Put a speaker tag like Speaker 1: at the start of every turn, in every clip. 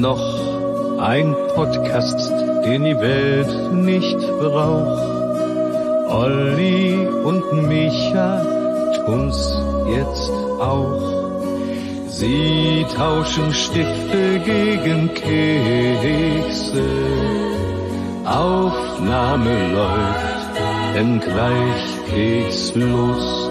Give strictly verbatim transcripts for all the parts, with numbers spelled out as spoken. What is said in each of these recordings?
Speaker 1: noch ein Podcast, den die Welt nicht braucht. Olli und Micha tun's jetzt auch. Sie tauschen Stifte gegen Kekse. Aufnahme läuft, denn gleich geht's los.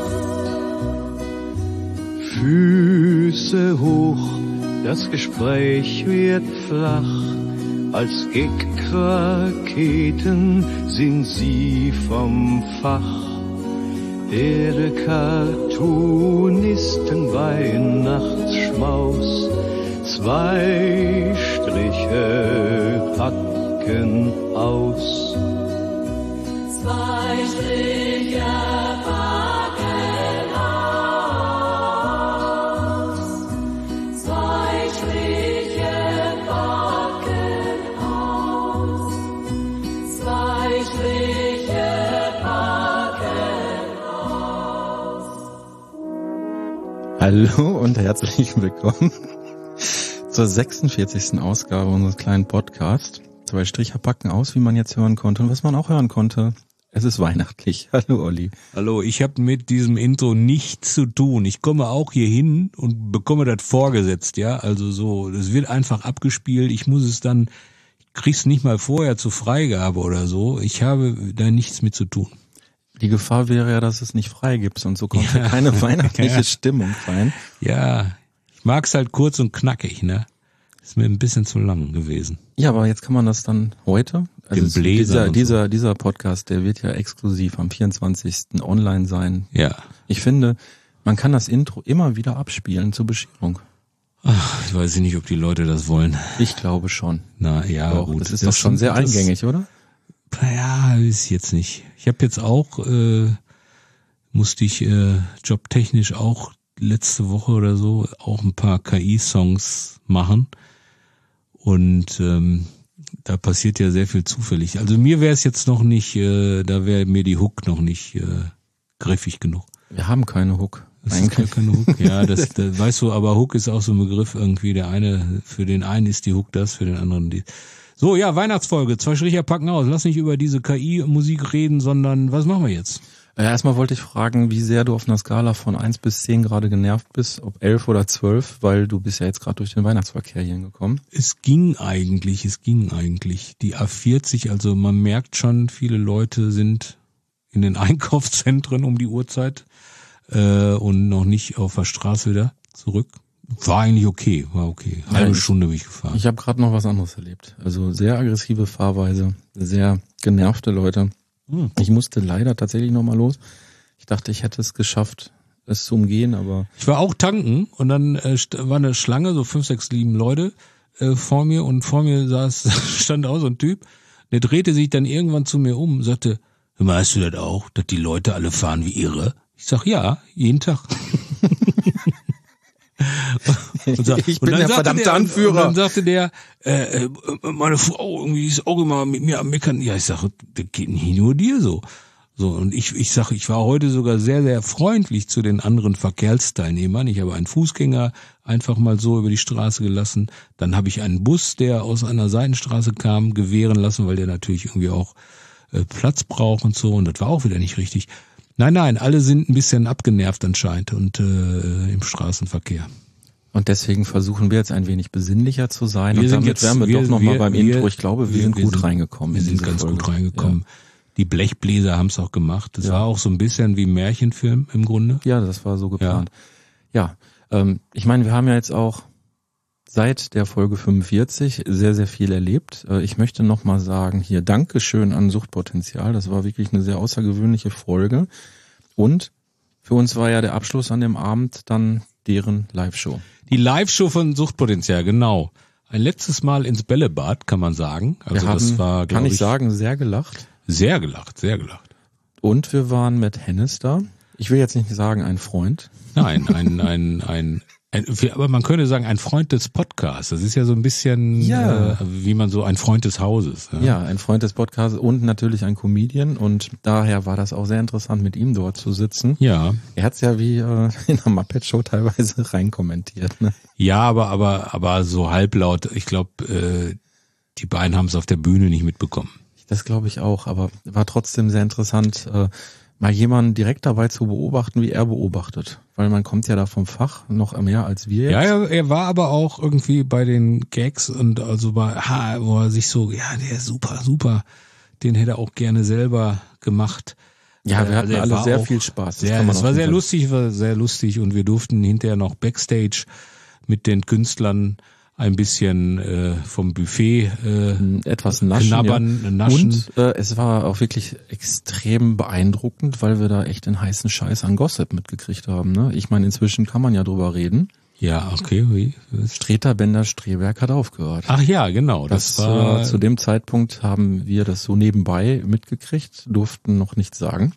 Speaker 1: Füße hoch, das Gespräch wird flach. Als Gag-Raketen sind sie vom Fach. Der Cartoonisten Weihnachtsschmaus. Zwei Striche packen aus.
Speaker 2: Zwei Striche packen aus. Zwei Striche packen aus. Zwei Striche packen aus.
Speaker 3: Hallo und herzlich willkommen zur sechsundvierzigsten Ausgabe unseres kleinen Podcasts. Zwei Striche packen aus, wie man jetzt hören konnte und was man auch hören konnte. Es ist weihnachtlich. Hallo Olli.
Speaker 4: Hallo, ich habe mit diesem Intro nichts zu tun. Ich komme auch hier hin und bekomme das vorgesetzt, ja. Also so, das wird einfach abgespielt. Ich muss es dann, ich krieg's nicht mal vorher zur Freigabe oder so. Ich habe da nichts mit zu tun.
Speaker 3: Die Gefahr wäre ja, dass es nicht frei gibt und so kommt ja keine weihnachtliche ja. Stimmung rein.
Speaker 4: Ja, ich mag's halt kurz und knackig, ne? Ist mir ein bisschen zu lang gewesen.
Speaker 3: Ja, aber jetzt kann man das dann heute, also dieser dieser so. dieser Podcast, der wird ja exklusiv am vierundzwanzigsten online sein.
Speaker 4: Ja.
Speaker 3: Ich finde, man kann das Intro immer wieder abspielen zur Bescherung.
Speaker 4: Ach, ich weiß nicht, ob die Leute das wollen.
Speaker 3: Ich glaube schon.
Speaker 4: Na ja,
Speaker 3: doch,
Speaker 4: gut.
Speaker 3: Das ist das doch schon sehr das, eingängig, oder?
Speaker 4: Ja, ist jetzt nicht. Ich habe jetzt auch, äh, musste ich äh, jobtechnisch auch letzte Woche oder so auch ein paar K I-Songs machen. Und ähm, da passiert ja sehr viel zufällig. Also mir wäre es jetzt noch nicht, äh, da wäre mir die Hook noch nicht äh, griffig genug.
Speaker 3: Wir haben keine Hook.
Speaker 4: Das ist keine Hook. Ja, das, das weißt du, aber Hook ist auch so ein Begriff irgendwie. Der eine, für den einen ist die Hook das, für den anderen die. So, ja, Weihnachtsfolge. Zwei Striche packen aus. Lass nicht über diese K I-Musik reden, sondern was machen wir jetzt?
Speaker 3: Ja, erstmal wollte ich fragen, wie sehr du auf einer Skala von eins bis zehn gerade genervt bist, ob elf oder zwölf, weil du bist ja jetzt gerade durch den Weihnachtsverkehr hier gekommen.
Speaker 4: Es ging eigentlich, es ging eigentlich. Die A vierzig, also man merkt schon, viele Leute sind in den Einkaufszentren um die Uhrzeit äh, und noch nicht auf der Straße wieder zurück. War eigentlich okay, war okay. Halbe ja, Stunde bin ich gefahren.
Speaker 3: Ich habe gerade noch was anderes erlebt. Also sehr aggressive Fahrweise, sehr genervte Leute. Ich musste leider tatsächlich nochmal los. Ich dachte, ich hätte es geschafft, es zu umgehen, aber...
Speaker 4: Ich war auch tanken und dann äh, war eine Schlange, so fünf, sechs, sieben Leute äh, vor mir und vor mir saß, stand auch so ein Typ, der drehte sich dann irgendwann zu mir um und sagte, hör mal, hast du das auch, dass die Leute alle fahren wie irre? Ich sag, ja, jeden Tag.
Speaker 3: Und sag, ich bin der verdammte der, Anführer.
Speaker 4: Und dann sagte der, äh, äh, meine Frau irgendwie ist auch immer mit mir am Meckern. Ja, ich sage, das geht nicht nur dir so. So, und ich ich sage, ich war heute sogar sehr, sehr freundlich zu den anderen Verkehrsteilnehmern. Ich habe einen Fußgänger einfach mal so über die Straße gelassen. Dann habe ich einen Bus, der aus einer Seitenstraße kam, gewähren lassen, weil der natürlich irgendwie auch äh, Platz braucht und so. Und das war auch wieder nicht richtig. Nein, nein, alle sind ein bisschen abgenervt anscheinend und äh, im Straßenverkehr.
Speaker 3: Und deswegen versuchen wir jetzt ein wenig besinnlicher zu sein.
Speaker 4: Wir
Speaker 3: und
Speaker 4: sind
Speaker 3: damit
Speaker 4: jetzt,
Speaker 3: wären wir, wir doch nochmal beim
Speaker 4: wir,
Speaker 3: Intro. Ich glaube, wir, wir sind gut wir sind, reingekommen.
Speaker 4: Wir sind ganz Folge. gut reingekommen. Ja. Die Blechbläser haben es auch gemacht. Das ja. war auch so ein bisschen wie ein Märchenfilm im Grunde.
Speaker 3: Ja, das war so geplant. Ja, ja ähm, ich meine, wir haben ja jetzt auch seit der Folge fünfundvierzig sehr, sehr viel erlebt. Ich möchte nochmal sagen, hier Dankeschön an Suchtpotenzial. Das war wirklich eine sehr außergewöhnliche Folge. Und für uns war ja der Abschluss an dem Abend dann deren Live-Show.
Speaker 4: Die Live-Show von Suchtpotenzial, genau. Ein letztes Mal ins Bällebad, kann man sagen. Also
Speaker 3: wir haben,
Speaker 4: das war,
Speaker 3: kann ich,
Speaker 4: ich
Speaker 3: sagen, sehr gelacht.
Speaker 4: Sehr gelacht, sehr gelacht.
Speaker 3: Und wir waren mit Hennes da. Ich will jetzt nicht sagen ein Freund.
Speaker 4: Nein, ein ein ein Ein, aber man könnte sagen, ein Freund des Podcasts. Das ist ja so ein bisschen,
Speaker 3: Ja.
Speaker 4: äh, wie man so ein Freund des Hauses. Ja,
Speaker 3: Ja, ein Freund des Podcasts und natürlich ein Comedian und daher war das auch sehr interessant, mit ihm dort zu sitzen.
Speaker 4: ja,
Speaker 3: Er hat's ja wie äh, in der Muppet Show teilweise reinkommentiert. Ne?
Speaker 4: ja, aber aber aber so halblaut. Ich glaube, äh, die beiden haben es auf der Bühne nicht mitbekommen.
Speaker 3: Das glaube ich auch, aber war trotzdem sehr interessant, äh, mal jemanden direkt dabei zu beobachten, wie er beobachtet. Weil man kommt ja da vom Fach noch mehr als wir jetzt.
Speaker 4: Ja, er, er war aber auch irgendwie bei den Gags und also bei, ha, wo er sich so, ja, der ist super, super, den hätte er auch gerne selber gemacht.
Speaker 3: Ja, wir hatten
Speaker 4: Also er
Speaker 3: alle
Speaker 4: war
Speaker 3: sehr
Speaker 4: auch
Speaker 3: viel Spaß. Das
Speaker 4: Sehr,
Speaker 3: kann man
Speaker 4: es
Speaker 3: auf
Speaker 4: war
Speaker 3: jeden
Speaker 4: sehr
Speaker 3: Fall-
Speaker 4: lustig, war sehr lustig und wir durften hinterher noch Backstage mit den Künstlern ein bisschen äh, vom Buffet äh,
Speaker 3: etwas naschen,
Speaker 4: knabbern,
Speaker 3: ja.
Speaker 4: naschen.
Speaker 3: Und äh, es war auch wirklich extrem beeindruckend, weil wir da echt den heißen Scheiß an Gossip mitgekriegt haben. Ne? Ich meine, inzwischen kann man ja drüber reden.
Speaker 4: Ja, okay. Wie?
Speaker 3: Streter Bender Streberg hat aufgehört.
Speaker 4: Ach ja, genau. Das,
Speaker 3: Das
Speaker 4: war
Speaker 3: äh, zu dem Zeitpunkt haben wir das so nebenbei mitgekriegt, durften noch nichts sagen.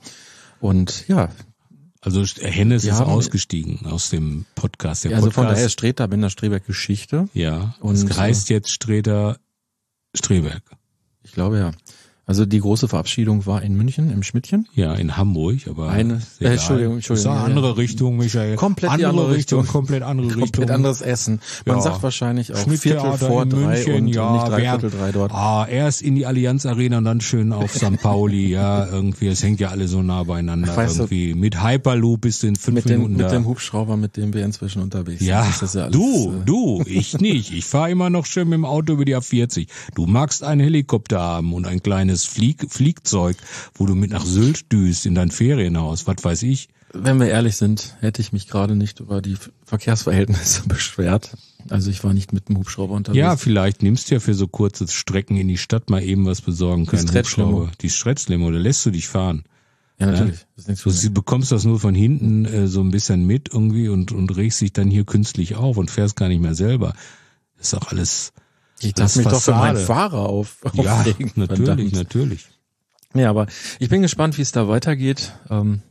Speaker 3: Und ja,
Speaker 4: also Hennes
Speaker 3: Die
Speaker 4: ist
Speaker 3: haben-
Speaker 4: ausgestiegen aus dem Podcast. Der
Speaker 3: also
Speaker 4: Podcast,
Speaker 3: von daher ist Streter Bender Streberg Geschichte.
Speaker 4: ja.
Speaker 3: Und,
Speaker 4: Und es heißt jetzt Streter Streberg.
Speaker 3: Ich glaube ja. Also die große Verabschiedung war in München im Schmidtchen.
Speaker 4: Ja, in Hamburg, aber
Speaker 3: Eine-
Speaker 4: ist egal.
Speaker 3: äh, Entschuldigung, Entschuldigung,
Speaker 4: Das ist
Speaker 3: ja,
Speaker 4: eine andere
Speaker 3: ja.
Speaker 4: Richtung, Michael.
Speaker 3: Komplett die andere Richtung.
Speaker 4: komplett andere Richtung.
Speaker 3: Komplett anderes Essen. Man
Speaker 4: Ja.
Speaker 3: sagt wahrscheinlich auch
Speaker 4: Schnitttheater
Speaker 3: Viertel vor
Speaker 4: in
Speaker 3: drei
Speaker 4: München,
Speaker 3: und,
Speaker 4: ja,
Speaker 3: und nicht drei
Speaker 4: wer-
Speaker 3: Viertel drei dort.
Speaker 4: Ah, erst in die Allianz Arena und dann schön auf Sankt Pauli, ja, irgendwie, es hängt ja alle so nah beieinander,
Speaker 3: Weißt du,
Speaker 4: irgendwie. Mit Hyperloop bist du in fünf
Speaker 3: Mit dem,
Speaker 4: Minuten
Speaker 3: mit
Speaker 4: da.
Speaker 3: dem Hubschrauber, mit dem wir inzwischen unterwegs
Speaker 4: Ja,
Speaker 3: sind. Das ist ja alles,
Speaker 4: du,
Speaker 3: äh,
Speaker 4: du, ich nicht. Ich fahre immer noch schön mit dem Auto über die A vierzig. Du magst einen Helikopter haben und ein kleines Flieg Fliegzeug, wo du mit nach Sylt düst in dein Ferienhaus, was weiß ich.
Speaker 3: Wenn wir ehrlich sind, hätte ich mich gerade nicht über die Verkehrsverhältnisse beschwert. Also ich war nicht mit dem Hubschrauber unterwegs.
Speaker 4: Ja, vielleicht nimmst du ja für so kurze Strecken in die Stadt mal eben was besorgen können.
Speaker 3: Stretchlimo.
Speaker 4: Die Stretchlimo, oder lässt du dich fahren?
Speaker 3: ja natürlich. Das ist nichts
Speaker 4: Du
Speaker 3: für
Speaker 4: sie- bekommst das nur von hinten äh, so ein bisschen mit irgendwie und, und regst dich dann hier künstlich auf und fährst gar nicht mehr selber. Das ist auch alles.
Speaker 3: Ich
Speaker 4: das
Speaker 3: darf mich doch für meinen
Speaker 4: Fassade.
Speaker 3: Fahrer auf,
Speaker 4: Ja,
Speaker 3: aufregen.
Speaker 4: natürlich,
Speaker 3: verdammt.
Speaker 4: natürlich.
Speaker 3: Ja, aber ich bin gespannt, wie es da weitergeht. Ähm,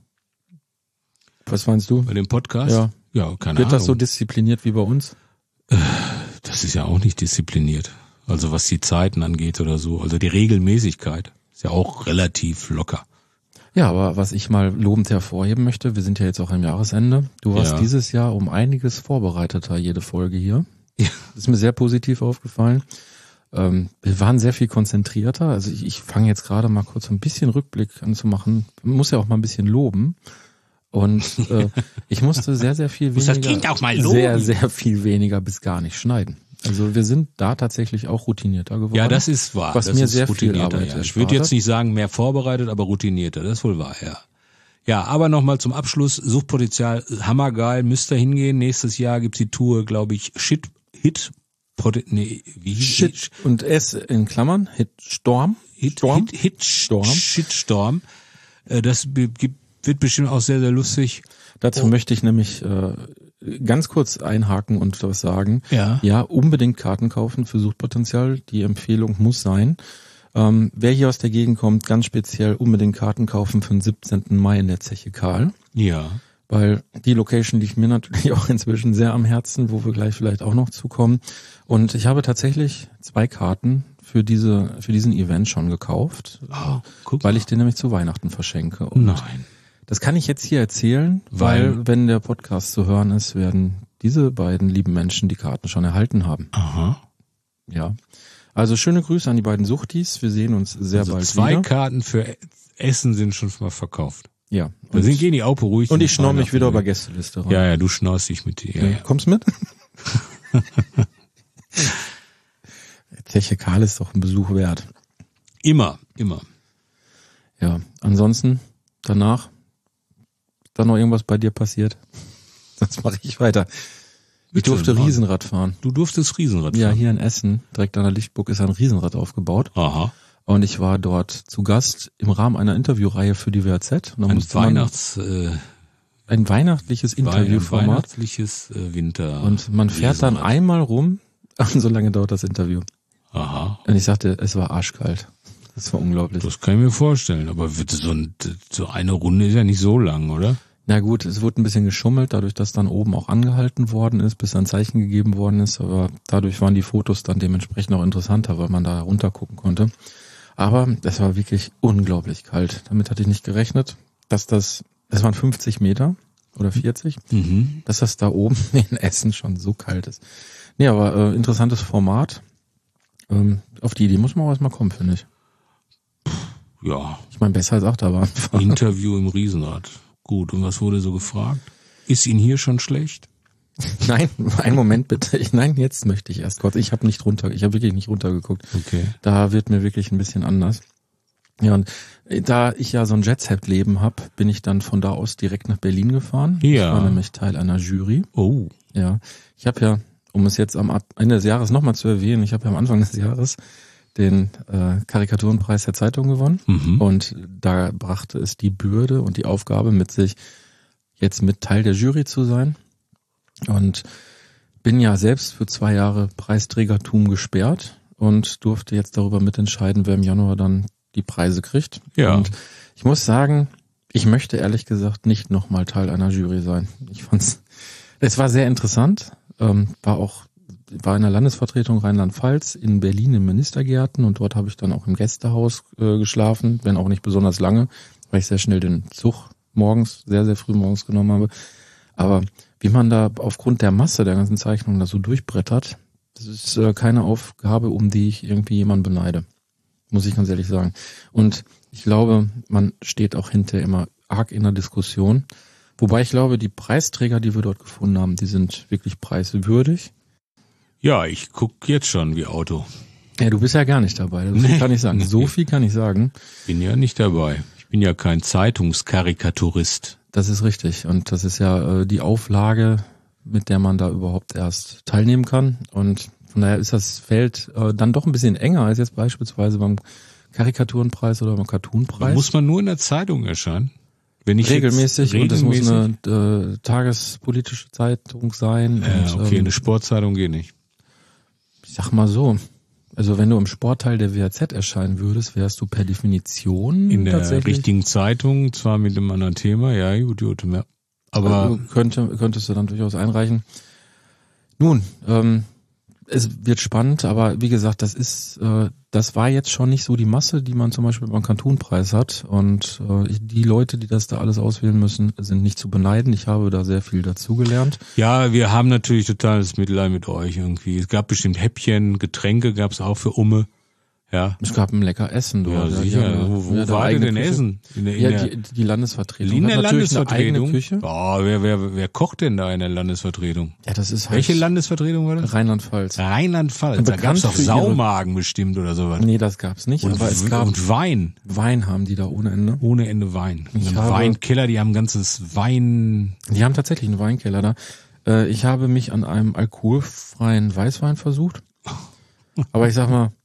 Speaker 3: was meinst du?
Speaker 4: Bei dem Podcast?
Speaker 3: Ja.
Speaker 4: Ja, keine
Speaker 3: Wird
Speaker 4: Ahnung.
Speaker 3: das so diszipliniert wie bei uns?
Speaker 4: Das ist ja auch nicht diszipliniert. Also was die Zeiten angeht oder so. Also die Regelmäßigkeit ist ja auch relativ locker.
Speaker 3: Ja, aber was ich mal lobend hervorheben möchte, wir sind ja jetzt auch am Jahresende. Du warst
Speaker 4: Ja.
Speaker 3: dieses Jahr um einiges vorbereiteter, jede Folge hier.
Speaker 4: Ja.
Speaker 3: Das ist mir sehr positiv aufgefallen. Ähm, wir waren sehr viel konzentrierter. Also ich, ich fange jetzt gerade mal kurz ein bisschen Rückblick an zu machen. Man muss ja auch mal ein bisschen loben. Und äh, ich musste sehr, sehr viel
Speaker 4: Muss
Speaker 3: weniger,
Speaker 4: das Kind auch mal loben.
Speaker 3: sehr, sehr viel weniger bis gar nicht schneiden. Also wir sind da tatsächlich auch routinierter geworden.
Speaker 4: Ja, das ist wahr.
Speaker 3: Was
Speaker 4: das
Speaker 3: mir
Speaker 4: ist
Speaker 3: sehr viel
Speaker 4: routinierter,
Speaker 3: Arbeit
Speaker 4: ja. Ich
Speaker 3: erspart
Speaker 4: würde jetzt
Speaker 3: hat.
Speaker 4: nicht sagen mehr vorbereitet, aber routinierter. Das ist wohl wahr, ja. Ja, aber nochmal zum Abschluss. Suchtpotenzial, hammergeil, müsst ihr hingehen. Nächstes Jahr gibt's die Tour, glaube ich, Shit, Hit, Poten, nee, wie hieß
Speaker 3: Shit und S in Klammern, Hit Storm.
Speaker 4: Hit,
Speaker 3: Storm.
Speaker 4: Hit, Hit,
Speaker 3: Storm.
Speaker 4: Shitstorm. Äh, Das be- gibt- wird bestimmt auch sehr, sehr lustig.
Speaker 3: Dazu möchte ich nämlich äh, ganz kurz einhaken und was sagen.
Speaker 4: Ja.
Speaker 3: Ja, unbedingt Karten kaufen für Suchtpotenzial. Die Empfehlung muss sein. Ähm, wer hier aus der Gegend kommt, ganz speziell unbedingt Karten kaufen für den siebzehnten Mai in der Zeche Karl.
Speaker 4: Ja.
Speaker 3: Weil die Location liegt mir natürlich auch inzwischen sehr am Herzen, wo wir gleich vielleicht auch noch zukommen. Und ich habe tatsächlich zwei Karten für diese für diesen Event schon gekauft,
Speaker 4: Oh, guck
Speaker 3: weil
Speaker 4: mal.
Speaker 3: ich den nämlich zu Weihnachten verschenke. Und
Speaker 4: Nein.
Speaker 3: das kann ich jetzt hier erzählen, weil,
Speaker 4: Weil-
Speaker 3: wenn der Podcast zu hören ist, werden diese beiden lieben Menschen die Karten schon erhalten haben.
Speaker 4: Aha.
Speaker 3: Ja. Also schöne Grüße an die beiden Suchtis. Wir sehen uns sehr
Speaker 4: Also
Speaker 3: bald
Speaker 4: zwei
Speaker 3: wieder.
Speaker 4: Karten für Essen sind schon mal verkauft.
Speaker 3: Ja.
Speaker 4: Da
Speaker 3: Und,
Speaker 4: sind gehen die auch beruhigt.
Speaker 3: und
Speaker 4: und
Speaker 3: ich schnorr
Speaker 4: fahren
Speaker 3: mich
Speaker 4: nach
Speaker 3: wieder über
Speaker 4: Berlin.
Speaker 3: Gästeliste rein.
Speaker 4: Ja, ja, du schnorrst dich mit dir. Ja,
Speaker 3: Ja.
Speaker 4: ja.
Speaker 3: Kommst mit? Zeche Karl ist doch ein Besuch wert.
Speaker 4: Immer, immer.
Speaker 3: Ja. Ansonsten, danach, ist da noch irgendwas bei dir passiert? Sonst mache ich weiter. Ich
Speaker 4: Bitte,
Speaker 3: durfte
Speaker 4: Mann.
Speaker 3: Riesenrad fahren.
Speaker 4: Du durftest Riesenrad
Speaker 3: Ja,
Speaker 4: fahren.
Speaker 3: hier in Essen, direkt an der Lichtburg, ist ein Riesenrad aufgebaut.
Speaker 4: Aha.
Speaker 3: Und ich war dort zu Gast im Rahmen einer Interviewreihe für die W H Z. Und da
Speaker 4: Ein
Speaker 3: musste man
Speaker 4: Weihnachts, äh,
Speaker 3: ein weihnachtliches
Speaker 4: ein
Speaker 3: Interviewformat.
Speaker 4: weihnachtliches äh, Winter.
Speaker 3: Und man fährt dann
Speaker 4: Riesenrad.
Speaker 3: einmal rum, und so lange dauert das Interview.
Speaker 4: Aha.
Speaker 3: Und ich sagte, es war arschkalt. Das war unglaublich.
Speaker 4: Das kann ich mir vorstellen. Aber wird so, ein, so eine Runde ist ja nicht so lang, oder?
Speaker 3: Na gut, es wurde ein bisschen geschummelt, dadurch, dass dann oben auch angehalten worden ist, bis ein Zeichen gegeben worden ist. Aber dadurch waren die Fotos dann dementsprechend auch interessanter, weil man da runter gucken konnte. Aber es war wirklich unglaublich kalt. Damit hatte ich nicht gerechnet, dass das, das waren fünfzig Meter oder vierzig,
Speaker 4: Mhm.
Speaker 3: dass das da oben in Essen schon so kalt ist. Nee, aber äh, interessantes Format. Ähm, auf die Idee muss man auch erstmal kommen, finde ich.
Speaker 4: Ja,
Speaker 3: Ich meine, besser als Achterbahnfahren.
Speaker 4: Interview im Riesenrad. Gut, und was wurde so gefragt? Ist Ihnen hier schon schlecht?
Speaker 3: Nein, einen Moment bitte. Ich, nein, jetzt möchte ich erst kurz. Ich habe nicht runter, ich habe wirklich nicht runtergeguckt.
Speaker 4: Okay.
Speaker 3: Da wird mir wirklich ein bisschen anders. Ja, und da ich ja so ein Jet-Set-Leben habe, bin ich dann von da aus direkt nach Berlin gefahren.
Speaker 4: Ja.
Speaker 3: Ich war nämlich Teil einer Jury.
Speaker 4: Oh.
Speaker 3: Ja, ich habe ja, um es jetzt am Ende des Jahres nochmal zu erwähnen, ich habe ja am Anfang des Jahres den äh, Karikaturenpreis der Zeitung gewonnen.
Speaker 4: Mhm.
Speaker 3: Und da brachte es die Bürde und die Aufgabe mit sich, jetzt mit Teil der Jury zu sein. Und bin ja selbst für zwei Jahre Preisträgertum gesperrt und durfte jetzt darüber mitentscheiden, wer im Januar dann die Preise kriegt.
Speaker 4: Ja.
Speaker 3: Und ich muss sagen, ich möchte ehrlich gesagt nicht nochmal Teil einer Jury sein. Ich fand's, es war sehr interessant, ähm, war auch, war in der Landesvertretung Rheinland-Pfalz in Berlin im Ministergärten und dort habe ich dann auch im Gästehaus äh, geschlafen, wenn auch nicht besonders lange, weil ich sehr schnell den Zug morgens, sehr, sehr früh morgens genommen habe. Aber wie man da aufgrund der Masse der ganzen Zeichnungen da so durchbrettert, das ist äh, keine Aufgabe, um die ich irgendwie jemanden beneide. Muss ich ganz ehrlich sagen. Und ich glaube, man steht auch hinterher immer arg in der Diskussion. Wobei ich glaube, die Preisträger, die wir dort gefunden haben, die sind wirklich preiswürdig.
Speaker 4: Ja, ich guck jetzt schon wie Auto.
Speaker 3: Ja, du bist ja gar nicht dabei. So viel
Speaker 4: Nee.
Speaker 3: kann ich sagen. So viel kann ich sagen.
Speaker 4: Bin ja nicht dabei. Ich bin ja kein Zeitungskarikaturist.
Speaker 3: Das ist richtig. Und das ist ja äh, die Auflage, mit der man da überhaupt erst teilnehmen kann. Und von daher ist das Feld äh, dann doch ein bisschen enger als jetzt beispielsweise beim Karikaturenpreis oder beim
Speaker 4: Da
Speaker 3: Cartoonpreis.
Speaker 4: muss man nur in der Zeitung erscheinen. Wenn ich
Speaker 3: regelmäßig,
Speaker 4: jetzt
Speaker 3: und es muss
Speaker 4: regelmäßig-
Speaker 3: eine äh, tagespolitische Zeitung sein.
Speaker 4: Ja,
Speaker 3: und,
Speaker 4: okay,
Speaker 3: ähm,
Speaker 4: eine Sportzeitung geht nicht.
Speaker 3: ich sag mal so, also wenn du im Sportteil der W A Z erscheinen würdest, wärst du per Definition
Speaker 4: In der
Speaker 3: tatsächlich,
Speaker 4: richtigen Zeitung, zwar mit einem anderen Thema, ja, gut, gut, ja. Aber
Speaker 3: aber könnte, könntest du dann durchaus einreichen. Nun, ähm, es wird spannend, aber wie gesagt, das ist, äh, das war jetzt schon nicht so die Masse, die man zum Beispiel beim Cartoonpreis hat. Und äh, ich- die Leute, die das da alles auswählen müssen, sind nicht zu beneiden. Ich habe da sehr viel dazugelernt.
Speaker 4: ja, wir haben natürlich totales Mitleid mit euch irgendwie. Es gab bestimmt Häppchen, Getränke gab es auch für Umme. Ja,
Speaker 3: Es gab ein lecker Essen dort.
Speaker 4: ja,
Speaker 3: die
Speaker 4: sicher.
Speaker 3: haben-
Speaker 4: Wo, wo
Speaker 3: ja, da
Speaker 4: war
Speaker 3: eigene
Speaker 4: denn
Speaker 3: Küche.
Speaker 4: Essen? In der, in
Speaker 3: Ja,
Speaker 4: der,
Speaker 3: die, die Landesvertretung
Speaker 4: in
Speaker 3: hat
Speaker 4: der
Speaker 3: natürlich eine
Speaker 4: Landesvertretung?
Speaker 3: eigene Küche.
Speaker 4: Oh, wer, wer, wer kocht denn da in der Landesvertretung?
Speaker 3: Ja, das ist halt
Speaker 4: Welche Landesvertretung war das?
Speaker 3: Rheinland-Pfalz.
Speaker 4: Rheinland-Pfalz. Da
Speaker 3: Bekannt
Speaker 4: gab's doch
Speaker 3: für ihre-
Speaker 4: Saumagen bestimmt oder sowas.
Speaker 3: Nee, das gab's nicht,
Speaker 4: Und,
Speaker 3: aber es gab
Speaker 4: und Wein.
Speaker 3: Wein haben die da ohne Ende.
Speaker 4: Ohne Ende Wein.
Speaker 3: Ich
Speaker 4: Ein
Speaker 3: habe-
Speaker 4: Weinkeller, die haben ein ganzes Wein.
Speaker 3: Die haben tatsächlich einen Weinkeller da. Äh, ich habe mich an einem alkoholfreien Weißwein versucht. Aber ich sag mal,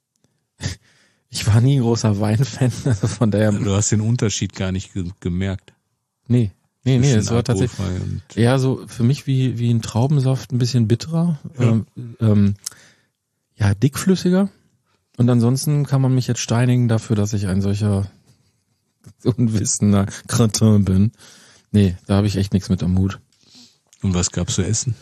Speaker 3: ich war nie ein großer Weinfan, also von daher,
Speaker 4: Du hast den Unterschied gar nicht ge gemerkt.
Speaker 3: nee, nee, nee,
Speaker 4: Zwischen
Speaker 3: es war tatsächlich
Speaker 4: alkoholfrei und
Speaker 3: eher so für mich wie, wie ein Traubensaft, ein bisschen bitterer,
Speaker 4: Ja.
Speaker 3: ähm, ähm, ja, dickflüssiger. Und ansonsten kann man mich jetzt steinigen dafür, dass ich ein solcher unwissender Cretin bin. Nee, da habe ich echt nichts mit am Hut.
Speaker 4: Und was gab's zu essen?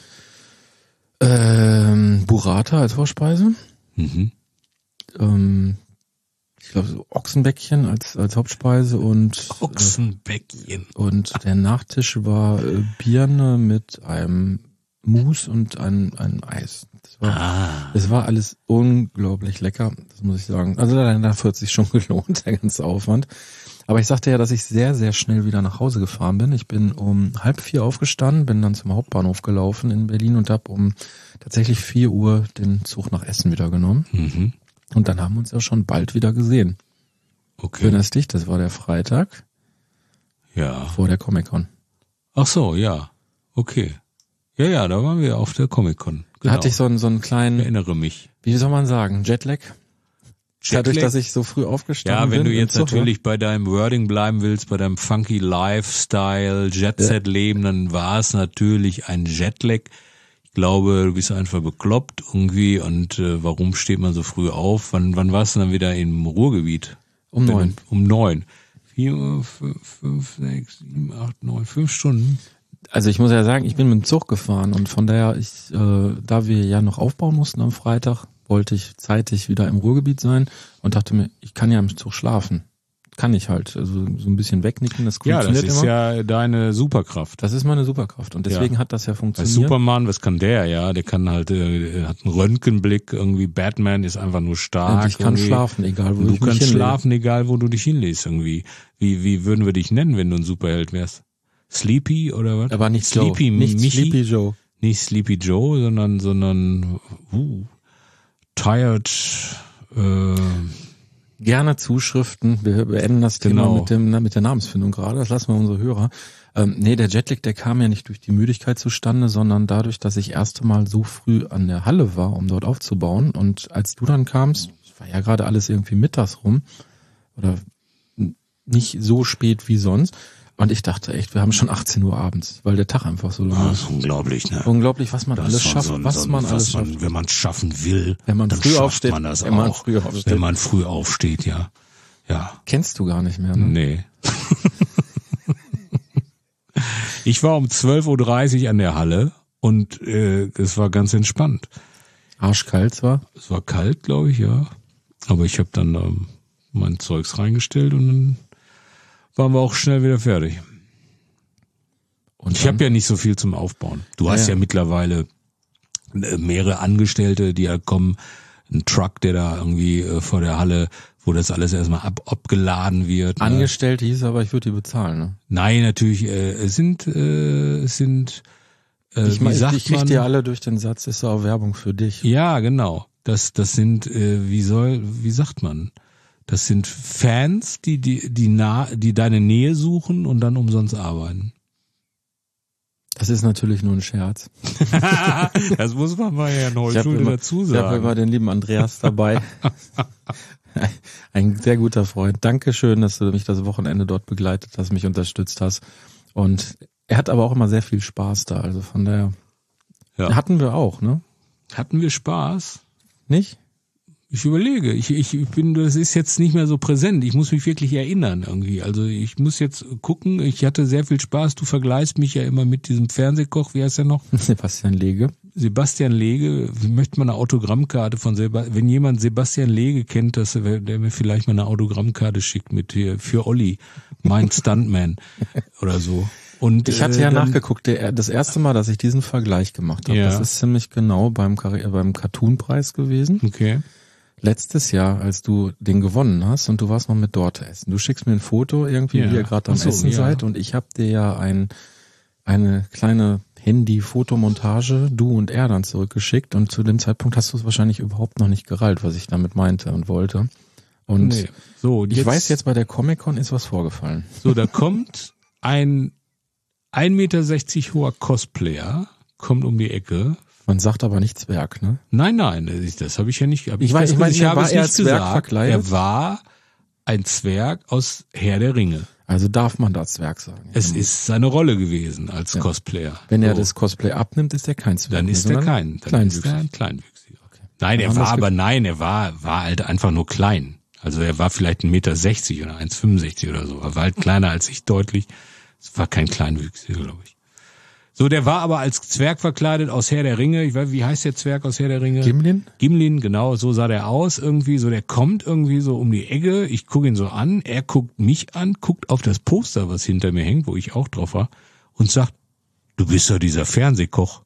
Speaker 3: Ähm, Burrata als Vorspeise.
Speaker 4: Mhm.
Speaker 3: Ähm, ich glaube so Ochsenbäckchen als als Hauptspeise und
Speaker 4: Ochsenbäckchen.
Speaker 3: äh, und der Nachtisch war äh, Birne mit einem Mousse und ein ein Eis. Das war
Speaker 4: Ah.
Speaker 3: das war alles unglaublich lecker, das muss ich sagen. Also dafür hat sich schon gelohnt, der ganze Aufwand. Aber ich sagte ja, dass ich sehr, sehr schnell wieder nach Hause gefahren bin. Ich bin um halb vier aufgestanden, bin dann zum Hauptbahnhof gelaufen in Berlin und habe um tatsächlich vier Uhr den Zug nach Essen wieder genommen.
Speaker 4: Mhm.
Speaker 3: Und dann haben wir uns ja schon bald wieder gesehen.
Speaker 4: Okay.
Speaker 3: Erinnerst dich, das war der Freitag
Speaker 4: Ja.
Speaker 3: vor der Comic-Con.
Speaker 4: Ach so, ja. Okay. Ja, ja, da waren wir auf der Comic-Con.
Speaker 3: Da
Speaker 4: Genau.
Speaker 3: hatte ich so einen, so einen
Speaker 4: Ich
Speaker 3: kleinen,
Speaker 4: erinnere mich.
Speaker 3: wie soll man sagen, Jetlag. Dadurch,
Speaker 4: Jetlag?
Speaker 3: dass ich so früh aufgestanden
Speaker 4: Ja, wenn
Speaker 3: bin.
Speaker 4: du
Speaker 3: im
Speaker 4: jetzt
Speaker 3: Zug,
Speaker 4: natürlich bei deinem Wording bleiben willst, bei deinem funky Lifestyle, Jet-Set-Leben, dann war es natürlich ein Jetlag. Ich glaube, du bist einfach bekloppt irgendwie und äh, warum steht man so früh auf? Wann, wann warst du dann wieder im Ruhrgebiet?
Speaker 3: Um
Speaker 4: Wenn-
Speaker 3: neun.
Speaker 4: Um neun. Vier Uhr, fünf, fünf, sechs, sieben, acht, neun, fünf Stunden.
Speaker 3: Also ich muss ja sagen, ich bin mit dem Zug gefahren und von daher, ich, äh, da wir ja noch aufbauen mussten am Freitag, wollte ich zeitig wieder im Ruhrgebiet sein und dachte mir, ich kann ja im Zug schlafen. Kann ich halt, also so ein bisschen wegnicken, das
Speaker 4: Ja, das
Speaker 3: funktioniert
Speaker 4: ist
Speaker 3: immer.
Speaker 4: ja deine Superkraft.
Speaker 3: Das ist meine Superkraft und deswegen
Speaker 4: Ja.
Speaker 3: hat das ja
Speaker 4: Bei
Speaker 3: funktioniert.
Speaker 4: Superman, was kann der, ja? Der kann halt, äh, hat einen Röntgenblick, irgendwie Batman ist einfach nur stark.
Speaker 3: Und ich kann
Speaker 4: irgendwie.
Speaker 3: schlafen, egal wo
Speaker 4: Und du
Speaker 3: ich mich
Speaker 4: kannst
Speaker 3: hinlege.
Speaker 4: schlafen, egal wo du dich hinlegst irgendwie. Wie, wie würden wir dich nennen, wenn du ein Superheld wärst? Sleepy oder was?
Speaker 3: Aber nicht
Speaker 4: Sleepy
Speaker 3: Joe, nicht
Speaker 4: Michi?
Speaker 3: Sleepy Joe.
Speaker 4: Nicht Sleepy Joe, sondern, sondern, uh, Tired, äh,
Speaker 3: Gerne Zuschriften. Wir beenden das Thema
Speaker 4: Genau.
Speaker 3: mit dem mit der Namensfindung gerade. Das lassen wir unsere Hörer. Ähm, nee, der Jetlag, der kam ja nicht durch die Müdigkeit zustande, sondern dadurch, dass ich erste Mal so früh an der Halle war, um dort aufzubauen. Und als du dann kamst, war ja gerade alles irgendwie mittags rum oder n- nicht so spät wie sonst. Und ich dachte echt, wir haben schon achtzehn Uhr abends, weil der Tag einfach so lang
Speaker 4: das
Speaker 3: ist.
Speaker 4: ist unglaublich, ne?
Speaker 3: Unglaublich, was man
Speaker 4: Das
Speaker 3: alles
Speaker 4: ist
Speaker 3: schafft,
Speaker 4: so ein-
Speaker 3: was
Speaker 4: so ein-
Speaker 3: man alles
Speaker 4: was man,
Speaker 3: schafft.
Speaker 4: wenn man es schaffen will,
Speaker 3: Wenn man
Speaker 4: dann
Speaker 3: früh
Speaker 4: schafft
Speaker 3: aufsteht,
Speaker 4: man das
Speaker 3: wenn man
Speaker 4: auch.
Speaker 3: früh aufsteht.
Speaker 4: Wenn man früh aufsteht, ja. Ja.
Speaker 3: Kennst du gar nicht mehr, ne?
Speaker 4: Nee. Ich war um zwölf Uhr dreißig an der Halle und äh, es war ganz entspannt.
Speaker 3: Arschkalt zwar.
Speaker 4: Es war kalt, glaube ich, ja. Aber ich habe dann ähm, mein Zeugs reingestellt und dann waren wir auch schnell wieder fertig.
Speaker 3: Und
Speaker 4: Ich habe ja nicht so viel zum Aufbauen. Du hast
Speaker 3: Ja,
Speaker 4: ja,
Speaker 3: ja.
Speaker 4: mittlerweile äh, mehrere Angestellte, die ja kommen, ein Truck, der da irgendwie äh, vor der Halle, wo das alles erstmal ab, abgeladen wird. Ne?
Speaker 3: Angestellte hieß aber, ich würde die bezahlen, ne?
Speaker 4: Nein, natürlich, äh, es sind, äh, es sind, äh,
Speaker 3: Ich,
Speaker 4: wie
Speaker 3: mein,
Speaker 4: sagt
Speaker 3: ich krieg
Speaker 4: man?
Speaker 3: die alle durch den Satz, ist auch Werbung für dich.
Speaker 4: Ja, genau. Das, das sind, äh, wie soll, wie sagt man? Das sind Fans, die, die, die nah, die deine Nähe suchen und dann umsonst arbeiten.
Speaker 3: Das ist natürlich nur ein Scherz.
Speaker 4: Das muss man mal ja in
Speaker 3: Ich habe
Speaker 4: Holzschule
Speaker 3: immer,
Speaker 4: dazu
Speaker 3: ich hab
Speaker 4: sagen.
Speaker 3: immer den lieben Andreas dabei. Ein sehr guter Freund. Dankeschön, dass du mich das Wochenende dort begleitet hast, mich unterstützt hast. Und er hat aber auch immer sehr viel Spaß da. Also von daher
Speaker 4: Ja.
Speaker 3: hatten wir auch, ne?
Speaker 4: Hatten wir Spaß?
Speaker 3: Nicht?
Speaker 4: Ich überlege, ich, ich ich bin, das ist jetzt nicht mehr so präsent. Ich muss mich wirklich erinnern irgendwie. Also ich muss jetzt gucken. Ich hatte sehr viel Spaß. Du vergleichst mich ja immer mit diesem Fernsehkoch. Wie heißt er noch?
Speaker 3: Sebastian Lege.
Speaker 4: Sebastian Lege. Wie möchte man eine Autogrammkarte von Sebastian? Wenn jemand Sebastian Lege kennt, dass er, der mir vielleicht mal eine Autogrammkarte schickt mit hier für Olli, mein Stuntman oder so. Und
Speaker 3: Ich hatte
Speaker 4: äh,
Speaker 3: ja
Speaker 4: dann-
Speaker 3: nachgeguckt, der, das erste Mal, dass ich diesen Vergleich gemacht habe,
Speaker 4: Ja.
Speaker 3: das ist ziemlich genau beim, Kar- beim Cartoon-Preis gewesen.
Speaker 4: Okay.
Speaker 3: Letztes Jahr, als du den gewonnen hast und du warst noch mit Dorte essen. Du schickst mir ein Foto irgendwie,
Speaker 4: Ja.
Speaker 3: wie ihr gerade am
Speaker 4: Ach so,
Speaker 3: Essen
Speaker 4: ja.
Speaker 3: seid und ich habe dir ja ein, eine kleine Handy-Fotomontage, du und er dann zurückgeschickt und zu dem Zeitpunkt hast du es wahrscheinlich überhaupt noch nicht gerallt, was ich damit meinte und wollte. Und
Speaker 4: Nee. So, und
Speaker 3: ich weiß jetzt, bei der Comic-Con ist was vorgefallen.
Speaker 4: So, da kommt ein ein Meter sechzig hoher Cosplayer, kommt um die Ecke.
Speaker 3: Man sagt aber nicht Zwerg, ne?
Speaker 4: Nein, nein, das, das habe ich ja nicht. Hab
Speaker 3: Ich weiß- ich weiß
Speaker 4: ich
Speaker 3: nicht,
Speaker 4: habe
Speaker 3: war
Speaker 4: es
Speaker 3: er
Speaker 4: nicht
Speaker 3: als Zwerg
Speaker 4: gesagt.
Speaker 3: verkleidet?
Speaker 4: Er war ein Zwerg aus Herr der Ringe.
Speaker 3: Also darf man da Zwerg sagen.
Speaker 4: Es ist seine Rolle gewesen als
Speaker 3: Ja.
Speaker 4: Cosplayer.
Speaker 3: Wenn er
Speaker 4: So,
Speaker 3: das Cosplay abnimmt, ist er kein Zwerg.
Speaker 4: dann
Speaker 3: mehr,
Speaker 4: ist er
Speaker 3: sondern
Speaker 4: kein, dann ist er
Speaker 3: kleinwüchsig.
Speaker 4: ein Kleinwüchsiger. Nein,
Speaker 3: Dann
Speaker 4: er
Speaker 3: haben
Speaker 4: war
Speaker 3: wir's
Speaker 4: aber nein, er war war halt einfach nur klein. Also er war vielleicht ein Meter sechzig oder eins fünfundsechzig oder so. Er war halt kleiner als ich deutlich. Es war kein Kleinwüchsiger, glaube ich. So, der war aber als Zwerg verkleidet aus Herr der Ringe. Ich weiß, wie heißt der Zwerg aus Herr der Ringe?
Speaker 3: Gimlin?
Speaker 4: Gimlin, genau, so sah der aus irgendwie. So, der kommt irgendwie so um die Ecke. Ich gucke ihn so an. Er guckt mich an, guckt auf das Poster, was hinter mir hängt, wo ich auch drauf war, und sagt, du bist ja dieser Fernsehkoch.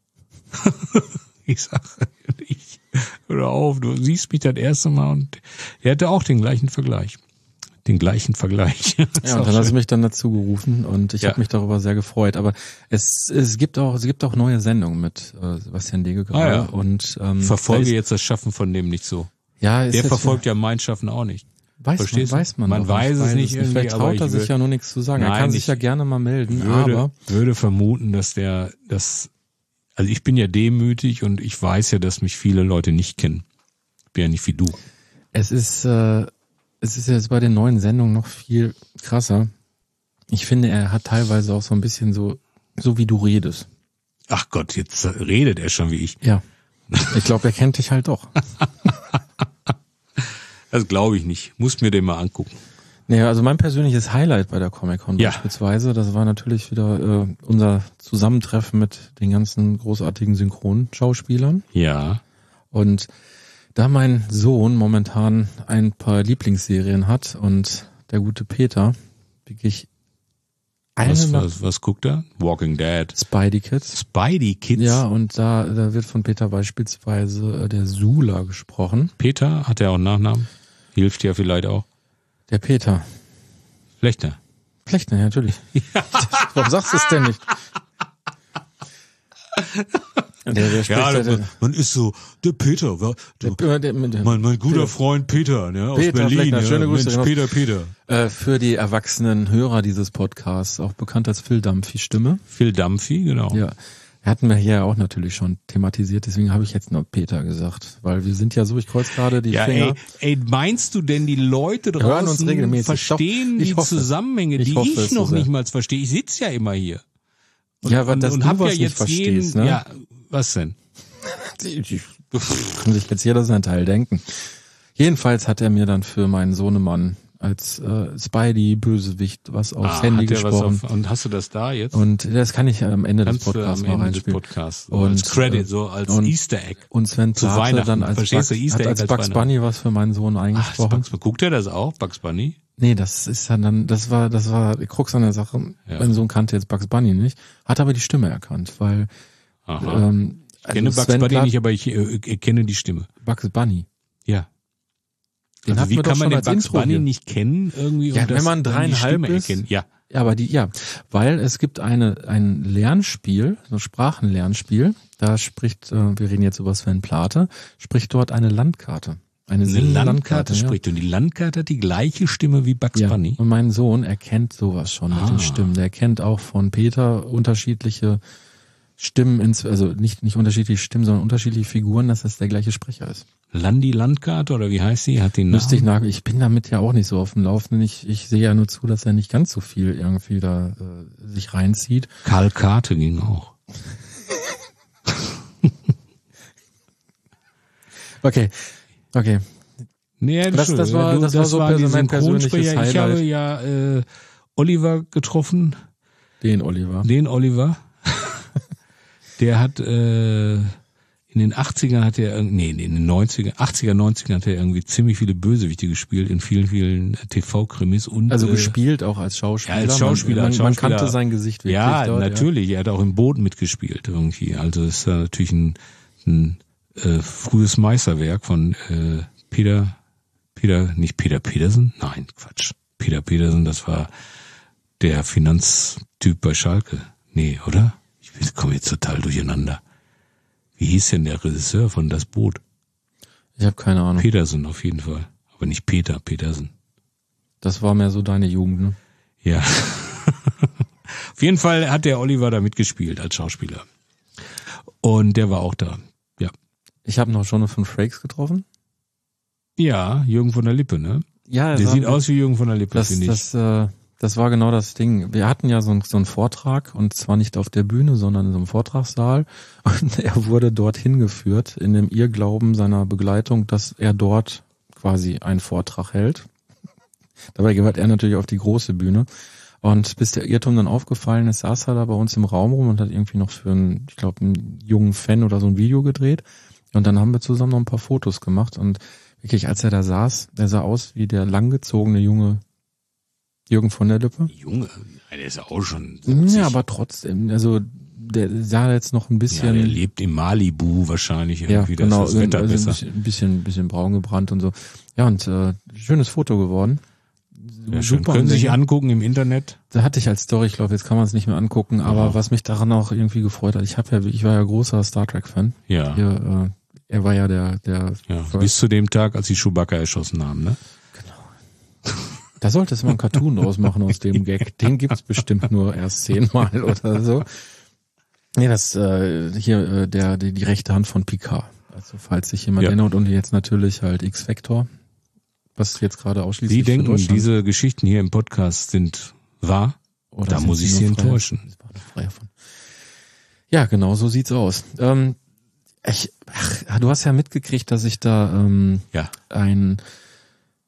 Speaker 4: Ich sag, ich, hör auf, du siehst mich das erste Mal, und er hatte auch den gleichen Vergleich. Den gleichen Vergleich.
Speaker 3: Ja, und dann hast du mich dann dazu gerufen und ich
Speaker 4: Ja.
Speaker 3: habe mich darüber sehr gefreut. Aber es es gibt auch es gibt auch neue Sendungen mit äh, Sebastian Lege gerade
Speaker 4: Ah, ja.
Speaker 3: und ähm,
Speaker 4: Verfolge
Speaker 3: da ist,
Speaker 4: jetzt das Schaffen von dem nicht so.
Speaker 3: ja, ist
Speaker 4: Der
Speaker 3: jetzt-
Speaker 4: verfolgt ja mein Schaffen auch nicht.
Speaker 3: weiß
Speaker 4: verstehst du?
Speaker 3: man, weiß man,
Speaker 4: Man
Speaker 3: noch
Speaker 4: weiß es nicht irgendwie,
Speaker 3: Vielleicht
Speaker 4: aber
Speaker 3: traut
Speaker 4: ich
Speaker 3: er sich
Speaker 4: würd-
Speaker 3: ja nur nichts zu sagen. er
Speaker 4: Nein,
Speaker 3: kann sich
Speaker 4: ich
Speaker 3: ja gerne mal melden,
Speaker 4: Würde,
Speaker 3: aber
Speaker 4: würde vermuten, dass der, das, also ich bin ja demütig und ich weiß ja, dass mich viele Leute nicht kennen. Bin ja nicht wie du.
Speaker 3: es ist äh, es ist jetzt bei den neuen Sendungen noch viel krasser. Ich finde, er hat teilweise auch so ein bisschen so so wie du redest.
Speaker 4: Ach Gott, jetzt redet er schon wie ich.
Speaker 3: Ja. Ich glaube, er kennt dich halt doch.
Speaker 4: Das glaube ich nicht. Muss mir den mal angucken.
Speaker 3: Naja, also mein persönliches Highlight bei der Comic-Con
Speaker 4: Ja.
Speaker 3: beispielsweise, das war natürlich wieder äh, unser Zusammentreffen mit den ganzen großartigen Synchronschauspielern.
Speaker 4: Ja.
Speaker 3: Und da mein Sohn momentan ein paar Lieblingsserien hat und der gute Peter wirklich eine
Speaker 4: Was,
Speaker 3: nach
Speaker 4: was, was guckt er? Walking Dead.
Speaker 3: Spidey Kids.
Speaker 4: Spidey Kids.
Speaker 3: Ja, und da, da wird von Peter beispielsweise äh, der Sula gesprochen.
Speaker 4: Peter, hat er auch einen Nachnamen? Hilft ja vielleicht auch.
Speaker 3: Der Peter.
Speaker 4: Flechner.
Speaker 3: Flechner, ja, natürlich. Warum sagst du es denn nicht? Der, der spricht
Speaker 4: Ja,
Speaker 3: ja, der,
Speaker 4: man ist so, der Peter, war,
Speaker 3: der, der, der, der,
Speaker 4: mein, mein guter Freund Peter, ne, aus
Speaker 3: Peter
Speaker 4: Berlin.
Speaker 3: Flechner,
Speaker 4: Ja,
Speaker 3: schöne Grüße,
Speaker 4: Mensch,
Speaker 3: genau.
Speaker 4: Peter, Peter.
Speaker 3: äh, für die erwachsenen Hörer dieses Podcasts, auch bekannt als Phil Dampfi Stimme.
Speaker 4: Phil Dampfi, genau.
Speaker 3: Ja, hatten wir hier auch natürlich schon thematisiert, deswegen habe ich jetzt nur Peter gesagt, weil wir sind ja so, ich kreuz gerade die
Speaker 4: Ja,
Speaker 3: Finger.
Speaker 4: ey, ey, meinst du denn, die Leute
Speaker 3: Hören uns
Speaker 4: draußen
Speaker 3: regelmäßig.
Speaker 4: verstehen
Speaker 3: Doch, ich
Speaker 4: die
Speaker 3: hoffe es.
Speaker 4: Zusammenhänge,
Speaker 3: Ich
Speaker 4: die
Speaker 3: hoffe
Speaker 4: ich
Speaker 3: es
Speaker 4: noch
Speaker 3: so sehr.
Speaker 4: nicht mal verstehe? Ich sitze ja immer hier. Und,
Speaker 3: Ja, aber
Speaker 4: und,
Speaker 3: dass
Speaker 4: und
Speaker 3: du
Speaker 4: hab
Speaker 3: was
Speaker 4: ja
Speaker 3: nicht
Speaker 4: jetzt
Speaker 3: verstehst,
Speaker 4: jeden,
Speaker 3: ne?
Speaker 4: Ja, was denn?
Speaker 3: Die- die- Kann sich jetzt jeder sein Teil denken. Jedenfalls hat er mir dann für meinen Sohnemann als äh, Spidey Bösewicht was aufs
Speaker 4: Ah,
Speaker 3: Handy
Speaker 4: hat der was
Speaker 3: gesprochen.
Speaker 4: auf, und hast du das da jetzt?
Speaker 3: Und das kann ich am Ende
Speaker 4: Kannst
Speaker 3: des
Speaker 4: du
Speaker 3: Podcasts
Speaker 4: am
Speaker 3: mal
Speaker 4: Ende des
Speaker 3: reinspielen.
Speaker 4: Podcasts, so
Speaker 3: Und,
Speaker 4: als Credit,
Speaker 3: äh,
Speaker 4: so als
Speaker 3: und-
Speaker 4: Easter Egg.
Speaker 3: Und Sven
Speaker 4: Zu
Speaker 3: Plate
Speaker 4: Weihnachten.
Speaker 3: dann als
Speaker 4: Verstehst du,
Speaker 3: Bugs,
Speaker 4: Easter
Speaker 3: hat
Speaker 4: Egg
Speaker 3: als
Speaker 4: als
Speaker 3: Bugs
Speaker 4: Weihnachten.
Speaker 3: Bunny was für meinen Sohn
Speaker 4: Ach,
Speaker 3: eingesprochen.
Speaker 4: Bugs, guckt er das auch, Bugs Bunny?
Speaker 3: Nee, das ist ja dann, das war, das war die Krux an der Sache.
Speaker 4: Ja.
Speaker 3: Mein Sohn kannte jetzt Bugs Bunny nicht, hat aber die Stimme erkannt, weil
Speaker 4: Aha.
Speaker 3: ähm,
Speaker 4: ich kenne
Speaker 3: also
Speaker 4: Bugs
Speaker 3: Sven
Speaker 4: Bunny
Speaker 3: Plath-
Speaker 4: nicht, aber ich äh, erkenne die Stimme.
Speaker 3: Bugs Bunny.
Speaker 4: Ja.
Speaker 3: Den
Speaker 4: Also
Speaker 3: hatten
Speaker 4: wie
Speaker 3: wir doch
Speaker 4: kann man
Speaker 3: schon
Speaker 4: den
Speaker 3: als
Speaker 4: Bugs
Speaker 3: Intro
Speaker 4: Bunny
Speaker 3: hier.
Speaker 4: nicht kennen irgendwie?
Speaker 3: Ja,
Speaker 4: und
Speaker 3: wenn
Speaker 4: das
Speaker 3: man
Speaker 4: dann die
Speaker 3: dreieinhalb
Speaker 4: Stimme
Speaker 3: ist.
Speaker 4: erkennen? Ja.
Speaker 3: Ja, aber die, ja, weil es gibt eine, ein Lernspiel, so ein Sprachenlernspiel, da spricht, äh, wir reden jetzt über Sven Plate, spricht dort eine Landkarte. Eine,
Speaker 4: Eine
Speaker 3: singende
Speaker 4: Landkarte
Speaker 3: ja.
Speaker 4: spricht und die Landkarte hat die gleiche Stimme wie Bugs
Speaker 3: Ja,
Speaker 4: Bunny.
Speaker 3: und mein Sohn erkennt sowas schon mit
Speaker 4: Ah.
Speaker 3: den Stimmen. Der kennt auch von Peter unterschiedliche Stimmen, ins, also nicht, nicht unterschiedliche Stimmen, sondern unterschiedliche Figuren, dass das der gleiche Sprecher ist.
Speaker 4: Landi Landkarte oder wie heißt sie? Hat den Namen?
Speaker 3: Müsste ich nach, ich bin damit ja auch nicht so auf dem Laufenden. Ich, ich sehe ja nur zu, dass er nicht ganz so viel irgendwie da äh, sich reinzieht.
Speaker 4: Karl Karte ging auch.
Speaker 3: Okay, okay.
Speaker 4: Nee,
Speaker 3: Das- das war-
Speaker 4: du,
Speaker 3: das war so
Speaker 4: die
Speaker 3: persön- mein persönliches
Speaker 4: Synchronsprecher. Ich
Speaker 3: Highlight.
Speaker 4: habe ja äh, Oliver getroffen,
Speaker 3: Den Oliver.
Speaker 4: den Oliver. Der hat äh, in den achtzigern hat er irg- nee, in den neunzigern, achtziger, neunzigern hat er irgendwie ziemlich viele Bösewichte gespielt in vielen, vielen T V-Krimis und
Speaker 3: Also
Speaker 4: äh,
Speaker 3: gespielt auch als Schauspieler.
Speaker 4: Ja, als Schauspieler,
Speaker 3: Man,
Speaker 4: als
Speaker 3: man, man
Speaker 4: Schauspieler.
Speaker 3: kannte sein Gesicht wirklich
Speaker 4: Ja,
Speaker 3: dort,
Speaker 4: natürlich. Er hat auch im Boot mitgespielt irgendwie. Also es ist ja natürlich ein, ein äh, frühes Meisterwerk von äh, Peter, Peter, nicht Peter Petersen? Nein, Quatsch. Peter Petersen, das war der Finanztyp bei Schalke. Nee, oder? Ich komme jetzt total durcheinander. Wie hieß denn der Regisseur von Das Boot?
Speaker 3: Ich habe keine Ahnung.
Speaker 4: Petersen auf jeden Fall. Aber nicht Peter Petersen.
Speaker 3: Das war mehr so deine Jugend, ne?
Speaker 4: Ja. Auf jeden Fall hat der Oliver da mitgespielt als Schauspieler. Und der war auch da. Ja.
Speaker 3: Ich habe noch Jonathan Frakes getroffen.
Speaker 4: Ja, Jürgen von der Lippe, ne?
Speaker 3: Ja,
Speaker 4: Der sieht aus wie Jürgen von der Lippe,
Speaker 3: Das,
Speaker 4: finde ich.
Speaker 3: das, äh, das war genau das Ding. Wir hatten ja so, ein, so einen Vortrag und zwar nicht auf der Bühne, sondern in so einem Vortragssaal. Und er wurde dorthin geführt in dem Irrglauben seiner Begleitung, dass er dort quasi einen Vortrag hält. Dabei gehört er natürlich auf die große Bühne. Und bis der Irrtum dann aufgefallen ist, saß er da bei uns im Raum rum und hat irgendwie noch für einen, ich glaube, einen jungen Fan oder so ein Video gedreht. Und dann haben wir zusammen noch ein paar Fotos gemacht. Und wirklich, als er da saß, der sah aus wie der langgezogene junge Jürgen von der Lippe.
Speaker 4: Junge, der ist ja auch schon siebzig.
Speaker 3: Ja, aber trotzdem, also der sah jetzt noch ein
Speaker 4: Ja,
Speaker 3: bisschen...
Speaker 4: der lebt im Malibu wahrscheinlich
Speaker 3: Ja,
Speaker 4: irgendwie,
Speaker 3: genau,
Speaker 4: da ist das Wetter
Speaker 3: also ein
Speaker 4: besser.
Speaker 3: bisschen, ein bisschen, bisschen braun gebrannt und so. Ja, und äh, schönes Foto geworden.
Speaker 4: Ja, schön.
Speaker 3: Super.
Speaker 4: Können
Speaker 3: Und
Speaker 4: Sie sich
Speaker 3: der-
Speaker 4: angucken im Internet.
Speaker 3: Da hatte ich als Story, ich glaube, jetzt kann man es nicht mehr angucken, aber
Speaker 4: Aha.
Speaker 3: was mich daran auch irgendwie gefreut hat, ich habe ja, ich war ja großer Star Trek Fan.
Speaker 4: Ja,
Speaker 3: Hier, äh, er war ja der, der.
Speaker 4: ja. Bis zu dem Tag, als sie Chewbacca erschossen haben, ne?
Speaker 3: Da sollte es mal ein Cartoon draus machen aus dem Gag. Den gibt's bestimmt nur erst zehnmal oder so. Nee, das äh, hier äh, der die, die rechte Hand von Picard. Also falls sich jemand
Speaker 4: Ja.
Speaker 3: erinnert und jetzt natürlich halt X-Factor, was jetzt gerade ausschließlich
Speaker 4: Sie
Speaker 3: für
Speaker 4: denken,
Speaker 3: Deutschland-
Speaker 4: diese Geschichten hier im Podcast sind wahr?
Speaker 3: Oder
Speaker 4: da
Speaker 3: sind
Speaker 4: muss ich Sie
Speaker 3: nur frei-
Speaker 4: enttäuschen.
Speaker 3: sind wir nur frei davon? Ja, genau, so sieht's aus. Ähm, ich, ach, du hast ja mitgekriegt, dass ich da ähm,
Speaker 4: Ja.
Speaker 3: ein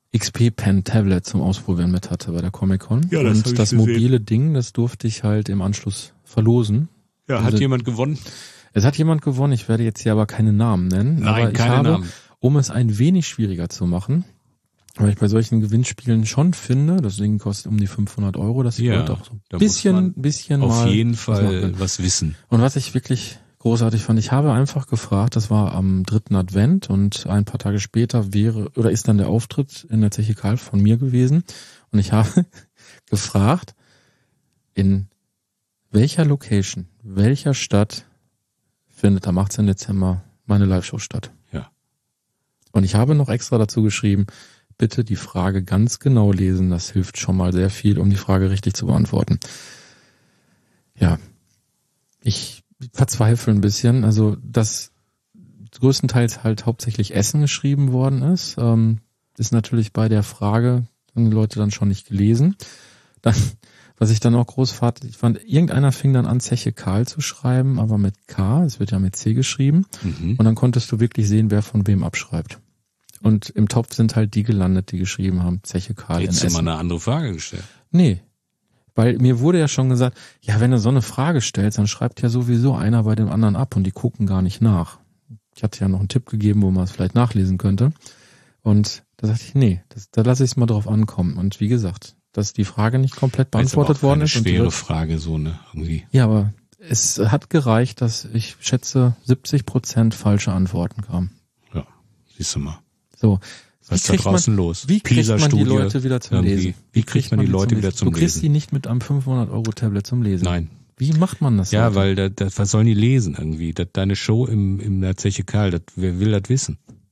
Speaker 3: X P Pen Tablet zum Ausprobieren mit hatte bei der Comic-Con.
Speaker 4: Ja, das hab
Speaker 3: und
Speaker 4: ich
Speaker 3: das
Speaker 4: gesehen.
Speaker 3: mobile Ding, das durfte ich halt im Anschluss verlosen.
Speaker 4: Ja, hat
Speaker 3: Also-
Speaker 4: jemand gewonnen?
Speaker 3: Es hat jemand gewonnen, ich werde jetzt hier aber keine Namen nennen.
Speaker 4: Nein,
Speaker 3: aber ich
Speaker 4: keine
Speaker 3: habe,
Speaker 4: Namen.
Speaker 3: um es ein wenig schwieriger zu machen, weil ich bei solchen Gewinnspielen schon finde, das Ding kostet um die fünfhundert Euro, dass ich
Speaker 4: Ja,
Speaker 3: Leute auch so
Speaker 4: da
Speaker 3: ein
Speaker 4: muss
Speaker 3: bisschen,
Speaker 4: man
Speaker 3: bisschen
Speaker 4: Auf
Speaker 3: mal
Speaker 4: jeden
Speaker 3: was machen
Speaker 4: Fall
Speaker 3: können.
Speaker 4: was wissen.
Speaker 3: Und was ich wirklich großartig fand, ich habe einfach gefragt, das war am dritten Advent und ein paar Tage später wäre, oder ist dann der Auftritt in der Zeche Karl von mir gewesen und ich habe gefragt, in welcher Location, welcher Stadt findet am achtzehnten Dezember meine Live-Show statt?
Speaker 4: Ja.
Speaker 3: Und ich habe noch extra dazu geschrieben, bitte die Frage ganz genau lesen, das hilft schon mal sehr viel, um die Frage richtig zu beantworten. Ja, ich verzweifle ein bisschen, also dass größtenteils halt hauptsächlich Essen geschrieben worden ist, ähm, ist natürlich bei der Frage, haben die Leute dann schon nicht gelesen. Dann, was ich dann auch groß fand, ich fand, irgendeiner fing dann an, Zeche Karl zu schreiben, aber mit K, es wird ja mit C geschrieben,
Speaker 4: Mhm.
Speaker 3: und dann konntest du wirklich sehen, wer von wem abschreibt. Und im Topf sind halt die gelandet, die geschrieben haben, Zeche Karl in
Speaker 4: Hättest du
Speaker 3: Essen.
Speaker 4: mal eine andere Frage gestellt.
Speaker 3: Nee. Weil mir wurde ja schon gesagt, ja, wenn du so eine Frage stellst, dann schreibt ja sowieso einer bei dem anderen ab und die gucken gar nicht nach. Ich hatte ja noch einen Tipp gegeben, wo man es vielleicht nachlesen könnte. Und da sagte ich, nee, das, da lasse ich es mal drauf ankommen. Und wie gesagt, dass die Frage nicht komplett beantwortet worden ist.
Speaker 4: Eine
Speaker 3: und die
Speaker 4: schwere
Speaker 3: wird-
Speaker 4: Frage, so ne, irgendwie.
Speaker 3: Ja, aber es hat gereicht, dass ich schätze siebzig Prozent falsche Antworten kamen.
Speaker 4: Ja, siehst du mal.
Speaker 3: So.
Speaker 4: Was ist da draußen los?
Speaker 3: Wie kriegt man die
Speaker 4: PISA-Studie
Speaker 3: Leute wieder zum
Speaker 4: irgendwie.
Speaker 3: Lesen?
Speaker 4: Wie kriegt man die Leute wieder zum
Speaker 3: Du kriegst
Speaker 4: Lesen?
Speaker 3: die nicht mit einem fünfhundert Euro Tablet zum Lesen.
Speaker 4: Nein.
Speaker 3: Wie macht man das?
Speaker 4: Ja,
Speaker 3: heute?
Speaker 4: weil da, da, was sollen die lesen irgendwie? Das, deine Show im, im der Zeche Karl, das, wer will das wissen?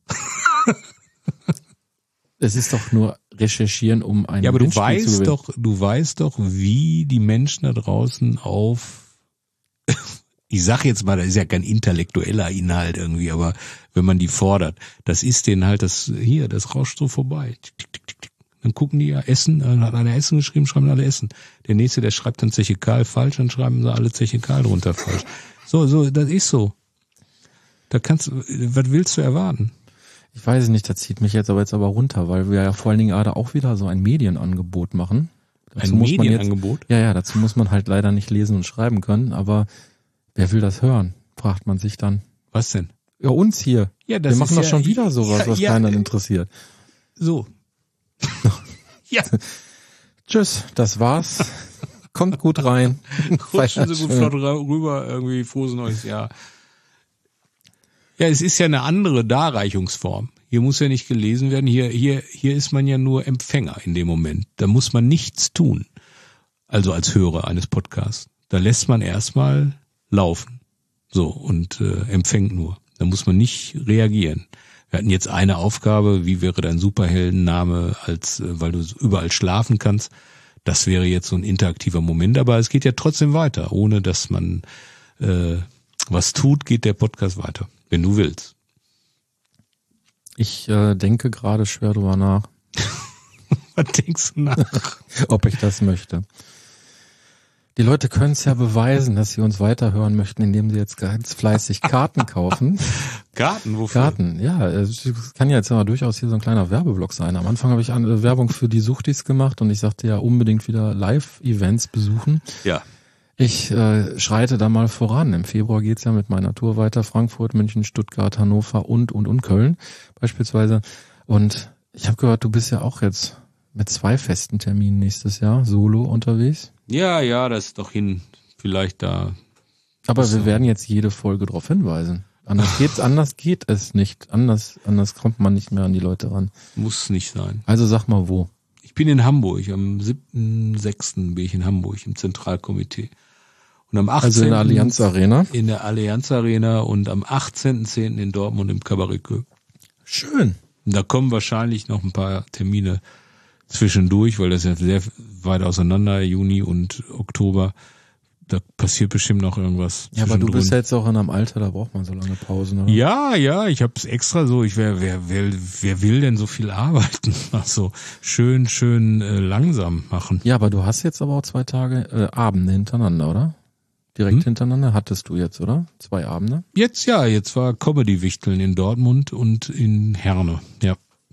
Speaker 3: Es ist doch nur recherchieren, um ein
Speaker 4: Ja, aber du
Speaker 3: Gewinnspiel zu
Speaker 4: weißt
Speaker 3: gewinnen.
Speaker 4: doch, du weißt doch, wie die Menschen da draußen auf, ich sag jetzt mal, das ist ja kein intellektueller Inhalt irgendwie, aber wenn man die fordert, das ist denen halt das, hier, das rauscht so vorbei. Tick, tick, tick, tick, tick. Dann gucken die ja Essen, dann hat einer Essen geschrieben, schreiben alle Essen. Der nächste, der schreibt dann Zeche Karl falsch, dann schreiben sie alle Zeche Karl drunter falsch. So, so, das ist so. Da kannst du, was willst du erwarten?
Speaker 3: Ich weiß es nicht, das zieht mich jetzt aber jetzt aber runter, weil wir ja vor allen Dingen gerade auch wieder so ein Medienangebot machen. Dazu
Speaker 4: Ein
Speaker 3: muss man
Speaker 4: Medienangebot?
Speaker 3: Jetzt, ja, ja, dazu muss man halt leider nicht lesen und schreiben können, aber wer will das hören? Fragt man sich dann.
Speaker 4: Was denn?
Speaker 3: Ja, uns hier.
Speaker 4: Ja, das
Speaker 3: wir machen
Speaker 4: ist
Speaker 3: doch
Speaker 4: ja-
Speaker 3: schon wieder sowas,
Speaker 4: ja,
Speaker 3: was
Speaker 4: ja,
Speaker 3: keinen
Speaker 4: äh,
Speaker 3: interessiert.
Speaker 4: So. Ja.
Speaker 3: Tschüss, das war's. Kommt gut rein.
Speaker 4: Rutschen Sie gut
Speaker 3: Feiert
Speaker 4: flott ra- rüber, irgendwie frohes neues Jahr. Ja, es ist ja eine andere Darreichungsform. Hier muss ja nicht gelesen werden. Hier, hier, hier ist man ja nur Empfänger in dem Moment. Da muss man nichts tun. Also als Hörer eines Podcasts. Da lässt man erstmal laufen. So, und äh, empfängt nur. Da muss man nicht reagieren. Wir hatten jetzt eine Aufgabe, wie wäre dein Superheldenname, als äh, weil du überall schlafen kannst. Das wäre jetzt so ein interaktiver Moment, aber es geht ja trotzdem weiter. Ohne dass man äh, was tut, geht der Podcast weiter, wenn du willst.
Speaker 3: Ich äh, denke gerade schwer drüber nach,
Speaker 4: Was denkst du nach?
Speaker 3: ob ich das möchte. Die Leute können es ja beweisen, dass sie uns weiterhören möchten, indem sie jetzt ganz fleißig Karten kaufen.
Speaker 4: Garten, wofür?
Speaker 3: Karten, ja, es kann ja jetzt aber durchaus hier so ein kleiner Werbeblock sein. Am Anfang habe ich eine Werbung für die Suchtis gemacht und ich sagte ja unbedingt wieder Live-Events besuchen.
Speaker 4: Ja.
Speaker 3: Ich äh, schreite da mal voran. Im Februar geht's ja mit meiner Tour weiter. Frankfurt, München, Stuttgart, Hannover und, und, und Köln beispielsweise. Und ich habe gehört, du bist ja auch jetzt mit zwei festen Terminen nächstes Jahr solo unterwegs.
Speaker 4: Ja, ja, das ist doch hin, vielleicht da.
Speaker 3: Aber
Speaker 4: Ach so.
Speaker 3: wir werden jetzt jede Folge darauf hinweisen. Anders geht, anders geht es nicht. Anders, anders kommt man nicht mehr an die Leute ran.
Speaker 4: Muss nicht sein.
Speaker 3: Also sag mal wo.
Speaker 4: Ich bin in Hamburg, am siebten sechsten bin ich in Hamburg im Zentralkomitee. Und am achtzehnten
Speaker 3: Also in der Allianz Arena.
Speaker 4: In der Allianz Arena und am achtzehnten zehnten in Dortmund im Cabaret Kö.
Speaker 3: Schön.
Speaker 4: Und da kommen wahrscheinlich noch ein paar Termine zwischendurch, weil das ja sehr weit auseinander, Juni und Oktober. Da passiert bestimmt noch irgendwas.
Speaker 3: Ja, aber du
Speaker 4: zwischendrin.
Speaker 3: bist ja jetzt auch in einem Alter, da braucht man so lange Pausen, oder?
Speaker 4: Ja, ja, ich hab's extra so. Ich wer, wer, wer, wer will denn so viel arbeiten? Ach so, schön, schön äh, langsam machen.
Speaker 3: Ja, aber du hast jetzt aber auch zwei Tage äh, Abende hintereinander, oder? Direkt
Speaker 4: Hm?
Speaker 3: hintereinander hattest du jetzt, oder? Zwei Abende?
Speaker 4: Jetzt ja, jetzt war Comedy-Wichteln in Dortmund und in Herne. Ja,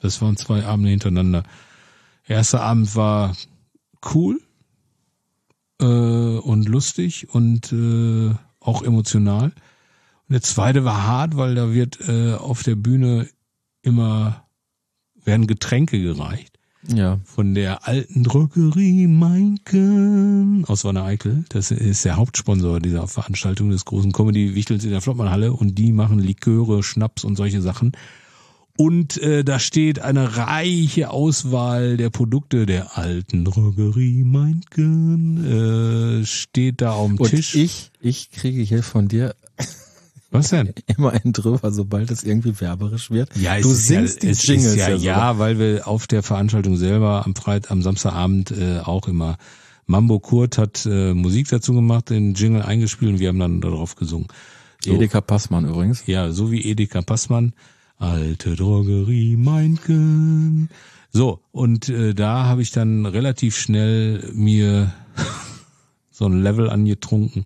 Speaker 4: Das waren zwei Abende hintereinander. Der erste Abend war cool äh, und lustig und äh, auch emotional. Und der zweite war hart, weil da wird äh, auf der Bühne immer werden Getränke gereicht.
Speaker 3: Ja.
Speaker 4: Von der alten Drogerie Meinken aus Wanne-Eickel. Das ist der Hauptsponsor dieser Veranstaltung des großen Comedy-Wichtels in der Flottmannhalle und die machen Liköre, Schnaps und solche Sachen. Und äh, da steht eine reiche Auswahl der Produkte der alten Drogerie Meinken, äh, steht da auf dem
Speaker 3: Und
Speaker 4: Tisch.
Speaker 3: ich, ich kriege hier von dir
Speaker 4: Was denn?
Speaker 3: immer einen drüber, sobald es irgendwie werberisch wird.
Speaker 4: Ja, es
Speaker 3: du
Speaker 4: ist
Speaker 3: singst
Speaker 4: ja,
Speaker 3: die
Speaker 4: es
Speaker 3: Jingles
Speaker 4: ist ja,
Speaker 3: ja, so.
Speaker 4: ja, weil wir auf der Veranstaltung selber am Freit, am Samstagabend äh, auch immer Mambo Kurt hat äh, Musik dazu gemacht, den Jingle eingespielt und wir haben dann darauf gesungen. So,
Speaker 3: Edeka Passmann übrigens.
Speaker 4: ja, so wie Edeka Passmann, alte Drogerie Meinken. So, und äh, da habe ich dann relativ schnell mir so ein Level angetrunken.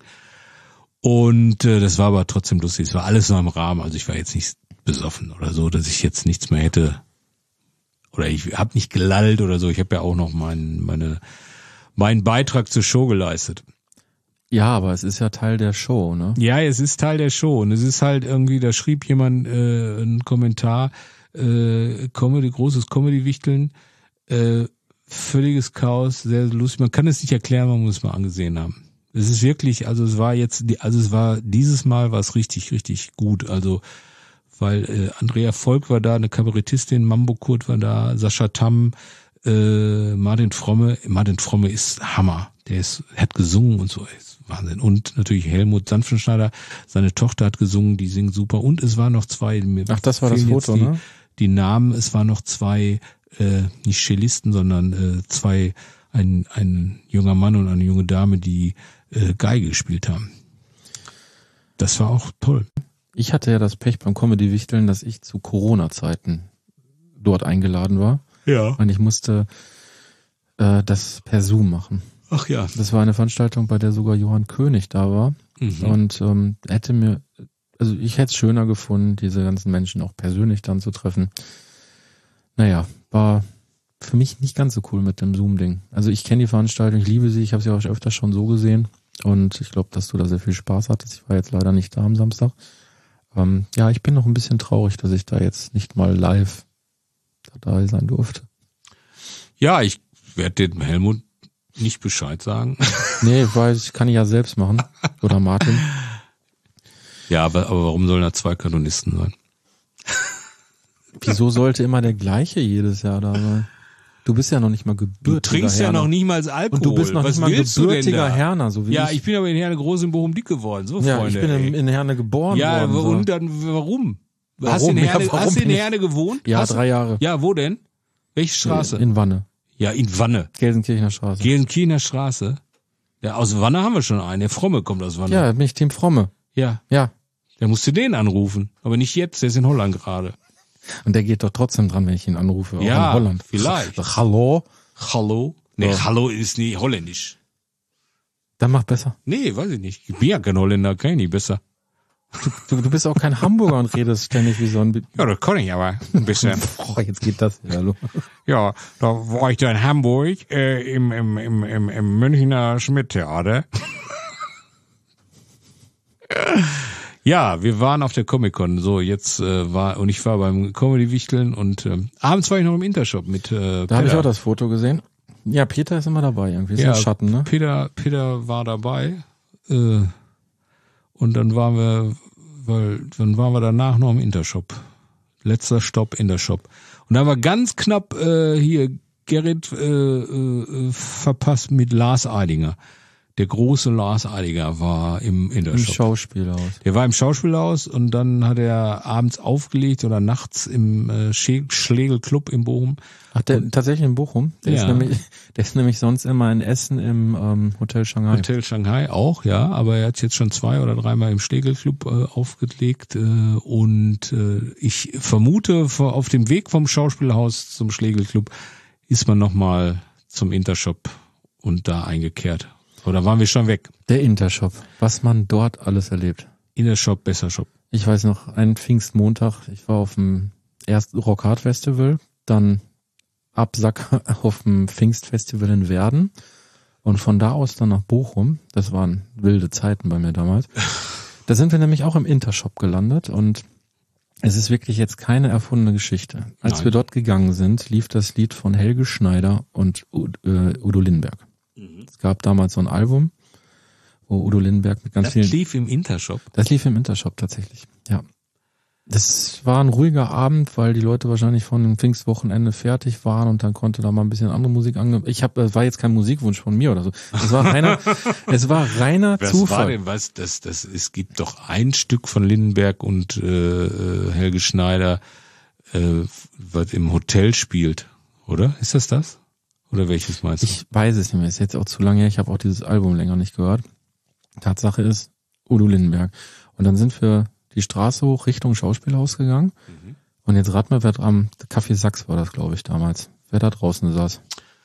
Speaker 4: Und äh, das war aber trotzdem lustig. Es war alles noch im Rahmen. Also ich war jetzt nicht besoffen oder so, dass ich jetzt nichts mehr hätte. Oder ich habe nicht gelallt oder so. Ich habe ja auch noch meinen meine meinen Beitrag zur Show geleistet.
Speaker 3: Ja, aber es ist ja Teil der Show, ne?
Speaker 4: Ja, es ist Teil der Show. Und es ist halt irgendwie, da schrieb jemand äh, einen Kommentar, äh, Comedy, großes Comedy-Wichteln, äh, völliges Chaos, sehr lustig. Man kann es nicht erklären, man muss es mal angesehen haben. Es ist wirklich, also es war jetzt, also es war dieses Mal war es richtig, richtig gut. Also weil äh, Andrea Volk war da, eine Kabarettistin, Mambo Kurt war da, Sascha Tamm, äh, Martin Fromme. Martin Fromme ist Hammer. Der ist, hat gesungen und so, ist Wahnsinn. Und natürlich Helmut Sanftenschneider, seine Tochter hat gesungen, die singt super. Und es waren noch zwei.
Speaker 3: Ach, das war das Foto,
Speaker 4: die,
Speaker 3: ne?
Speaker 4: Die Namen, es waren noch zwei, äh, nicht Cellisten, sondern äh, zwei, ein ein junger Mann und eine junge Dame, die äh, Geige gespielt haben. Das war auch toll.
Speaker 3: Ich hatte ja das Pech beim Comedy-Wichteln, dass ich zu Corona-Zeiten dort eingeladen war.
Speaker 4: Ja.
Speaker 3: Und ich musste äh, das per Zoom machen.
Speaker 4: Ach ja.
Speaker 3: Das war eine Veranstaltung, bei der sogar Johann König da war.
Speaker 4: Mhm.
Speaker 3: Und ähm, hätte mir, also ich hätte es schöner gefunden, diese ganzen Menschen auch persönlich dann zu treffen. Naja, war für mich nicht ganz so cool mit dem Zoom-Ding. Also ich kenne die Veranstaltung, ich liebe sie, ich habe sie auch öfter schon so gesehen. Und ich glaube, dass du da sehr viel Spaß hattest. Ich war jetzt leider nicht da am Samstag. Ähm, ja, ich bin noch ein bisschen traurig, dass ich da jetzt nicht mal live dabei sein durfte.
Speaker 4: Ja, ich werde dem Helmut nicht Bescheid sagen.
Speaker 3: Nee, weil ich kann ich ja selbst machen. Oder Martin.
Speaker 4: Ja, aber, aber warum sollen da zwei Kanonisten sein?
Speaker 3: Wieso sollte immer der gleiche jedes Jahr da sein? Du bist ja noch nicht mal gebürtiger
Speaker 4: Du trinkst
Speaker 3: Herner.
Speaker 4: ja noch niemals Alkohol.
Speaker 3: Und du bist noch
Speaker 4: Was
Speaker 3: nicht mal
Speaker 4: willst du denn
Speaker 3: gebürtiger
Speaker 4: da?
Speaker 3: Herner, so wie
Speaker 4: Ja,
Speaker 3: ich.
Speaker 4: ich bin aber in Herne Groß in Bochum dick geworden. So,
Speaker 3: ja,
Speaker 4: Freunde.
Speaker 3: ich bin in,
Speaker 4: ey.
Speaker 3: in Herne geboren
Speaker 4: Ja,
Speaker 3: worden.
Speaker 4: und
Speaker 3: so.
Speaker 4: dann, warum?
Speaker 3: Warum?
Speaker 4: Hast du in
Speaker 3: Ja,
Speaker 4: Herne,
Speaker 3: warum
Speaker 4: hast du in
Speaker 3: nicht?
Speaker 4: Herne gewohnt?
Speaker 3: Ja,
Speaker 4: hast
Speaker 3: drei
Speaker 4: du?
Speaker 3: Jahre.
Speaker 4: Ja, wo denn? Welche Straße?
Speaker 3: In Wanne.
Speaker 4: Ja, in Wanne.
Speaker 3: Gelsenkirchener Straße.
Speaker 4: Gelsenkirchener Straße. Ja, aus Wanne haben wir schon einen. Der Fromme kommt aus Wanne.
Speaker 3: Ja, bin ich Team Fromme.
Speaker 4: Ja.
Speaker 3: Ja.
Speaker 4: Der musste den anrufen. Aber nicht jetzt, der ist in Holland gerade.
Speaker 3: Und der geht doch trotzdem dran, wenn ich ihn anrufe. Auch
Speaker 4: Ja,
Speaker 3: in Holland.
Speaker 4: vielleicht.
Speaker 3: Hallo?
Speaker 4: Hallo? Nee,
Speaker 3: Ja.
Speaker 4: Hallo ist nie holländisch.
Speaker 3: Dann mach besser.
Speaker 4: Nee, weiß ich nicht. Ich bin ja kein Holländer, kann ich nicht besser.
Speaker 3: Du, du bist auch kein Hamburger und redest ständig wie so ein...
Speaker 4: Ja, das kann ich aber ein bisschen.
Speaker 3: Boah, jetzt geht das wieder los.
Speaker 4: Ja, da war ich da in Hamburg, äh, im, im, im, im, im Münchner Schmidt-Theater. Ja, wir waren auf der Comic-Con, so jetzt äh, war, und ich war beim Comedy-Wichteln und äh, abends war ich noch im Intershop mit äh,
Speaker 3: Da habe ich auch das Foto gesehen. Ja, Peter ist immer dabei irgendwie. Ist
Speaker 4: Ja,
Speaker 3: ein Schatten, ne?
Speaker 4: Peter, Peter war dabei äh, und dann waren wir, weil dann waren wir danach noch im Intershop. Letzter Stopp Intershop. Und da war ganz knapp äh, hier Gerrit äh, äh, verpasst mit Lars Eidinger. Der große Lars Eidinger war im
Speaker 3: Im
Speaker 4: Intershop.
Speaker 3: Schauspielhaus.
Speaker 4: Der war im Schauspielhaus und dann hat er abends aufgelegt oder nachts im äh, Schlegel-Club in Bochum.
Speaker 3: Ach, der tatsächlich in Bochum? Der,
Speaker 4: Ja.
Speaker 3: ist nämlich, der ist nämlich sonst immer in Essen im ähm, Hotel Shanghai.
Speaker 4: Hotel Shanghai auch, ja, aber er hat jetzt schon zwei oder dreimal im Schlegel-Club äh, aufgelegt äh, und äh, ich vermute, vor, auf dem Weg vom Schauspielhaus zum Schlegel-Club ist man nochmal zum Intershop und da eingekehrt. Oder waren wir schon weg?
Speaker 3: Der Intershop. Was man dort alles erlebt.
Speaker 4: Intershop, besser Shop.
Speaker 3: Ich weiß noch, einen Pfingstmontag, ich war auf dem ersten Rockhard Festival dann Absacker auf dem Pfingstfestival in Werden und von da aus dann nach Bochum. Das waren wilde Zeiten bei mir damals. Da sind wir nämlich auch im Intershop gelandet und es ist wirklich jetzt keine erfundene Geschichte. Als
Speaker 4: Nein.
Speaker 3: wir dort gegangen sind, lief das Lied von Helge Schneider und äh, Udo Lindenberg. Mhm. Es gab damals so ein Album, wo Udo Lindenberg mit ganz
Speaker 4: Das
Speaker 3: vielen...
Speaker 4: lief im Intershop.
Speaker 3: Das lief im Intershop tatsächlich, ja. Das war ein ruhiger Abend, weil die Leute wahrscheinlich von dem Pfingstwochenende fertig waren und dann konnte da mal ein bisschen andere Musik ange... Ich habe, das war jetzt kein Musikwunsch von mir oder so. Es war reiner, es war reiner
Speaker 4: Was
Speaker 3: Zufall.
Speaker 4: war denn was? Das, das, es gibt doch ein Stück von Lindenberg und äh, Helge Schneider, äh, was im Hotel spielt, oder? Ist das das? Oder welches meinst du?
Speaker 3: Ich weiß es nicht mehr. Ist jetzt auch zu lange her. Ich habe auch dieses Album länger nicht gehört. Tatsache ist Udo Lindenberg. Und dann sind wir die Straße hoch Richtung Schauspielhaus gegangen. Mhm. Und jetzt rat mal, wer am Café Sachs war das, glaube ich, damals. Wer da draußen saß.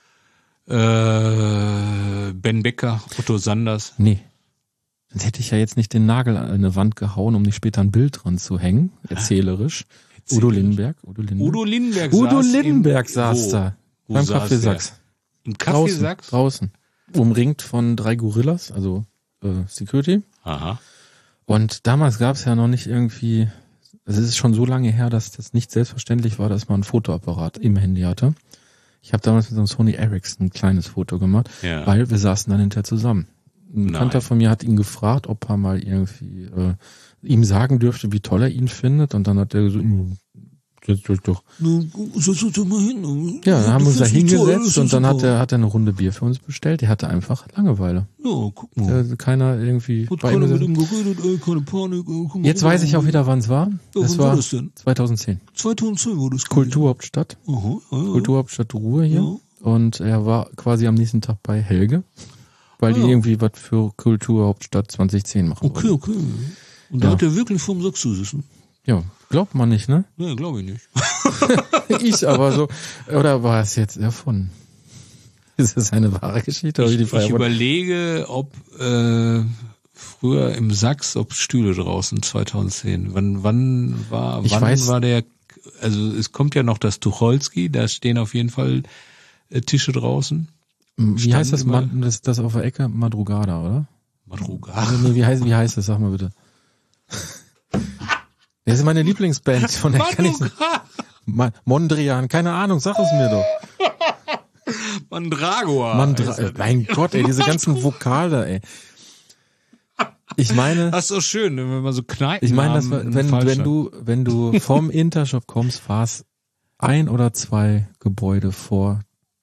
Speaker 4: Äh, Ben Becker, Otto Sanders.
Speaker 3: Nee. Dann hätte ich ja jetzt nicht den Nagel an eine Wand gehauen, um nicht später ein Bild dran zu hängen. Erzählerisch.
Speaker 4: Erzählerisch.
Speaker 3: Udo Lindenberg. Udo Lindenberg.
Speaker 4: Udo Lindenberg
Speaker 3: Udo
Speaker 4: saß
Speaker 3: Lindenberg
Speaker 4: im,
Speaker 3: saß
Speaker 4: wo?
Speaker 3: da.
Speaker 4: Wo
Speaker 3: Beim
Speaker 4: saß
Speaker 3: Café
Speaker 4: der?
Speaker 3: Sachs.
Speaker 4: Im Café
Speaker 3: Draußen,
Speaker 4: Sachs?
Speaker 3: draußen. Umringt von drei Gorillas, also äh, Security.
Speaker 4: Aha.
Speaker 3: Und damals gab es ja noch nicht irgendwie, es ist schon so lange her, dass das nicht selbstverständlich war, dass man ein Fotoapparat im Handy hatte. Ich habe damals mit so einem Sony Ericsson ein kleines Foto gemacht,
Speaker 4: Ja.
Speaker 3: weil wir saßen dann hinterher zusammen. Ein
Speaker 4: Nein.
Speaker 3: Bekannter von mir hat ihn gefragt, ob er mal irgendwie äh, ihm sagen dürfte, wie toll er ihn findet. Und dann hat er gesagt, "Mm, setzt euch doch.
Speaker 5: Setz uns doch mal hin.
Speaker 3: Ja, dann haben wir uns da
Speaker 5: Das ist toll,
Speaker 3: hingesetzt
Speaker 5: das
Speaker 3: und
Speaker 5: ist
Speaker 3: dann hat
Speaker 5: super.
Speaker 3: er, hat er eine Runde Bier für uns bestellt. Der hatte einfach Langeweile.
Speaker 5: Ja, guck mal.
Speaker 3: Der, keiner irgendwie
Speaker 5: Hat
Speaker 3: bei ihm
Speaker 5: keiner mit
Speaker 3: gesessen.
Speaker 5: ihm geredet, ey, keine Panik. Ey, komm mal
Speaker 3: Jetzt
Speaker 5: rüber.
Speaker 3: weiß ich auch wieder, wann es war.
Speaker 5: Ja,
Speaker 3: Das
Speaker 5: wann
Speaker 3: war
Speaker 5: war das denn?
Speaker 3: zweitausendzehn.
Speaker 5: zweitausendzehn war das.
Speaker 3: Kulturhauptstadt.
Speaker 5: Aha, ja, ja.
Speaker 3: Kulturhauptstadt Ruhr hier.
Speaker 5: Ja.
Speaker 3: Und er war quasi am nächsten Tag bei Helge, weil die
Speaker 5: Ja.
Speaker 3: irgendwie was für Kulturhauptstadt zweitausendzehn machen
Speaker 5: Okay,
Speaker 3: wollten.
Speaker 5: okay. Und da
Speaker 3: Ja.
Speaker 5: hat er wirklich vorm Sachs gesessen?
Speaker 3: Ja, glaubt man nicht, ne?
Speaker 5: Nee, glaube ich nicht.
Speaker 3: Ich aber so. Oder war es jetzt erfunden? Ist das eine wahre Geschichte? Oder wie die
Speaker 4: Ich,
Speaker 3: Frage
Speaker 4: ich
Speaker 3: wurde?
Speaker 4: überlege, ob äh, früher im Sachs, ob Stühle draußen zweitausendzehn. Wann, wann war,
Speaker 3: Ich
Speaker 4: wann
Speaker 3: weiß-
Speaker 4: war der? Also es kommt ja noch das Tucholsky, da stehen auf jeden Fall äh, Tische draußen.
Speaker 3: Wie heißt das,
Speaker 4: immer-
Speaker 3: Ma- das, das auf der Ecke? Madrugada, oder?
Speaker 4: Madruga.
Speaker 3: Also, nee, wie heißt, wie heißt das? Sag mal bitte. Das ist meine Lieblingsband. Von der kann ich Ma- Mondrian, keine Ahnung, sag es mir doch.
Speaker 4: Mandragora.
Speaker 3: Mandra
Speaker 4: ist das.
Speaker 3: mein Gott, ey, diese ganzen Vokale, ey. Ich meine,
Speaker 4: Das ist so schön, wenn man so Kneipen
Speaker 3: ich meine, das war, wenn,
Speaker 4: falsch
Speaker 3: wenn
Speaker 4: hat.
Speaker 3: du, wenn du vom Intershop kommst, war es ein oder zwei Gebäude vor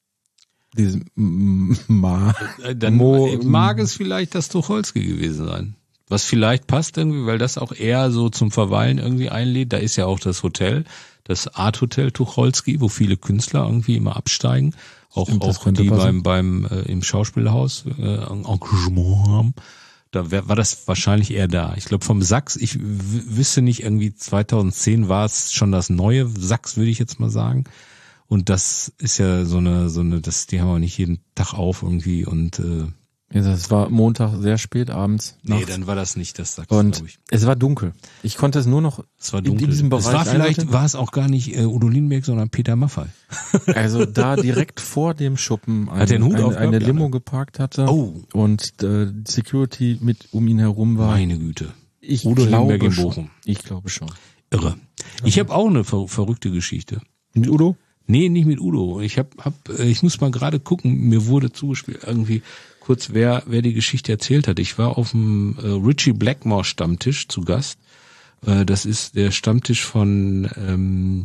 Speaker 3: diesem M- Ma.
Speaker 4: Äh, Dann
Speaker 3: Mo-
Speaker 4: mag es vielleicht das Tucholsky gewesen sein. Was vielleicht passt irgendwie, weil das auch eher so zum Verweilen irgendwie einlädt. Da ist ja auch das Hotel, das Art Hotel Tucholsky, wo viele Künstler irgendwie immer absteigen. Auch,
Speaker 3: Stimmt, das
Speaker 4: auch
Speaker 3: könnte
Speaker 4: die
Speaker 3: passen.
Speaker 4: beim, beim äh, im Schauspielhaus äh, ein Engagement haben. Da wär, war das wahrscheinlich eher da. Ich glaube vom Sachs, ich w- wüsste nicht, irgendwie zweitausendzehn war es schon das neue Sachs, würde ich jetzt mal sagen. Und das ist ja so eine, so eine, das, die haben wir nicht jeden Tag auf irgendwie und äh,
Speaker 3: Ja, das war Montag sehr spät abends.
Speaker 4: nee,
Speaker 3: nachts.
Speaker 4: dann war das nicht das Sachs,
Speaker 3: Und
Speaker 4: glaube ich.
Speaker 3: es war dunkel. Ich konnte es nur noch
Speaker 4: Es war
Speaker 3: in
Speaker 4: dunkel.
Speaker 3: diesem Bereich
Speaker 4: es war vielleicht,
Speaker 3: einordnen.
Speaker 4: war es auch gar nicht äh, Udo Lindenberg, sondern Peter Maffay.
Speaker 3: Also da direkt vor dem Schuppen ein,
Speaker 4: Hat der einen Hut
Speaker 3: eine,
Speaker 4: auf
Speaker 3: eine
Speaker 4: gehabt?
Speaker 3: Limo
Speaker 4: Ja, ne?
Speaker 3: geparkt hatte
Speaker 4: Oh.
Speaker 3: und äh, Security mit um ihn herum war.
Speaker 4: Meine Güte.
Speaker 3: Ich
Speaker 4: Udo
Speaker 3: glaube
Speaker 4: Lindenberg in
Speaker 3: schon.
Speaker 4: Bochum.
Speaker 3: Ich glaube schon.
Speaker 4: Irre. Ich habe auch eine ver verrückte Geschichte.
Speaker 3: Mit Udo?
Speaker 4: Nee, nicht mit Udo. Ich hab, hab, äh, ich muss mal gerade gucken, mir wurde zugespielt, irgendwie kurz, wer, wer die Geschichte erzählt hat. Ich war auf dem äh, Richie Blackmore Stammtisch zu Gast. Äh, das ist der Stammtisch von ähm,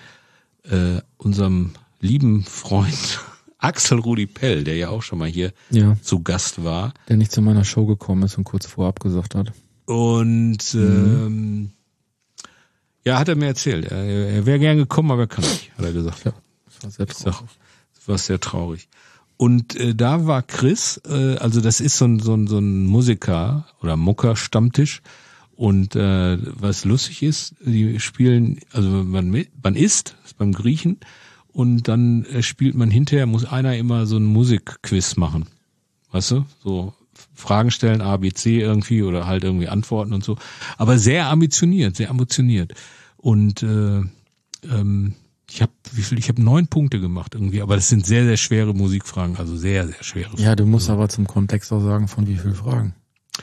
Speaker 4: äh, unserem lieben Freund Axel Rudi Pell, der ja auch schon mal hier
Speaker 3: Ja.
Speaker 4: zu Gast war.
Speaker 3: Der nicht zu meiner Show gekommen ist und kurz vorher abgesagt hat.
Speaker 4: Und ähm, ja, hat er mir erzählt. Er, er wäre gern gekommen, aber er kann nicht, hat er gesagt.
Speaker 3: Ja. Das war sehr
Speaker 4: Ich sag,
Speaker 3: traurig.
Speaker 4: das war sehr traurig. Und äh, da war Chris, äh, also das ist so ein, so ein, so ein Musiker- oder Mucker-Stammtisch. Und äh, was lustig ist, die spielen, also man, mit- man isst, ist beim Griechen, und dann äh, spielt man hinterher, muss einer immer so ein Musikquiz machen. Weißt du? So Fragen stellen, A, B, C irgendwie oder halt irgendwie antworten und so. Aber sehr ambitioniert, sehr ambitioniert. Und äh, ähm, Ich habe wie viel? Ich habe neun Punkte gemacht irgendwie, aber das sind sehr, sehr schwere Musikfragen, also sehr, sehr schwere Fragen.
Speaker 3: Ja, du musst aber zum Kontext auch sagen, von wie vielen Fragen.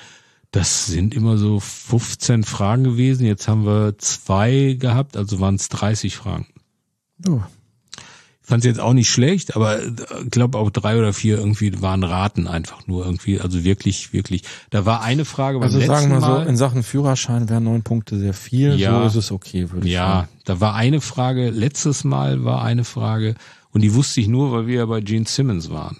Speaker 4: Das sind immer so fünfzehn Fragen gewesen. Jetzt haben wir zwei gehabt, also waren es dreißig Fragen.
Speaker 3: Oh.
Speaker 4: Ich fand es jetzt auch nicht schlecht, aber ich glaube auch drei oder vier irgendwie waren Raten einfach nur irgendwie, also wirklich, wirklich. Da war eine Frage beim
Speaker 3: Also
Speaker 4: letzten
Speaker 3: sagen wir so,
Speaker 4: Mal.
Speaker 3: in Sachen Führerschein wären neun Punkte sehr viel,
Speaker 4: Ja.
Speaker 3: so ist es okay, würde ich
Speaker 4: Ja,
Speaker 3: sagen.
Speaker 4: da war eine Frage, letztes Mal war eine Frage und die wusste ich nur, weil wir ja bei Gene Simmons waren.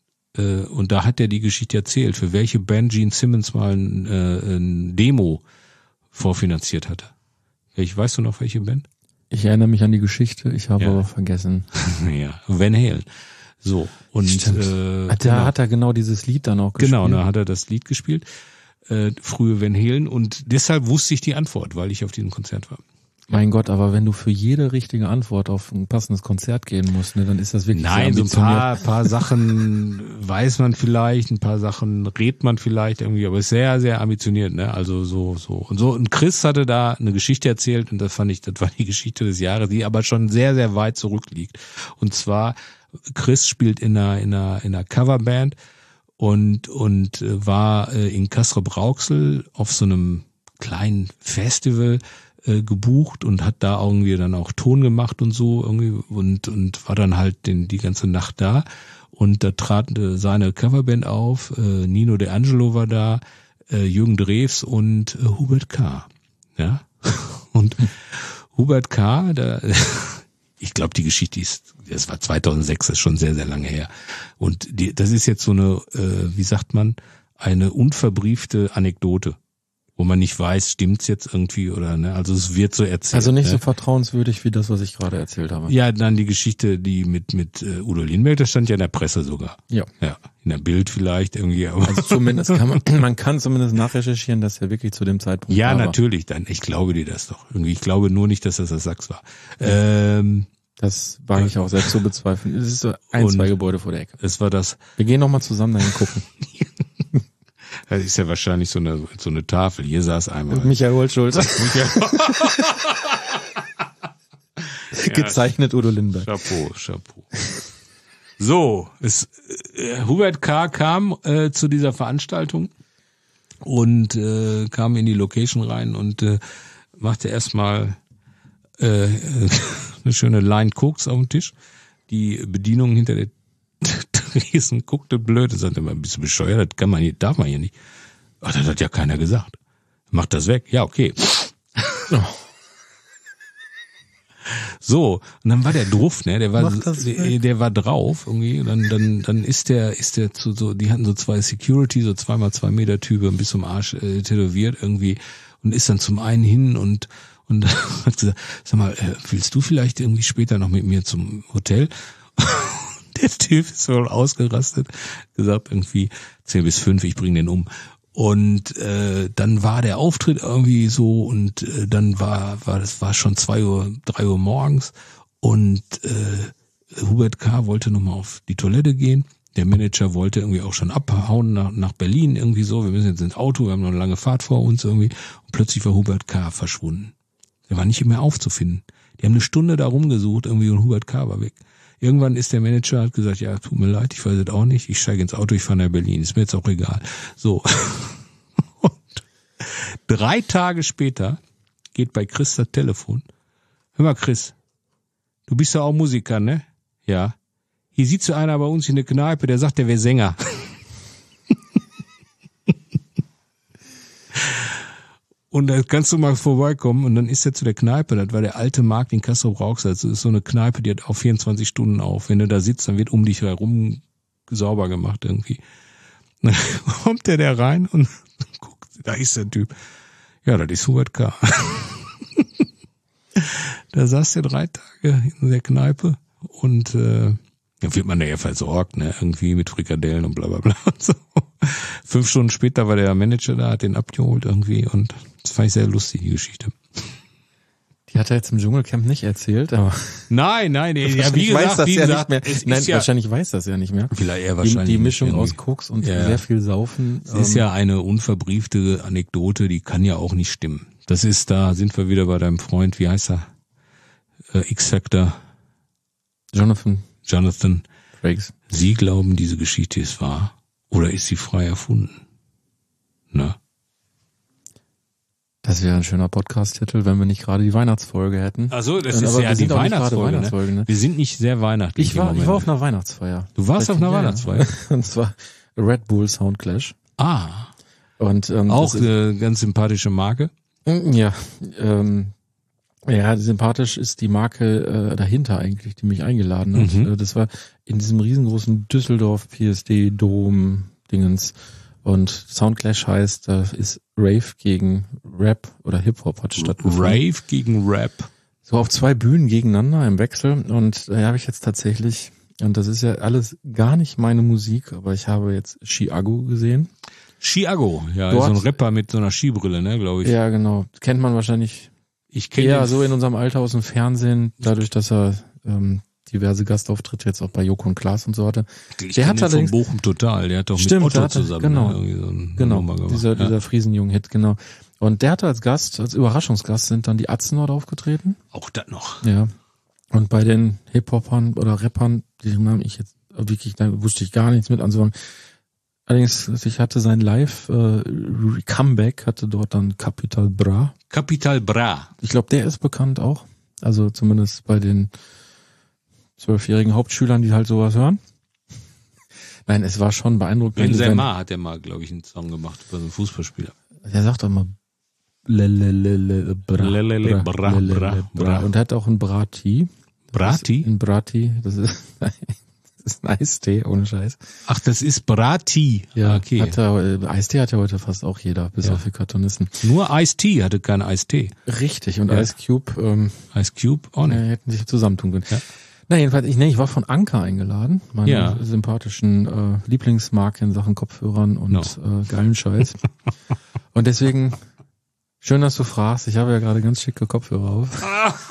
Speaker 4: Äh, und da hat er die Geschichte erzählt, für welche Band Gene Simmons mal ein, äh, ein Demo vorfinanziert hatte. Ich weißt du noch, welche Band?
Speaker 3: Ich erinnere mich an die Geschichte, ich habe
Speaker 4: Ja.
Speaker 3: aber vergessen.
Speaker 4: Ja, Van Halen. So, und
Speaker 3: Stimmt.
Speaker 4: äh,
Speaker 3: Da
Speaker 4: genau.
Speaker 3: hat er genau dieses Lied dann auch gespielt.
Speaker 4: Genau, da hat er das Lied gespielt, äh, frühe Van Halen, und deshalb wusste ich die Antwort, weil ich auf diesem Konzert war.
Speaker 3: Mein Gott, aber wenn du für jede richtige Antwort auf ein passendes Konzert gehen musst, ne, dann ist das wirklich
Speaker 4: Nein, so
Speaker 3: sehr
Speaker 4: ein
Speaker 3: ambitioniert.
Speaker 4: paar, paar Sachen weiß man vielleicht, ein paar Sachen redet man vielleicht irgendwie, aber ist sehr, sehr ambitioniert, ne? Also so, so und so. Und Chris hatte da eine Geschichte erzählt und das fand ich, das war die Geschichte des Jahres, die aber schon sehr, sehr weit zurückliegt. Und zwar Chris spielt in einer, in einer, in einer Coverband und und äh, war äh, in Castrop-Rauxel auf so einem kleinen Festival äh, gebucht und hat da irgendwie dann auch Ton gemacht und so irgendwie und und war dann halt den, die ganze Nacht da und da trat äh, seine Coverband auf, äh, Nino De Angelo war da, äh, Jürgen Drews und äh, Hubert K. Ja, und Hubert K., da ich glaube, die Geschichte ist, das war zweitausendsechs, das ist schon sehr, sehr lange her. Und die, das ist jetzt so eine, äh, wie sagt man, eine unverbriefte Anekdote, wo man nicht weiß, stimmt's jetzt irgendwie oder ne? Also es wird so erzählt.
Speaker 3: Also nicht
Speaker 4: ne?
Speaker 3: so vertrauenswürdig wie das, was ich gerade erzählt habe.
Speaker 4: Ja, dann die Geschichte, die mit mit äh, Udo Lindenberg, das stand ja in der Presse sogar.
Speaker 3: Ja.
Speaker 4: Ja, in der Bild vielleicht irgendwie. Aber
Speaker 3: Also zumindest kann man, man kann zumindest nachrecherchieren, dass er wirklich zu dem Zeitpunkt
Speaker 4: ja,
Speaker 3: da war.
Speaker 4: natürlich. Dann, ich glaube dir das doch. Irgendwie, ich glaube nur nicht, dass das das Sachs war. Ähm,
Speaker 3: Das wage ich auch selbst zu bezweifeln. Es ist so ein,
Speaker 4: Und-
Speaker 3: zwei Gebäude vor der Ecke.
Speaker 4: es war das.
Speaker 3: Wir gehen nochmal zusammen dahin gucken.
Speaker 4: Das ist ja wahrscheinlich so eine so eine Tafel. Hier saß einmal.
Speaker 3: Michael Holtschulz. Gezeichnet Udo Lindenberg.
Speaker 4: Chapeau, Chapeau. So, es, äh, Hubert K. kam äh, zu dieser Veranstaltung und äh, kam in die Location rein und äh, machte erstmal äh, eine schöne Line Koks auf dem Tisch. Die Bedienung hinter der Tresen guckte blöd und sagte immer, bist du bescheuert? Das kann man hier, darf man hier nicht. Ach, das hat ja keiner gesagt. Macht das weg. Ja, okay. So, und dann war der drauf, ne, der war,
Speaker 3: Mach das
Speaker 4: der, der war drauf, irgendwie, und dann, dann, dann ist der, ist der zu so, die hatten so zwei Security, so zweimal zwei Meter Typen, bis zum Arsch, äh, tätowiert irgendwie, und ist dann zum einen hin und, und hat gesagt, sag mal, äh, willst du vielleicht irgendwie später noch mit mir zum Hotel? Der Typ ist wohl ausgerastet, gesagt irgendwie zehn bis fünf, ich bring den um. Und äh, dann war der Auftritt irgendwie so und äh, dann war war das war schon zwei Uhr, drei Uhr morgens und äh, Hubert K. wollte nochmal auf die Toilette gehen. Der Manager wollte irgendwie auch schon abhauen nach, nach Berlin irgendwie so. Wir müssen jetzt ins Auto, wir haben noch eine lange Fahrt vor uns irgendwie. Und plötzlich war Hubert K. verschwunden. Der war nicht mehr aufzufinden. Die haben eine Stunde da rumgesucht irgendwie und Hubert K. war weg. Irgendwann ist der Manager, hat gesagt, ja, tut mir leid, ich weiß es auch nicht, ich steige ins Auto, ich fahre nach Berlin, ist mir jetzt auch egal. So. Und drei Tage später geht bei Chris das Telefon. Hör mal, Chris, du bist ja auch Musiker, ne? Ja. Hier sieht so einer bei uns in der Kneipe, der sagt, der wäre Sänger. Und da kannst du mal vorbeikommen und dann ist er zu der Kneipe, das war der alte Markt in Castrop-Rauxel, das ist so eine Kneipe, die hat auch vierundzwanzig Stunden auf. Wenn du da sitzt, dann wird um dich herum sauber gemacht irgendwie. Dann kommt der da rein und guckt, da ist der Typ. Ja, das ist Hubert K. Da saß der drei Tage in der Kneipe und äh, dann wird man da ja versorgt, ne, irgendwie mit Frikadellen und bla bla bla und so. Fünf Stunden später war der Manager da, hat den abgeholt irgendwie und das fand ich sehr lustig, die Geschichte.
Speaker 3: Die hat er jetzt im Dschungelcamp nicht erzählt, aber
Speaker 4: Nein, nein, nee, ja, wie
Speaker 3: wahrscheinlich weiß
Speaker 4: gesagt,
Speaker 3: das
Speaker 4: wie
Speaker 3: ja
Speaker 4: gesagt,
Speaker 3: nicht mehr.
Speaker 4: es
Speaker 3: Nein,
Speaker 4: ist ja,
Speaker 3: wahrscheinlich weiß das ja nicht mehr.
Speaker 4: vielleicht eher
Speaker 3: Die,
Speaker 4: wahrscheinlich
Speaker 3: die Mischung
Speaker 4: irgendwie.
Speaker 3: aus Koks und
Speaker 4: Ja.
Speaker 3: sehr viel Saufen.
Speaker 4: Es ist
Speaker 3: ähm,
Speaker 4: ja eine unverbriefte Anekdote, die kann ja auch nicht stimmen. Das ist, da sind wir wieder bei deinem Freund, wie heißt er? Äh, X-Factor.
Speaker 3: Jonathan
Speaker 4: Jonathan,
Speaker 3: Frakes.
Speaker 4: Sie glauben, diese Geschichte ist wahr oder ist sie frei erfunden? Na?
Speaker 3: Das wäre ein schöner Podcast-Titel, wenn wir nicht gerade die Weihnachtsfolge hätten.
Speaker 4: Also das
Speaker 3: Äh,
Speaker 4: ist
Speaker 3: aber
Speaker 4: ja
Speaker 3: wir
Speaker 4: die
Speaker 3: sind auch nicht gerade
Speaker 4: Weihnachtsfolge.
Speaker 3: Weihnachtsfolge,
Speaker 4: Ne?
Speaker 3: ne?
Speaker 4: Wir sind nicht sehr weihnachtlich.
Speaker 3: Ich war,
Speaker 4: im
Speaker 3: ich war
Speaker 4: Moment.
Speaker 3: auf einer Weihnachtsfeier.
Speaker 4: Du warst auf einer
Speaker 3: Ja, ja.
Speaker 4: Weihnachtsfeier?
Speaker 3: Und zwar Red Bull Soundclash.
Speaker 4: Ah,
Speaker 3: Und ähm,
Speaker 4: auch
Speaker 3: das ist,
Speaker 4: eine ganz sympathische Marke.
Speaker 3: ja, ähm, ja, sympathisch ist die Marke äh, dahinter eigentlich, die mich eingeladen hat.
Speaker 4: Mhm.
Speaker 3: Äh, Das war in diesem riesengroßen Düsseldorf P S D Dom Dingens. Und Soundclash heißt, da ist Rave gegen Rap oder Hip-Hop hat stattgefunden.
Speaker 4: Rave gegen Rap.
Speaker 3: So auf zwei Bühnen gegeneinander im Wechsel. Und da habe ich jetzt tatsächlich, und das ist ja alles gar nicht meine Musik, aber ich habe jetzt Chiago gesehen.
Speaker 4: Chiago, ja,
Speaker 3: Dort-
Speaker 4: so ein Rapper mit so einer Skibrille, ne, glaube ich.
Speaker 3: Ja, genau. Kennt man wahrscheinlich
Speaker 4: Ich kenne
Speaker 3: eher
Speaker 4: den
Speaker 3: so in unserem Alter aus dem Fernsehen, dadurch, dass er ähm, diverse Gastauftritte jetzt auch bei Joko und Klaas und so hatte.
Speaker 4: Ich
Speaker 3: Der
Speaker 4: kenn
Speaker 3: hat
Speaker 4: den
Speaker 3: allerdings-
Speaker 4: von Bochum Total, der hat doch
Speaker 3: Stimmt,
Speaker 4: mit
Speaker 3: der
Speaker 4: Otto
Speaker 3: hatte-
Speaker 4: zusammen
Speaker 3: genau.
Speaker 4: ne, irgendwie so eine
Speaker 3: Genau,
Speaker 4: Nummer gemacht.
Speaker 3: dieser,
Speaker 4: ja.
Speaker 3: dieser Friesenjungen-Hit, genau. Und der hatte als Gast, als Überraschungsgast sind dann die Atzen dort aufgetreten.
Speaker 4: Auch das noch.
Speaker 3: Ja. Und bei den Hip-Hopern oder Rappern, deren Namen ich jetzt wirklich, da wusste ich gar nichts mit anzufangen. Allerdings, ich hatte sein Live-Comeback, hatte dort dann Capital Bra.
Speaker 4: Capital Bra.
Speaker 3: Ich glaube, der ist bekannt auch. Also zumindest bei den zwölfjährigen Hauptschülern, die halt sowas hören. Nein, es war schon beeindruckend. wenn du sein-
Speaker 4: Benzema hat ja mal, glaube ich, einen Song gemacht über so einen Fußballspieler.
Speaker 3: Der sagt doch mal Lelelele Bra.
Speaker 4: Lelele, bra,
Speaker 3: Lelele,
Speaker 4: bra, bra.
Speaker 3: Und er hat auch ein Brati.
Speaker 4: Brati?
Speaker 3: Ein Brati, das ist, das ist ein Eistee, ohne Scheiß.
Speaker 4: Ach, das ist Brati.
Speaker 3: Ja,
Speaker 4: Ah, okay.
Speaker 3: hat er, äh, Eistee hat ja heute fast auch jeder, bis
Speaker 4: Ja.
Speaker 3: auf die Kartonisten.
Speaker 4: Nur Ice-T hatte kein Ice-T.
Speaker 3: Richtig, und
Speaker 4: Ja.
Speaker 3: Ice Cube ähm,
Speaker 4: Ice Cube auch nicht.
Speaker 3: äh, hätten sich zusammentun können.
Speaker 4: Ja.
Speaker 3: Na, jedenfalls, ich, nee, ich war von Anker eingeladen, meiner
Speaker 4: Ja.
Speaker 3: sympathischen äh, Lieblingsmarke in Sachen Kopfhörern und
Speaker 4: No.
Speaker 3: äh, geilen Scheiß. Und deswegen, schön, dass du fragst, ich habe ja gerade ganz schicke Kopfhörer auf.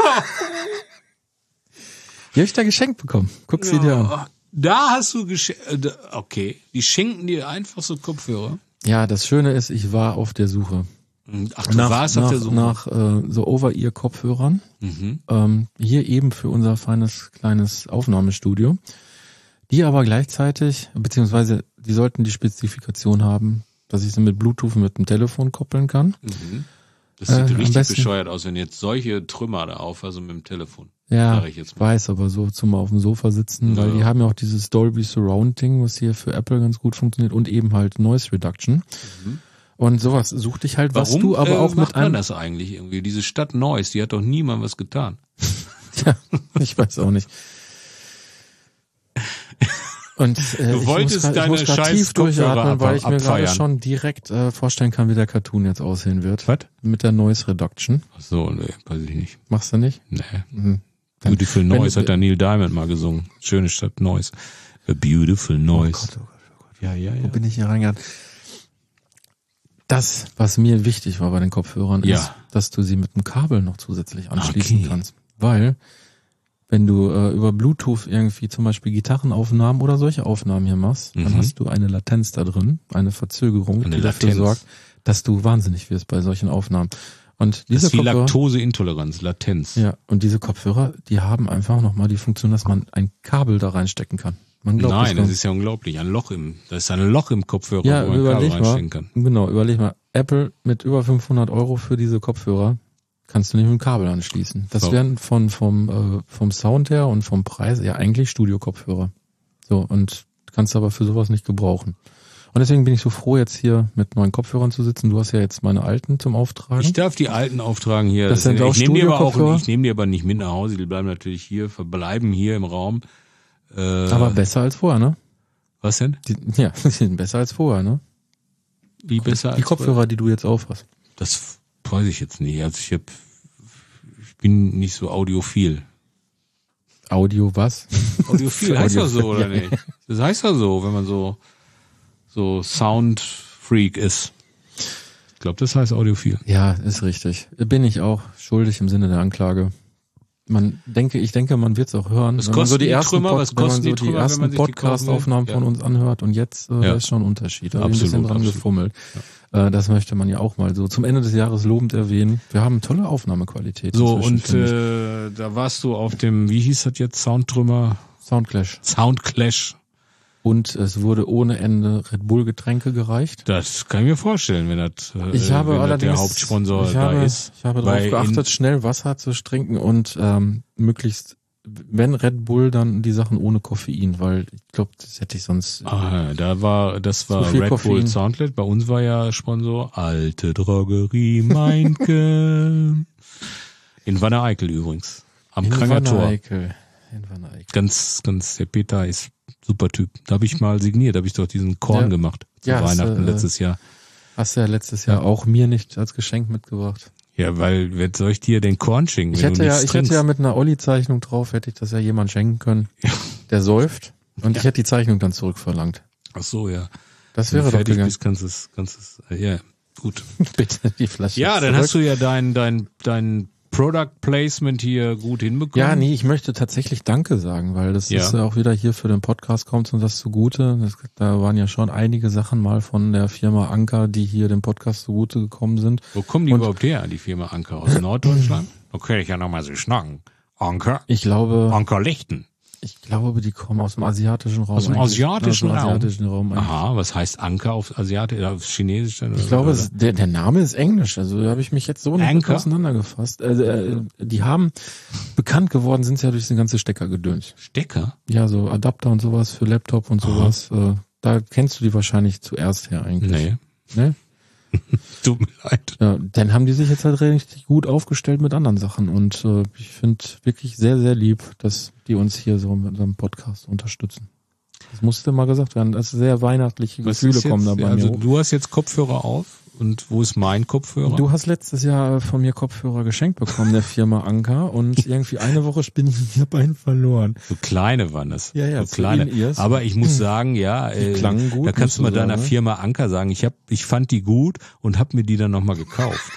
Speaker 3: Die habe ich da geschenkt bekommen. Guck sie dir an.
Speaker 4: Da hast du geschenkt. Okay, die schenken dir einfach so Kopfhörer.
Speaker 3: Ja, das Schöne ist, ich war auf der Suche.
Speaker 4: Ach, du
Speaker 3: nach
Speaker 4: warst
Speaker 3: nach,
Speaker 4: auf der Suche.
Speaker 3: nach äh, so Over-Ear-Kopfhörern.
Speaker 4: Mhm.
Speaker 3: Ähm, hier eben für unser feines kleines Aufnahmestudio. Die aber gleichzeitig, beziehungsweise die sollten die Spezifikation haben, dass ich sie mit Bluetooth mit dem Telefon koppeln kann.
Speaker 4: Mhm. Das sieht
Speaker 3: Äh, am
Speaker 4: richtig
Speaker 3: besten-
Speaker 4: bescheuert aus, wenn jetzt solche Trümmer da auf, also mit dem Telefon.
Speaker 3: Ja,
Speaker 4: Sag ich jetzt mal.
Speaker 3: weiß, aber so zum auf dem Sofa sitzen,
Speaker 4: Ja.
Speaker 3: weil die haben ja auch dieses Dolby Surround Ding, was hier für Apple ganz gut funktioniert und eben halt Noise Reduction.
Speaker 4: Mhm.
Speaker 3: Und sowas suchte ich halt, was
Speaker 4: Warum
Speaker 3: du aber
Speaker 4: äh,
Speaker 3: auch
Speaker 4: macht
Speaker 3: mit
Speaker 4: man
Speaker 3: einem,
Speaker 4: das eigentlich irgendwie? Diese Stadt Neuss, die hat doch niemand was getan.
Speaker 3: ja, ich weiß auch nicht. Und äh,
Speaker 4: Du
Speaker 3: ich
Speaker 4: wolltest
Speaker 3: muss grad,
Speaker 4: deine
Speaker 3: ich muss grad
Speaker 4: scheiß
Speaker 3: tief
Speaker 4: Kopfhörer
Speaker 3: durchatmen, weil
Speaker 4: ab-
Speaker 3: ich mir gerade
Speaker 4: abfeiern.
Speaker 3: schon direkt äh, vorstellen kann, wie der Cartoon jetzt aussehen wird.
Speaker 4: Was?
Speaker 3: Mit der Noise Reduction.
Speaker 4: Ach so, nee, weiß ich nicht.
Speaker 3: Machst du nicht?
Speaker 4: Nee.
Speaker 3: Mhm. Dann-
Speaker 4: Beautiful
Speaker 3: wenn
Speaker 4: Noise
Speaker 3: du-
Speaker 4: hat der Neil Diamond mal gesungen. Schöne Stadt Neuss. A beautiful
Speaker 3: Oh
Speaker 4: noise.
Speaker 3: Gott, oh Gott, oh Gott.
Speaker 4: Ja, ja,
Speaker 3: Wo
Speaker 4: ja.
Speaker 3: bin ich hier reingegangen? Das, was mir wichtig war bei den Kopfhörern,
Speaker 4: Ja.
Speaker 3: ist, dass du sie mit einem Kabel noch zusätzlich anschließen
Speaker 4: Okay.
Speaker 3: kannst. Weil, wenn du äh, über Bluetooth irgendwie zum Beispiel Gitarrenaufnahmen oder solche Aufnahmen hier machst, dann
Speaker 4: Mhm.
Speaker 3: hast du eine Latenz da drin, eine Verzögerung,
Speaker 4: Eine
Speaker 3: die dafür
Speaker 4: Latenz.
Speaker 3: sorgt, dass du wahnsinnig wirst bei solchen Aufnahmen. Und
Speaker 4: Das
Speaker 3: diese
Speaker 4: ist wie
Speaker 3: Kopfhörer,
Speaker 4: Laktoseintoleranz, Latenz.
Speaker 3: ja, und diese Kopfhörer, die haben einfach nochmal die Funktion, dass man ein Kabel da reinstecken kann. Man glaubt
Speaker 4: Nein,
Speaker 3: es
Speaker 4: das
Speaker 3: kaum.
Speaker 4: ist ja unglaublich. Ein Loch im, das ist ein Loch im Kopfhörer,
Speaker 3: Ja,
Speaker 4: wo man ein Kabel
Speaker 3: überleg mal,
Speaker 4: reinstecken kann.
Speaker 3: genau, überleg mal, Apple mit über fünfhundert Euro für diese Kopfhörer kannst du nicht mit dem Kabel anschließen. Das
Speaker 4: So.
Speaker 3: wären von, vom, äh, vom Sound her und vom Preis ja eigentlich Studio-Kopfhörer. So, und kannst aber für sowas nicht gebrauchen. Und deswegen bin ich so froh, jetzt hier mit neuen Kopfhörern zu sitzen. Du hast ja jetzt meine alten zum Auftragen.
Speaker 4: Ich darf die alten auftragen hier.
Speaker 3: Das sind
Speaker 4: ich
Speaker 3: auch
Speaker 4: nehme die aber auch,
Speaker 3: Studio-Kopfhörer?
Speaker 4: ich nehme die aber nicht mit nach Hause. Die bleiben natürlich hier, verbleiben hier im Raum. Äh,
Speaker 3: aber besser als vorher, ne?
Speaker 4: was denn?
Speaker 3: Die, ja, die sind besser als vorher, ne?
Speaker 4: Wie besser
Speaker 3: Die
Speaker 4: als
Speaker 3: Kopfhörer, die du jetzt aufhast.
Speaker 4: Das weiß ich jetzt nicht. Also ich hab, ich bin nicht so audiophil.
Speaker 3: Audio was?
Speaker 4: Audiophil heißt das so,
Speaker 3: Audiophil,
Speaker 4: oder
Speaker 3: ja.
Speaker 4: nicht? Das heißt ja so, wenn man so, so Soundfreak ist. Ich glaube, das heißt audiophil.
Speaker 3: Ja, ist richtig. Bin ich auch schuldig im Sinne der Anklage. Man denke, ich denke, man wird es auch hören.
Speaker 4: Was
Speaker 3: wenn man so
Speaker 4: kosten
Speaker 3: die
Speaker 4: die
Speaker 3: ersten,
Speaker 4: Trümmer?
Speaker 3: Pod-
Speaker 4: Was
Speaker 3: wenn man
Speaker 4: kosten
Speaker 3: so
Speaker 4: die
Speaker 3: die
Speaker 4: Trümmer, wenn
Speaker 3: ersten
Speaker 4: man sich die kaufen will?
Speaker 3: Podcast-Aufnahmen von
Speaker 4: Ja.
Speaker 3: uns anhört und jetzt äh,
Speaker 4: Ja.
Speaker 3: da ist schon ein Unterschied. Da habe ich ein
Speaker 4: Absolut,
Speaker 3: bisschen dran
Speaker 4: absolut.
Speaker 3: gefummelt. Äh, das möchte man ja auch mal so zum Ende des Jahres lobend erwähnen. Wir haben tolle Aufnahmequalität.
Speaker 4: So,
Speaker 3: inzwischen,
Speaker 4: und
Speaker 3: finde
Speaker 4: äh, da warst du auf dem, wie hieß das jetzt, Soundtrümmer?
Speaker 3: ich. Soundclash.
Speaker 4: Soundclash.
Speaker 3: Und es wurde ohne Ende Red Bull Getränke gereicht.
Speaker 4: Das kann ich mir vorstellen, wenn das, äh,
Speaker 3: Ich habe
Speaker 4: wenn das
Speaker 3: allerdings
Speaker 4: der Hauptsponsor
Speaker 3: ich
Speaker 4: da
Speaker 3: habe,
Speaker 4: ist.
Speaker 3: Ich habe
Speaker 4: Weil
Speaker 3: darauf
Speaker 4: in-
Speaker 3: geachtet, schnell Wasser zu trinken und ähm, möglichst, wenn Red Bull, dann die Sachen ohne Koffein, weil ich glaube, das hätte ich sonst.
Speaker 4: Ah, da war, das war
Speaker 3: Zu viel
Speaker 4: Red
Speaker 3: Koffein.
Speaker 4: Bull Soundlet. Bei uns war ja Sponsor Alte Drogerie Meinke. In Wanne-Eickel übrigens. Am
Speaker 3: in
Speaker 4: Kranger Tor.
Speaker 3: Wanne-Eickel. In Wanne-Eickel.
Speaker 4: Ganz, ganz, der Peter ist super Typ. Da habe ich mal signiert, da habe ich doch diesen Korn
Speaker 3: Ja.
Speaker 4: gemacht. Zu
Speaker 3: Ja, hast
Speaker 4: Weihnachten
Speaker 3: du, äh,
Speaker 4: letztes Jahr.
Speaker 3: Hast du ja letztes Jahr auch mir nicht als Geschenk mitgebracht.
Speaker 4: Ja, weil, wer soll ich dir den Korn schenken,
Speaker 3: Ich
Speaker 4: wenn
Speaker 3: hätte
Speaker 4: du
Speaker 3: ja,
Speaker 4: nichts
Speaker 3: ich hätte
Speaker 4: trinkst?
Speaker 3: ja mit einer Olli-Zeichnung drauf, hätte ich das ja jemand schenken können, der säuft. Und ich hätte die Zeichnung dann zurückverlangt.
Speaker 4: Ach so, ja.
Speaker 3: Das
Speaker 4: Wenn
Speaker 3: wäre
Speaker 4: du
Speaker 3: doch
Speaker 4: fertig
Speaker 3: gegangen.
Speaker 4: bist, kannst du es, kannst du es, äh, ja, gut.
Speaker 3: Bitte die Flasche.
Speaker 4: Ja, dann
Speaker 3: zurück.
Speaker 4: hast du ja dein, dein, dein Product Placement hier gut hinbekommen.
Speaker 3: Ja, nee, ich möchte tatsächlich Danke sagen, weil das
Speaker 4: Ja.
Speaker 3: ist ja auch wieder hier für den Podcast kommt und das zugute. Das, da waren ja schon einige Sachen mal von der Firma Anker, die hier dem Podcast zugute gekommen sind.
Speaker 4: Wo kommen die
Speaker 3: Und-
Speaker 4: überhaupt her, die Firma Anker? Aus Norddeutschland? Okay, ich ja nochmal so schnacken. Anker?
Speaker 3: Ich glaube,
Speaker 4: Anker Lichten.
Speaker 3: ich glaube, die kommen aus dem asiatischen Raum.
Speaker 4: Aus dem
Speaker 3: eigentlich.
Speaker 4: asiatischen
Speaker 3: aus dem
Speaker 4: Raum?
Speaker 3: asiatischen Raum eigentlich.
Speaker 4: Aha, was heißt Anker auf Asiatisch, auf Chinesisch? Dann,
Speaker 3: Ich glaube,
Speaker 4: oder?
Speaker 3: es, der, der Name ist Englisch, also da habe ich mich jetzt so nicht mit
Speaker 4: Anker?
Speaker 3: auseinandergefasst. Also, äh, die haben, bekannt geworden sind sie ja durch den ganzen Steckergedöns.
Speaker 4: Stecker?
Speaker 3: Ja, so Adapter und sowas für Laptop und sowas. Äh, da kennst du die wahrscheinlich zuerst her eigentlich.
Speaker 4: Nee.
Speaker 3: Ne?
Speaker 4: Tut mir leid.
Speaker 3: Ja, dann haben die sich jetzt halt richtig gut aufgestellt mit anderen Sachen und äh, ich finde wirklich sehr, sehr lieb, dass die uns hier so mit unserem Podcast unterstützen. Das musste mal gesagt werden, dass sehr weihnachtliche
Speaker 4: Was
Speaker 3: Gefühle
Speaker 4: ist jetzt,
Speaker 3: kommen da bei
Speaker 4: also
Speaker 3: mir hoch.
Speaker 4: du hast jetzt Kopfhörer auf und wo ist mein Kopfhörer?
Speaker 3: Du hast letztes Jahr von mir Kopfhörer geschenkt bekommen, der Firma Anker, und irgendwie eine Woche bin ich, ich habe einen verloren.
Speaker 4: So kleine waren es.
Speaker 3: Ja, ja,
Speaker 4: so
Speaker 3: zu
Speaker 4: kleine.
Speaker 3: In-Ears.
Speaker 4: Aber ich muss sagen, ja, äh,
Speaker 3: klangen gut,
Speaker 4: da kannst du mal
Speaker 3: musst du
Speaker 4: deiner
Speaker 3: sagen.
Speaker 4: Firma Anker sagen, ich hab, ich fand die gut und hab mir die dann nochmal gekauft.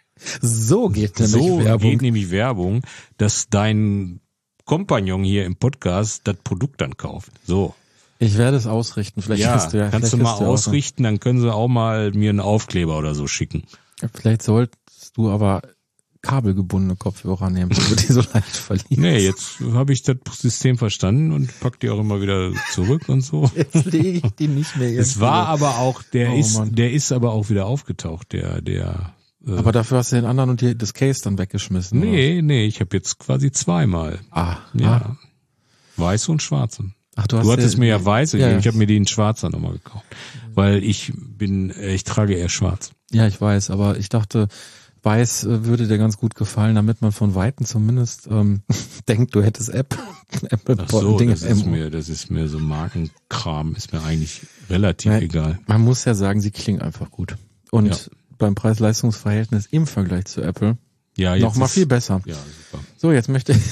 Speaker 3: So geht nämlich
Speaker 4: So
Speaker 3: Werbung.
Speaker 4: geht nämlich Werbung, dass dein Kompagnon hier im Podcast das Produkt dann kauft. So.
Speaker 3: Ich werde es ausrichten. Vielleicht
Speaker 4: Ja,
Speaker 3: hast du ja
Speaker 4: kannst du
Speaker 3: vielleicht
Speaker 4: mal
Speaker 3: hast ja auch-
Speaker 4: ausrichten, dann können sie auch mal mir einen Aufkleber oder so schicken.
Speaker 3: Vielleicht solltest du aber kabelgebundene Kopfhörer nehmen, damit du die so leicht verlieren.
Speaker 4: Nee, jetzt habe ich das System verstanden und pack die auch immer wieder zurück und so.
Speaker 3: Jetzt lege ich die nicht mehr.
Speaker 4: Es war aber auch, der
Speaker 3: Oh,
Speaker 4: ist,
Speaker 3: Mann.
Speaker 4: der ist aber auch wieder aufgetaucht, der, der. Äh,
Speaker 3: Aber dafür hast du den anderen und die, das Case dann weggeschmissen.
Speaker 4: nee, nee, ich habe jetzt quasi zweimal.
Speaker 3: Oder? Ah,
Speaker 4: Ja.
Speaker 3: ah.
Speaker 4: Weiß und schwarzen.
Speaker 3: Ach, du hast
Speaker 4: Du hattest
Speaker 3: ja,
Speaker 4: mir ja weiße
Speaker 3: ja,
Speaker 4: gegeben,
Speaker 3: ja.
Speaker 4: ich habe mir die in schwarzer nochmal gekauft. Weil ich bin, äh, ich trage eher schwarz.
Speaker 3: Ja, ich weiß, aber ich dachte, weiß äh, würde dir ganz gut gefallen, damit man von Weitem zumindest ähm, denkt, du hättest App, Apple
Speaker 4: Ach so,
Speaker 3: Dinge
Speaker 4: das ist
Speaker 3: im-
Speaker 4: mir, das ist mir so Markenkram, ist mir eigentlich relativ
Speaker 3: Nein.
Speaker 4: egal.
Speaker 3: Man muss ja sagen, sie klingen einfach gut. Und
Speaker 4: Ja.
Speaker 3: beim Preis-Leistungs-Verhältnis im Vergleich zu Apple
Speaker 4: Ja, jetzt
Speaker 3: noch mal
Speaker 4: ist-
Speaker 3: viel besser.
Speaker 4: Ja, super.
Speaker 3: So, jetzt möchte ich,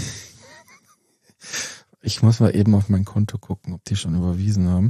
Speaker 3: ich muss mal eben auf mein Konto gucken, ob die schon überwiesen haben.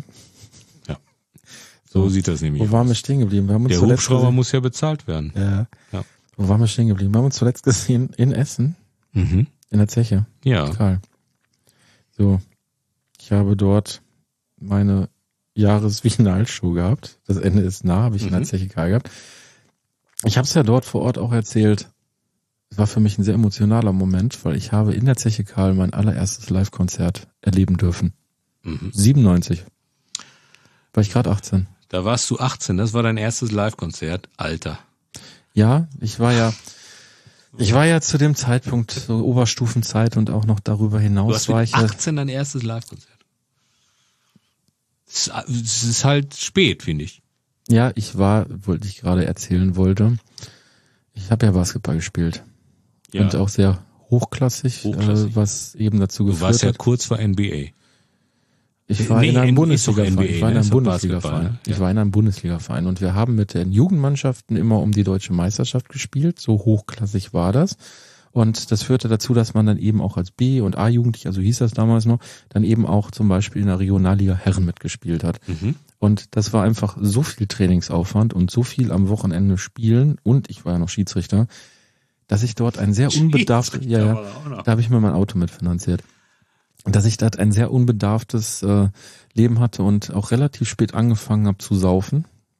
Speaker 4: So sieht das nämlich
Speaker 3: Wo
Speaker 4: aus.
Speaker 3: waren wir stehen geblieben? Wir haben uns
Speaker 4: Der
Speaker 3: zuletzt
Speaker 4: Hubschrauber
Speaker 3: gesehen,
Speaker 4: muss ja bezahlt werden.
Speaker 3: ja.
Speaker 4: Ja.
Speaker 3: Wo waren wir stehen geblieben? Wir haben uns zuletzt gesehen in Essen,
Speaker 4: Mhm.
Speaker 3: in der Zeche.
Speaker 4: Ja.
Speaker 3: Karl. So, ich habe dort meine Jahresfinalshow gehabt. Das Ende ist nah, habe ich in der
Speaker 4: Mhm.
Speaker 3: Zeche Karl gehabt. Ich habe es ja dort vor Ort auch erzählt. Es war für mich ein sehr emotionaler Moment, weil ich habe in der Zeche Karl mein allererstes Live-Konzert erleben dürfen.
Speaker 4: Mhm.
Speaker 3: siebenundneunzig. War ich gerade achtzehn.
Speaker 4: Da warst du achtzehn, das war dein erstes Live-Konzert. Alter.
Speaker 3: Ja, ich war ja, ich war ja zu dem Zeitpunkt so Oberstufenzeit und auch noch darüber
Speaker 4: Du
Speaker 3: hinaus
Speaker 4: hast
Speaker 3: war
Speaker 4: mit
Speaker 3: ich ja,
Speaker 4: achtzehn dein erstes Live-Konzert. Es ist- es ist halt spät, finde ich.
Speaker 3: ja, ich war, wollte ich gerade erzählen wollte. Ich habe ja Basketball gespielt.
Speaker 4: Ja.
Speaker 3: Und auch sehr hochklassig,
Speaker 4: Hochklassig.
Speaker 3: Äh, was eben dazu
Speaker 4: Du
Speaker 3: geführt
Speaker 4: warst ja
Speaker 3: hat.
Speaker 4: kurz vor N B A.
Speaker 3: Ich war
Speaker 4: Nee,
Speaker 3: in einem
Speaker 4: N-
Speaker 3: Bundesliga-Verein.
Speaker 4: ist doch N B A,
Speaker 3: Ich war in
Speaker 4: ne?
Speaker 3: einem
Speaker 4: Ist doch
Speaker 3: Bundesliga-Verein.
Speaker 4: Basketball, ne?
Speaker 3: Ich
Speaker 4: Ja.
Speaker 3: war in einem Bundesliga-Verein und wir haben mit den Jugendmannschaften immer um die deutsche Meisterschaft gespielt. So hochklassig war das. Und das führte dazu, dass man dann eben auch als B- und A-Jugendlich, also hieß das damals noch, dann eben auch zum Beispiel in der Regionalliga Herren mitgespielt hat.
Speaker 4: Mhm.
Speaker 3: Und das war einfach so viel Trainingsaufwand und so viel am Wochenende spielen, und ich war ja noch Schiedsrichter, dass ich dort ein sehr unbedarftes, ja, ja,
Speaker 4: war da auch noch.
Speaker 3: da habe ich mir mein Auto mitfinanziert. Und dass ich dort ein sehr unbedarftes äh, Leben hatte und auch relativ spät angefangen habe zu saufen.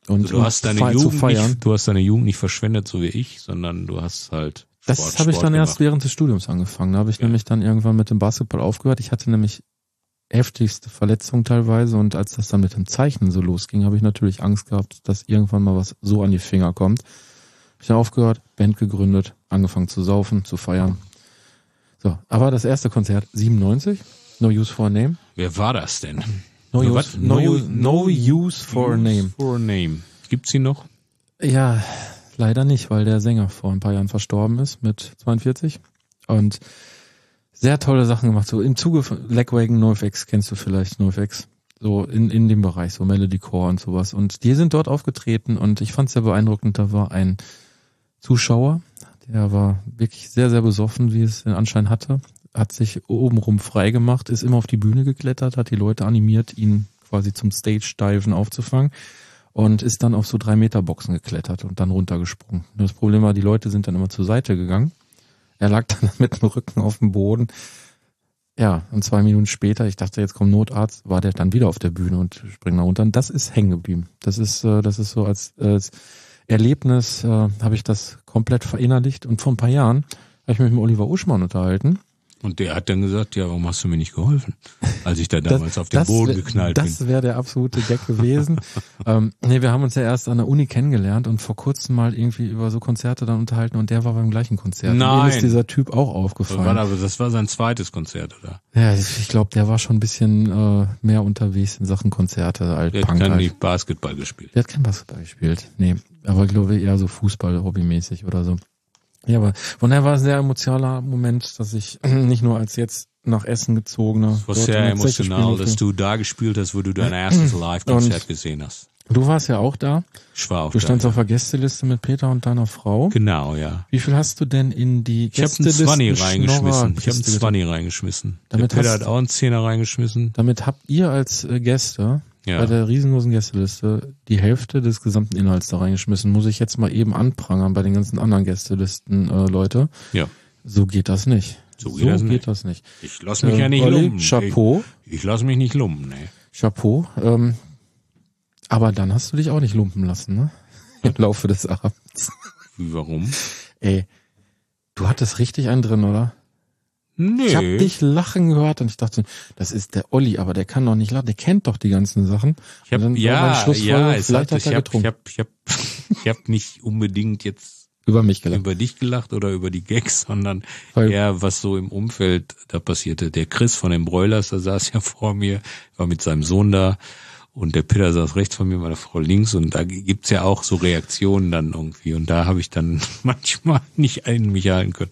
Speaker 3: Und
Speaker 4: Also du
Speaker 3: um
Speaker 4: hast deine
Speaker 3: fe- zu
Speaker 4: Jugend
Speaker 3: feiern.
Speaker 4: nicht, du hast deine Jugend nicht verschwendet, so wie ich, sondern du hast halt
Speaker 3: Das
Speaker 4: Sport,
Speaker 3: habe ich
Speaker 4: Sport
Speaker 3: dann
Speaker 4: gemacht.
Speaker 3: erst während des Studiums angefangen. Da habe ich
Speaker 4: Ja.
Speaker 3: nämlich dann irgendwann mit dem Basketball aufgehört. Ich hatte nämlich heftigste Verletzungen teilweise und als das dann mit dem Zeichnen so losging, habe ich natürlich Angst gehabt, dass irgendwann mal was so an die Finger kommt. Hab ich dann aufgehört, Band gegründet, angefangen zu saufen, zu feiern. So, aber das erste Konzert siebenundneunzig, No Use for a Name.
Speaker 4: Wer war das denn?
Speaker 3: No
Speaker 4: Ja,
Speaker 3: use,
Speaker 4: was?
Speaker 3: no,
Speaker 4: No-
Speaker 3: use, no use for a name.
Speaker 4: For a name. Gibt's sie noch?
Speaker 3: Ja, leider nicht, weil der Sänger vor ein paar Jahren verstorben ist mit zweiundvierzig und sehr tolle Sachen gemacht. So im Zuge von Lagwagon, NoFX, kennst du vielleicht NoFX? So in, in dem Bereich, so Melodycore und sowas. Und die sind dort aufgetreten und ich fand es sehr beeindruckend. Da war ein Zuschauer, der war wirklich sehr, sehr besoffen, wie es den Anschein hatte, hat sich obenrum frei gemacht, ist immer auf die Bühne geklettert, hat die Leute animiert, ihn quasi zum Stage-Diven aufzufangen und ist dann auf so drei Meter Boxen geklettert und dann runtergesprungen. Das Problem war, die Leute sind dann immer zur Seite gegangen. Er lag dann mit dem Rücken auf dem Boden. Ja, und zwei Minuten später, ich dachte, jetzt kommt Notarzt, war der dann wieder auf der Bühne und springt nach runter. Und das ist hängen geblieben. Das ist, äh, das ist so als, als Erlebnis, äh, habe ich das komplett verinnerlicht. Und vor ein paar Jahren habe ich mich mit Oliver Uschmann unterhalten.
Speaker 4: Und der hat dann gesagt, ja, warum hast du mir nicht geholfen? Als ich da damals auf den
Speaker 3: das
Speaker 4: Boden
Speaker 3: wär,
Speaker 4: geknallt
Speaker 3: Das
Speaker 4: bin.
Speaker 3: wäre der absolute Gag gewesen. ähm, nee, wir haben uns ja erst an der Uni kennengelernt und vor kurzem mal irgendwie über so Konzerte dann unterhalten und der war beim gleichen Konzert. Und ihm
Speaker 4: Nein.
Speaker 3: ist dieser Typ auch
Speaker 4: Das
Speaker 3: aufgefallen.
Speaker 4: war, aber das war sein zweites Konzert, oder?
Speaker 3: Ja, ich glaube, der war schon ein bisschen äh, mehr unterwegs in Sachen Konzerte,
Speaker 4: Der
Speaker 3: alt
Speaker 4: hat
Speaker 3: Punk
Speaker 4: dann
Speaker 3: halt.
Speaker 4: nicht Basketball gespielt.
Speaker 3: Der hat kein Basketball gespielt. Nee, aber glaube ich eher so Fußball, hobbymäßig oder so. Ja, aber von daher war es ein sehr emotionaler Moment, dass ich nicht nur als jetzt nach Essen gezogener.
Speaker 4: Es war
Speaker 3: dort
Speaker 4: sehr
Speaker 3: in der Zeche
Speaker 4: emotional,
Speaker 3: spielen
Speaker 4: dass
Speaker 3: durfte.
Speaker 4: du da gespielt hast, wo du dein erstes Live-Konzert gesehen hast.
Speaker 3: Du warst ja auch da.
Speaker 4: Ich war auch
Speaker 3: Du
Speaker 4: da.
Speaker 3: standst auf der Gästeliste mit Peter und deiner Frau.
Speaker 4: Genau, ja.
Speaker 3: Wie viel hast du denn in die
Speaker 4: Ich habe einen
Speaker 3: Gästelisten
Speaker 4: Zwanni reingeschmissen. Ich habe einen
Speaker 3: Kiste getan?
Speaker 4: Zwanni reingeschmissen.
Speaker 3: Damit
Speaker 4: der Peter
Speaker 3: hast-
Speaker 4: hat auch einen Zehner reingeschmissen.
Speaker 3: Damit habt ihr als äh, Gäste
Speaker 4: Ja.
Speaker 3: bei der riesengroßen Gästeliste die Hälfte des gesamten Inhalts da reingeschmissen. Muss ich jetzt mal eben anprangern bei den ganzen anderen Gästelisten, äh, Leute.
Speaker 4: Ja.
Speaker 3: So geht das nicht.
Speaker 4: So geht das nicht.
Speaker 3: das nicht.
Speaker 4: Ich lass mich
Speaker 3: Äh,
Speaker 4: ja nicht
Speaker 3: Olli,
Speaker 4: lumpen.
Speaker 3: Chapeau.
Speaker 4: Ich, ich lass mich nicht lumpen, ne.
Speaker 3: Chapeau. Ähm, aber dann hast du dich auch nicht lumpen lassen, ne? Im Laufe des Abends.
Speaker 4: Wie, warum?
Speaker 3: Ey, du hattest richtig einen drin, oder?
Speaker 4: Nee.
Speaker 3: Ich hab dich lachen gehört und ich dachte, das ist der Olli, aber der kann doch nicht lachen, der kennt doch die ganzen Sachen.
Speaker 4: Ich hab,
Speaker 3: Und dann war
Speaker 4: ja,
Speaker 3: meine Schlussfolgerung,
Speaker 4: ja, es
Speaker 3: vielleicht
Speaker 4: hat,
Speaker 3: hat
Speaker 4: ich
Speaker 3: er
Speaker 4: hab,
Speaker 3: getrunken.
Speaker 4: ich hab, ich hab, ich hab nicht unbedingt jetzt
Speaker 3: Über mich gelacht.
Speaker 4: über dich gelacht oder über die Gags, sondern
Speaker 3: Weil-
Speaker 4: eher, was so im Umfeld da passierte. Der Chris von den Broilers, der saß ja vor mir, war mit seinem Sohn da und der Peter saß rechts von mir, meine Frau links und da gibt's ja auch so Reaktionen dann irgendwie und da habe ich dann manchmal nicht in mich halten können.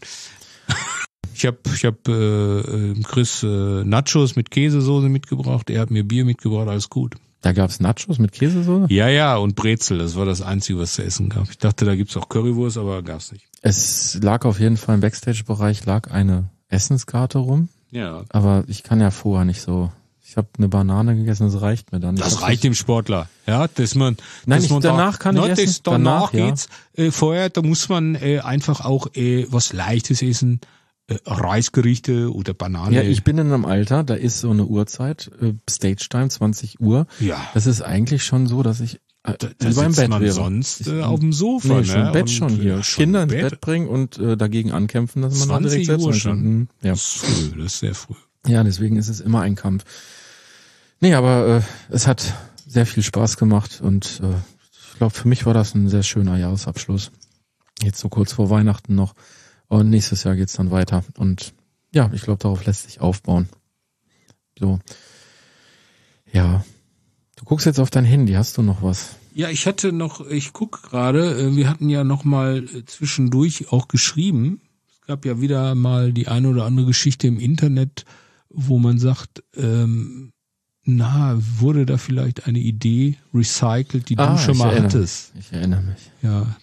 Speaker 4: Ich habe ich hab, äh, Chris äh, Nachos mit Käsesoße mitgebracht, er hat mir Bier mitgebracht, alles gut.
Speaker 3: Da gab's Nachos mit Käsesoße?
Speaker 4: Ja, ja, und Brezel, das war das Einzige, was zu essen gab. Ich dachte, da gibt's auch Currywurst, aber gab's nicht.
Speaker 3: Es lag auf jeden Fall im Backstage-Bereich lag eine Essenskarte rum,
Speaker 4: Ja,
Speaker 3: aber ich kann ja vorher nicht so. Ich habe eine Banane gegessen, das reicht mir dann. Ich
Speaker 4: das
Speaker 3: hab
Speaker 4: reicht dem Sportler. Ja, dass man,
Speaker 3: Nein,
Speaker 4: dass
Speaker 3: ich-
Speaker 4: man
Speaker 3: danach kann ich
Speaker 4: na,
Speaker 3: essen.
Speaker 4: Das, danach
Speaker 3: Danach, ja.
Speaker 4: geht's. Äh, vorher, da muss man äh, einfach auch äh, was Leichtes essen, äh, Reisgerichte oder Banane.
Speaker 3: Ja, ich bin in einem Alter, da ist so eine Uhrzeit, äh, Stage Time, zwanzig Uhr.
Speaker 4: Ja.
Speaker 3: Das ist eigentlich schon so, dass ich äh,
Speaker 4: da, da
Speaker 3: lieber im
Speaker 4: sitzt
Speaker 3: Bett
Speaker 4: man
Speaker 3: wäre.
Speaker 4: sonst äh,
Speaker 3: Ich-
Speaker 4: auf dem Sofa,
Speaker 3: Nee,
Speaker 4: ne?
Speaker 3: schon im Bett
Speaker 4: Und,
Speaker 3: schon hier.
Speaker 4: äh, schon
Speaker 3: Kinder
Speaker 4: im
Speaker 3: ins Bett bringen und äh, dagegen ankämpfen, dass man dann direkt
Speaker 4: zwanzig Uhr
Speaker 3: selbst
Speaker 4: schon.
Speaker 3: kann. Mhm, Ja.
Speaker 4: Das ist früh, das ist sehr früh.
Speaker 3: ja, deswegen ist es immer ein Kampf. Nee, aber äh, es hat sehr viel Spaß gemacht und äh, ich glaube, für mich war das ein sehr schöner Jahresabschluss. Jetzt so kurz vor Weihnachten noch. Und nächstes Jahr geht's dann weiter. Und ja, ich glaube, darauf lässt sich aufbauen. So. Ja. Du guckst jetzt auf dein Handy. Hast du noch was?
Speaker 4: Ja, ich hatte noch, ich guck gerade, äh, wir hatten ja noch mal äh, zwischendurch auch geschrieben. Es gab ja wieder mal die eine oder andere Geschichte im Internet, wo man sagt, ähm, na, wurde da vielleicht eine Idee recycelt, die du
Speaker 3: Ah,
Speaker 4: schon
Speaker 3: ich
Speaker 4: mal
Speaker 3: erinnere
Speaker 4: hattest?
Speaker 3: Ich erinnere mich.
Speaker 4: Ja.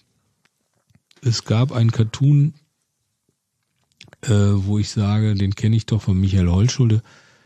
Speaker 4: Es gab einen Cartoon, äh, wo ich sage, den kenne ich doch von Michael Holschulde.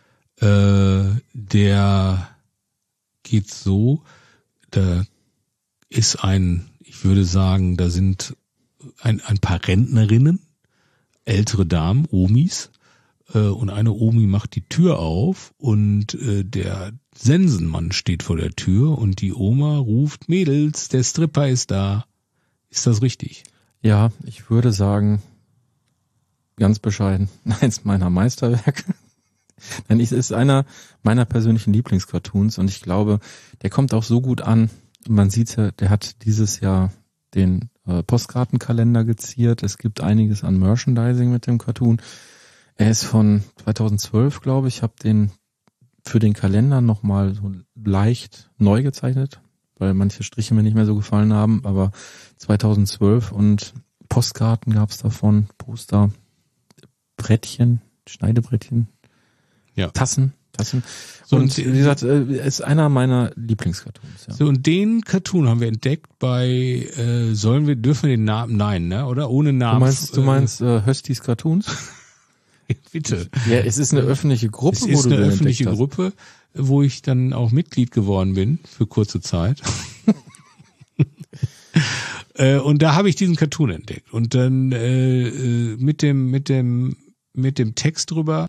Speaker 4: Äh, der geht so, da ist ein, ich würde sagen, da sind ein, ein paar Rentnerinnen, ältere Damen, Omis, äh, und eine Omi macht die Tür auf und äh, der Sensenmann steht vor der Tür und die Oma ruft, Mädels, der Stripper ist da. Ist das richtig?
Speaker 3: Ja, ich würde sagen, ganz bescheiden, eins meiner Meisterwerke. Denn es ist einer meiner persönlichen Lieblingscartoons und ich glaube, der kommt auch so gut an. Man sieht ja, der hat dieses Jahr den äh, Postkartenkalender geziert. Es gibt einiges an Merchandising mit dem Cartoon. Er ist von zweitausendzwölf, glaube ich. Ich habe den für den Kalender nochmal so leicht neu gezeichnet, weil manche Striche mir nicht mehr so gefallen haben. Aber zweitausendzwölf und Postkarten gab es davon, Poster, Brettchen, Schneidebrettchen,
Speaker 4: Ja.
Speaker 3: Tassen, Tassen.
Speaker 4: So,
Speaker 3: und
Speaker 4: und-
Speaker 3: wie gesagt, äh, ist einer meiner Lieblingscartoons. Ja.
Speaker 4: So, und den Cartoon haben wir entdeckt bei, äh, sollen wir, dürfen wir den Namen, nein, ne, oder? Ohne Namen.
Speaker 3: Du meinst, du meinst äh, Höstis Cartoons?
Speaker 4: Äh, bitte.
Speaker 3: Ja, es ist eine öffentliche Gruppe,
Speaker 4: Es
Speaker 3: wo
Speaker 4: ist
Speaker 3: du
Speaker 4: eine
Speaker 3: den
Speaker 4: öffentliche
Speaker 3: entdeckt hast.
Speaker 4: Gruppe, wo ich dann auch Mitglied geworden bin, für kurze Zeit. äh, und da habe ich diesen Cartoon entdeckt. Und dann äh, äh, mit dem, mit dem, mit dem Text drüber.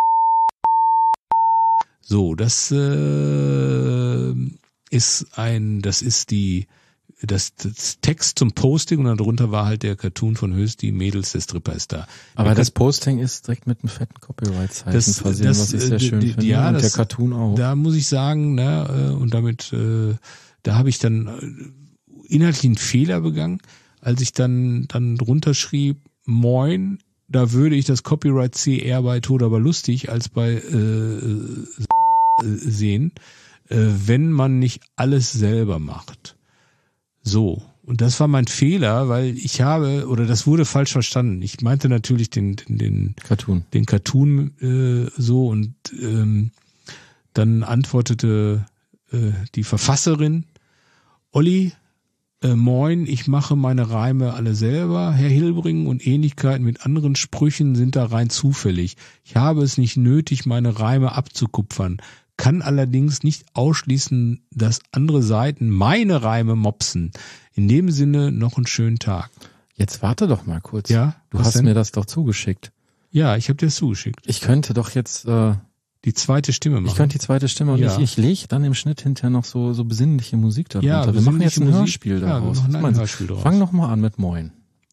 Speaker 4: So, das äh, ist ein, das ist die, das, das Text zum Posting und darunter war halt der Cartoon von Höchst, die Mädels, der Stripper ist da.
Speaker 3: Aber
Speaker 4: Der
Speaker 3: das Posting ist direkt mit einem fetten Copyright-Zeichen
Speaker 4: Das-
Speaker 3: versehen,
Speaker 4: das,
Speaker 3: was ich sehr
Speaker 4: äh,
Speaker 3: schön
Speaker 4: die-
Speaker 3: finde.
Speaker 4: ja,
Speaker 3: und
Speaker 4: das-
Speaker 3: der Cartoon auch.
Speaker 4: Da muss ich sagen, ne, äh, und damit, äh, da habe ich dann äh, inhaltlich einen Fehler begangen, als ich dann dann drunter schrieb, Moin, da würde ich das Copyright C eher bei Tod aber lustig als bei äh, äh, sehen, äh, wenn man nicht alles selber macht. So. Und das war mein Fehler, weil ich habe, oder das wurde falsch verstanden. Ich meinte natürlich den, den, den
Speaker 3: Cartoon.
Speaker 4: den Cartoon äh, so und ähm, dann antwortete äh, die Verfasserin, Olli, äh, moin, ich mache meine Reime alle selber, Herr Hilbring, und Ähnlichkeiten mit anderen Sprüchen sind da rein zufällig. Ich habe es nicht nötig, meine Reime abzukupfern, kann allerdings nicht ausschließen, dass andere Seiten meine Reime mopsen. In dem Sinne noch einen schönen Tag.
Speaker 3: Jetzt warte doch mal kurz.
Speaker 4: Ja,
Speaker 3: Du
Speaker 4: was
Speaker 3: hast
Speaker 4: denn?
Speaker 3: mir das doch zugeschickt.
Speaker 4: Ja, ich habe dir das zugeschickt.
Speaker 3: Ich könnte doch jetzt, äh,
Speaker 4: Die zweite Stimme machen.
Speaker 3: ich könnte die zweite Stimme und
Speaker 4: Ja.
Speaker 3: ich, ich lege dann im Schnitt hinterher noch so so besinnliche Musik darunter.
Speaker 4: Ja,
Speaker 3: wir machen jetzt
Speaker 4: besinnliche
Speaker 3: ein
Speaker 4: Musik.
Speaker 3: Hörspiel
Speaker 4: Ja, wir
Speaker 3: daraus.
Speaker 4: machen
Speaker 3: Was
Speaker 4: ein
Speaker 3: meinst du?
Speaker 4: Hörspiel daraus.
Speaker 3: Fang noch mal an mit Moin.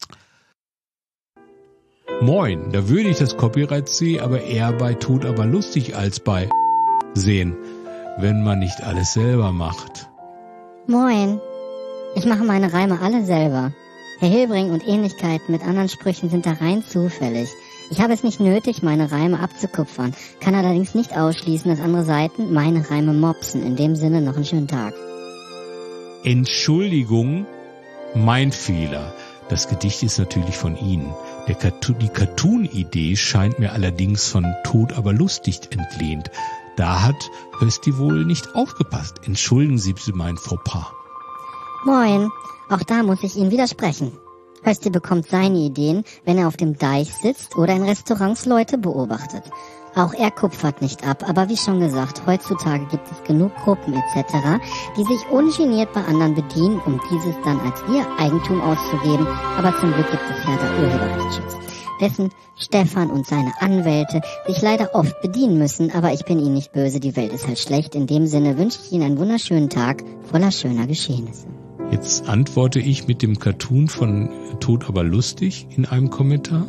Speaker 4: Moin, da würde ich das Copyright C aber eher bei Tod aber lustig als bei sehen, wenn man nicht alles selber macht.
Speaker 6: Moin. Ich mache meine Reime alle selber. Herr Hilbring und Ähnlichkeiten mit anderen Sprüchen sind da rein zufällig. Ich habe es nicht nötig, meine Reime abzukupfern, kann allerdings nicht ausschließen, dass andere Seiten meine Reime mopsen. In dem Sinne noch einen schönen Tag.
Speaker 4: Entschuldigung, mein Fehler. Das Gedicht ist natürlich von Ihnen. Der Cartoon, die Cartoon-Idee scheint mir allerdings von Tod aber lustig entlehnt. Da hat Hösti wohl nicht aufgepasst. Entschuldigen Sie bitte mein Fauxpas.
Speaker 6: Moin. Auch da muss ich Ihnen widersprechen. Hösti bekommt seine Ideen, wenn er auf dem Deich sitzt oder in Restaurants Leute beobachtet. Auch er kupfert nicht ab, aber wie schon gesagt, heutzutage gibt es genug Gruppen et cetera, die sich ungeniert bei anderen bedienen, um dieses dann als ihr Eigentum auszugeben, aber zum Glück gibt es ja den Urheberrechtsschutz, dessen Stefan und seine Anwälte sich leider oft bedienen müssen, aber ich bin ihnen nicht böse, die Welt ist halt schlecht. In dem Sinne wünsche ich Ihnen einen wunderschönen Tag voller schöner Geschehnisse.
Speaker 4: Jetzt antworte ich mit dem Cartoon von Tod aber lustig in einem Kommentar.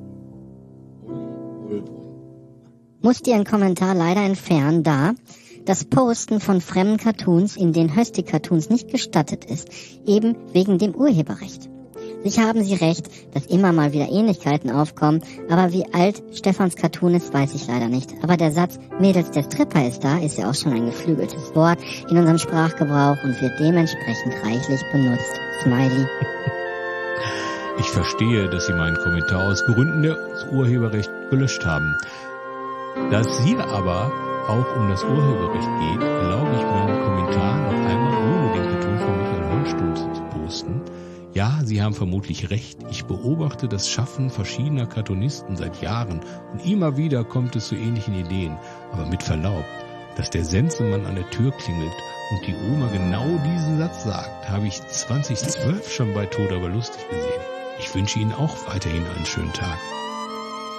Speaker 6: Musst Ihren Kommentar leider entfernen, da das Posten von fremden Cartoons in den Hösti-Cartoons nicht gestattet ist, eben wegen dem Urheberrecht. Sicher haben Sie recht, dass immer mal wieder Ähnlichkeiten aufkommen, aber wie alt Stefans Cartoon ist, weiß ich leider nicht. Aber der Satz, Mädels, der Stripper ist da, ist ja auch schon ein geflügeltes Wort in unserem Sprachgebrauch und wird dementsprechend reichlich benutzt. Smiley.
Speaker 4: Ich verstehe, dass Sie meinen Kommentar aus Gründen des Urheberrechts gelöscht haben. Da es hier aber auch um das Urheberrecht geht, erlaube ich meinen Kommentar noch einmal ohne den Cartoon von Michael Holstuhl zu posten. Ja, Sie haben vermutlich recht. Ich beobachte das Schaffen verschiedener Cartoonisten seit Jahren und immer wieder kommt es zu ähnlichen Ideen. Aber mit Verlaub, dass der Sensenmann an der Tür klingelt und die Oma genau diesen Satz sagt, habe ich zweitausendzwölf schon bei Tod aber lustig gesehen. Ich wünsche Ihnen auch weiterhin einen schönen Tag.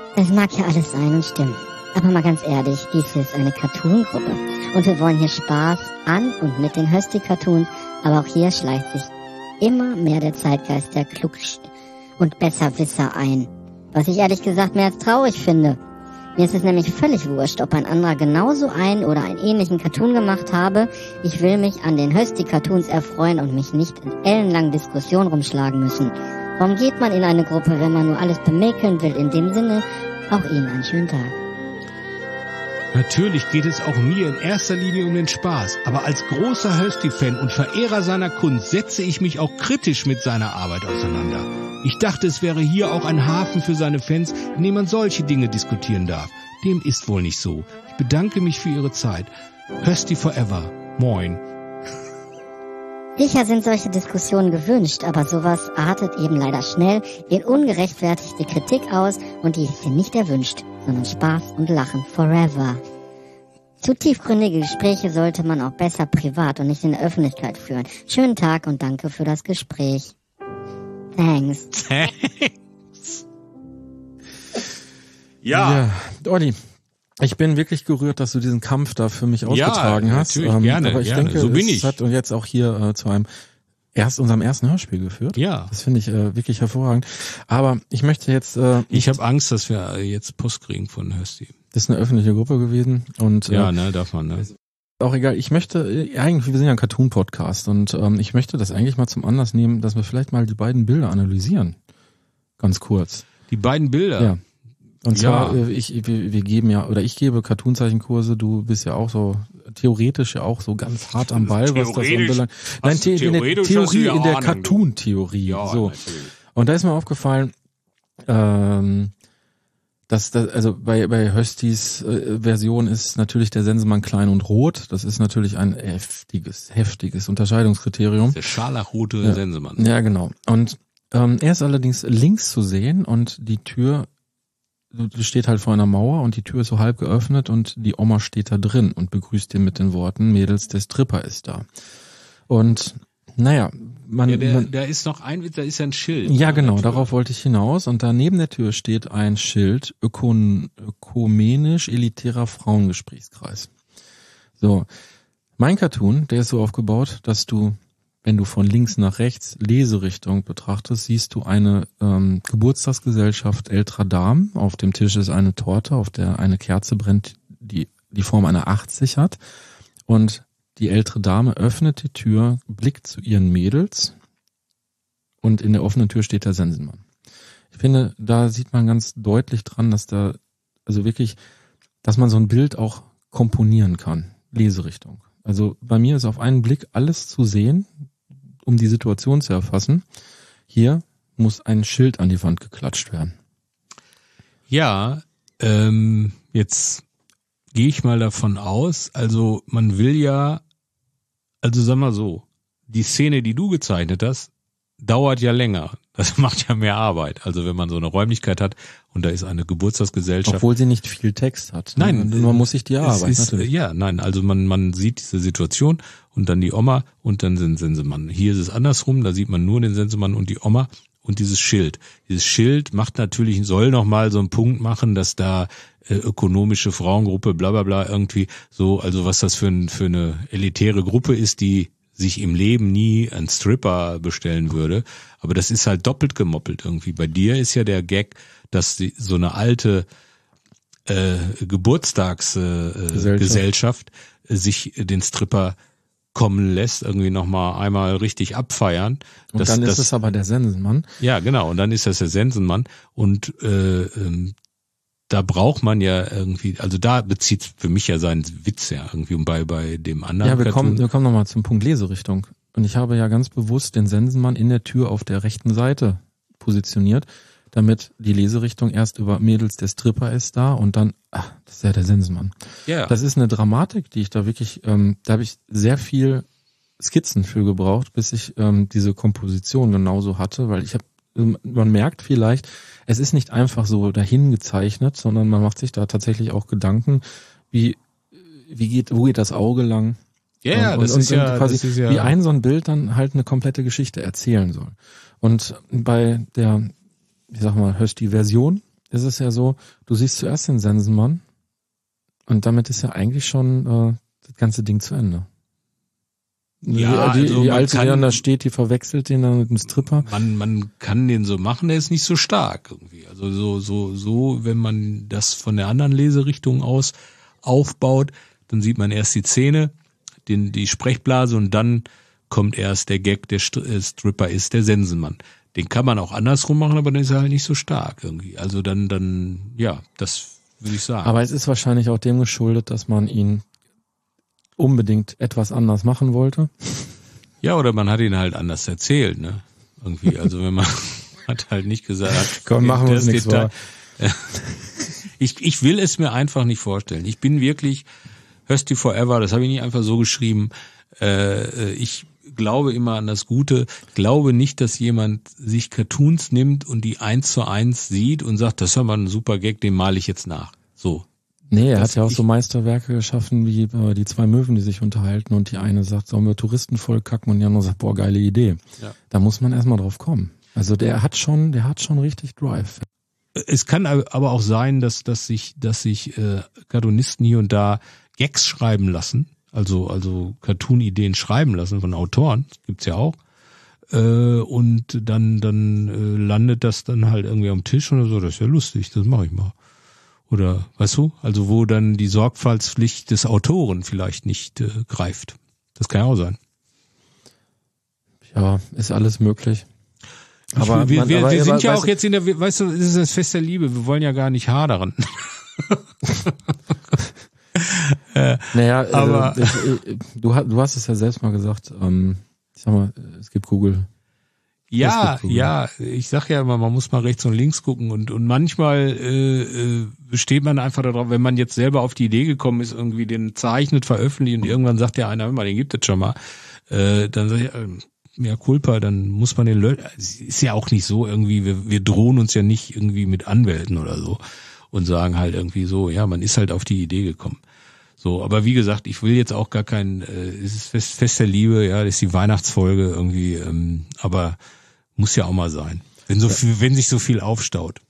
Speaker 6: Es mag ja alles sein und stimmen. Aber mal ganz ehrlich, dies hier ist eine Cartoon-Gruppe. Und wir wollen hier Spaß an und mit den Hösti-Cartoons. Aber auch hier schleicht sich immer mehr der Zeitgeist der Klug- und Besserwisser ein. Was ich ehrlich gesagt mehr als traurig finde. Mir ist es nämlich völlig wurscht, ob ein anderer genauso einen oder einen ähnlichen Cartoon gemacht habe. Ich will mich an den Hösti-Cartoons erfreuen und mich nicht in ellenlangen Diskussionen rumschlagen müssen. Warum geht man in eine Gruppe, wenn man nur alles bemäkeln will? In dem Sinne, auch Ihnen einen schönen Tag.
Speaker 4: Natürlich geht es auch mir in erster Linie um den Spaß, aber als großer Hösti-Fan und Verehrer seiner Kunst setze ich mich auch kritisch mit seiner Arbeit auseinander. Ich dachte, es wäre hier auch ein Hafen für seine Fans, in dem man solche Dinge diskutieren darf. Dem ist wohl nicht so. Ich bedanke mich für Ihre Zeit. Hösti forever. Moin.
Speaker 6: Sicher sind solche Diskussionen gewünscht, aber sowas artet eben leider schnell in ungerechtfertigte Kritik aus und die ist hier nicht erwünscht, sondern Spaß und Lachen forever. Zu tiefgründige Gespräche sollte man auch besser privat und nicht in der Öffentlichkeit führen. Schönen Tag und danke für das Gespräch. Thanks.
Speaker 4: Ja.
Speaker 3: Ja, Olli, ich bin wirklich gerührt, dass du diesen Kampf da für mich ausgetragen hast.
Speaker 4: natürlich, gerne,
Speaker 3: aber ich
Speaker 4: gerne.
Speaker 3: denke,
Speaker 4: So bin
Speaker 3: es
Speaker 4: ich.
Speaker 3: hat uns jetzt auch hier äh, zu einem erst unserem ersten Hörspiel geführt.
Speaker 4: Ja.
Speaker 3: Das finde ich äh, wirklich hervorragend. Aber ich möchte jetzt, äh,
Speaker 4: Ich habe Angst, dass wir jetzt Post kriegen von Hösti.
Speaker 3: das ist eine öffentliche Gruppe gewesen und
Speaker 4: Ja,
Speaker 3: äh,
Speaker 4: ne, darf man, ne?
Speaker 3: auch egal. Ich möchte äh, eigentlich, wir sind ja ein Cartoon-Podcast und ähm, ich möchte das eigentlich mal zum Anlass nehmen, dass wir vielleicht mal die beiden Bilder analysieren. Ganz kurz.
Speaker 4: Die beiden Bilder.
Speaker 3: Ja. Und zwar,
Speaker 4: Ja.
Speaker 3: äh, ich, wir, wir geben ja, oder ich gebe Cartoonzeichenkurse, du bist ja auch so, theoretisch ja auch so ganz hart am Ball, was das
Speaker 4: Theoretisch
Speaker 3: anbelangt. Nein,
Speaker 4: hast du
Speaker 3: The- in der
Speaker 4: theoretisch hast
Speaker 3: Theorie,
Speaker 4: du ja
Speaker 3: in der
Speaker 4: Ahnung, du.
Speaker 3: Cartoon-Theorie.
Speaker 4: Ja,
Speaker 3: so.
Speaker 4: natürlich.
Speaker 3: Und da ist mir aufgefallen, ähm, dass das, also bei, bei Höstis äh, Version ist natürlich der Sensenmann klein und rot. Das ist natürlich ein heftiges, heftiges Unterscheidungskriterium.
Speaker 4: Der scharlachrote
Speaker 3: Ja.
Speaker 4: Sensemann.
Speaker 3: Ja, genau. Und ähm, er ist allerdings links zu sehen und die Tür steht halt vor einer Mauer und die Tür ist so halb geöffnet und die Oma steht da drin und begrüßt ihn mit den Worten, Mädels, der Stripper ist da. Und naja, man,
Speaker 4: Ja, der,
Speaker 3: man
Speaker 4: da ist noch ein Witz, da ist ja ein Schild.
Speaker 3: ja
Speaker 4: an
Speaker 3: genau,
Speaker 4: der Tür.
Speaker 3: darauf wollte ich hinaus. Und da neben der Tür steht ein Schild, Ökon, ökumenisch elitärer Frauengesprächskreis. So, mein Cartoon, der ist so aufgebaut, dass du, wenn du von links nach rechts Leserichtung betrachtest, siehst du eine ähm, Geburtstagsgesellschaft älterer Damen. Auf dem Tisch ist eine Torte, auf der eine Kerze brennt, die die Form einer achtzig hat. Und die ältere Dame öffnet die Tür, blickt zu ihren Mädels und in der offenen Tür steht der Sensenmann. Ich finde, da sieht man ganz deutlich dran, dass da, also wirklich, dass man so ein Bild auch komponieren kann. Leserichtung. Also bei mir ist auf einen Blick alles zu sehen, um die Situation zu erfassen. Hier muss ein Schild an die Wand geklatscht werden.
Speaker 4: Ja, ähm, jetzt gehe ich mal davon aus, also man will ja, also sag mal so, die Szene, die du gezeichnet hast, dauert ja länger. Das macht ja mehr Arbeit. Also wenn man so eine Räumlichkeit hat und da ist eine Geburtstagsgesellschaft.
Speaker 3: Obwohl sie nicht viel Text hat.
Speaker 4: Nein,
Speaker 3: man muss sich die
Speaker 4: es
Speaker 3: Arbeit
Speaker 4: ist,
Speaker 3: natürlich.
Speaker 4: ja, nein, also man man sieht diese Situation und dann die Oma und dann den Sensemann. Hier ist es andersrum, da sieht man nur den Sensemann und die Oma und dieses Schild. Dieses Schild macht natürlich, soll nochmal so einen Punkt machen, dass da äh, ökonomische Frauengruppe, bla bla bla, irgendwie so, also was das für, ein, für eine elitäre Gruppe ist, die sich im Leben nie einen Stripper bestellen würde. Aber das ist halt doppelt gemoppelt irgendwie. Bei dir ist ja der Gag, dass die, so eine alte äh, Geburtstagsgesellschaft äh,
Speaker 3: Gesellschaft.
Speaker 4: Gesellschaft, äh, sich den Stripper kommen lässt, irgendwie nochmal einmal richtig abfeiern.
Speaker 3: Und
Speaker 4: Das-
Speaker 3: dann ist
Speaker 4: das-
Speaker 3: es aber der Sensenmann.
Speaker 4: Ja, genau. Und dann ist das der Sensenmann. Und äh, ähm, da braucht man ja irgendwie, also da bezieht für mich ja seinen Witz ja irgendwie und bei bei dem anderen.
Speaker 3: Ja, wir
Speaker 4: Cartoon-
Speaker 3: kommen, wir kommen nochmal zum Punkt Leserichtung. Und ich habe ja ganz bewusst den Sensenmann in der Tür auf der rechten Seite positioniert, damit die Leserichtung erst über Mädels, der Stripper ist da und dann, ach, das ist ja der Sensenmann.
Speaker 4: Ja.
Speaker 3: Das ist eine Dramatik, die ich da wirklich, ähm, da habe ich sehr viel Skizzen für gebraucht, bis ich ähm, diese Komposition genauso hatte, weil ich habe, man merkt vielleicht, es ist nicht einfach so dahin gezeichnet, sondern man macht sich da tatsächlich auch Gedanken, wie, wie geht, wo geht das Auge lang?
Speaker 4: Ja, ja,
Speaker 3: und,
Speaker 4: das
Speaker 3: und,
Speaker 4: ist
Speaker 3: und
Speaker 4: ja,
Speaker 3: quasi,
Speaker 4: das ist ja,
Speaker 3: wie ein so ein Bild dann halt eine komplette Geschichte erzählen soll. Und bei der, ich sag mal, Hösti-Version ist es ja so, du siehst zuerst den Sensenmann und damit ist ja eigentlich schon äh, das ganze Ding zu Ende.
Speaker 4: Ja,
Speaker 3: die,
Speaker 4: also
Speaker 3: die
Speaker 4: man
Speaker 3: alte, die
Speaker 4: kann-
Speaker 3: dann da steht, die verwechselt den dann mit dem Stripper.
Speaker 4: Man, man kann den so machen, der ist nicht so stark irgendwie. Also so, so, so, wenn man das von der anderen Leserichtung aus aufbaut, dann sieht man erst die Zähne, den, die Sprechblase und dann kommt erst der Gag, der Stri- äh, Stripper ist der Sensenmann. Den kann man auch andersrum machen, aber dann ist er halt nicht so stark irgendwie. Also dann, dann, ja, das würde ich sagen.
Speaker 3: Aber es ist wahrscheinlich auch dem geschuldet, dass man ihn unbedingt etwas anders machen wollte.
Speaker 4: Ja, oder man hat ihn halt anders erzählt, ne? Irgendwie, also wenn man hat halt nicht gesagt,
Speaker 3: Komm, machen wir uns
Speaker 4: das
Speaker 3: nichts
Speaker 4: Detail-
Speaker 3: vor.
Speaker 4: Ich, ich will es mir einfach nicht vorstellen. Ich bin wirklich Hösti Forever, das habe ich nicht einfach so geschrieben. Äh, ich glaube immer an das Gute. Ich glaube nicht, dass jemand sich Cartoons nimmt und die eins zu eins sieht und sagt, das ist aber ein super Gag, den male ich jetzt nach. So.
Speaker 3: Nee, er
Speaker 4: Das
Speaker 3: hat ja auch
Speaker 4: ich-
Speaker 3: so Meisterwerke geschaffen wie äh, die zwei Möwen, die sich unterhalten und die eine sagt, sollen wir Touristen voll kacken und die andere sagt, boah, geile Idee.
Speaker 4: Ja.
Speaker 3: Da muss man erstmal drauf kommen. Also der hat schon, der hat schon richtig Drive.
Speaker 4: Es kann aber auch sein, dass, dass sich, dass sich äh, Cartoonisten hier und da Gags schreiben lassen, also, also Cartoon-Ideen schreiben lassen von Autoren, das gibt's ja auch. Äh, und dann, dann äh, landet das dann halt irgendwie am Tisch oder so, das ist ja lustig, das mache ich mal. Oder, weißt du, also wo dann die Sorgfaltspflicht des Autoren vielleicht nicht äh, greift. Das kann ja auch sein.
Speaker 3: Ja, ist alles möglich. Aber
Speaker 4: wir,
Speaker 3: man-
Speaker 4: wir,
Speaker 3: aber-
Speaker 4: wir sind
Speaker 3: aber-
Speaker 4: ja
Speaker 3: weißt
Speaker 4: auch
Speaker 3: du-
Speaker 4: jetzt in der, weißt du, das ist das Fest der Liebe, wir wollen ja gar nicht hadern.
Speaker 3: Naja,
Speaker 4: Aber-
Speaker 3: äh, ich, ich, du, hast- du hast es ja selbst mal gesagt, ähm, ich sag mal, es gibt Google.
Speaker 4: Ja,
Speaker 3: Das gibt
Speaker 4: ja, ich sag ja immer, man muss mal rechts und links gucken und und manchmal äh, äh, besteht man einfach darauf, wenn man jetzt selber auf die Idee gekommen ist, irgendwie den zeichnet, veröffentlicht und irgendwann sagt ja einer, hör mal, den gibt es schon mal, äh, dann sag ich, äh, ja, Culpa, dann muss man den Leuten, es ist ja auch nicht so irgendwie, wir, wir drohen uns ja nicht irgendwie mit Anwälten oder so und sagen halt irgendwie so, ja, man ist halt auf die Idee gekommen. So, aber wie gesagt, ich will jetzt auch gar kein, äh, es ist Fest, Fest der Liebe, ja, das ist die Weihnachtsfolge irgendwie, ähm, aber muss ja auch mal sein. Wenn so viel, wenn sich so viel aufstaut.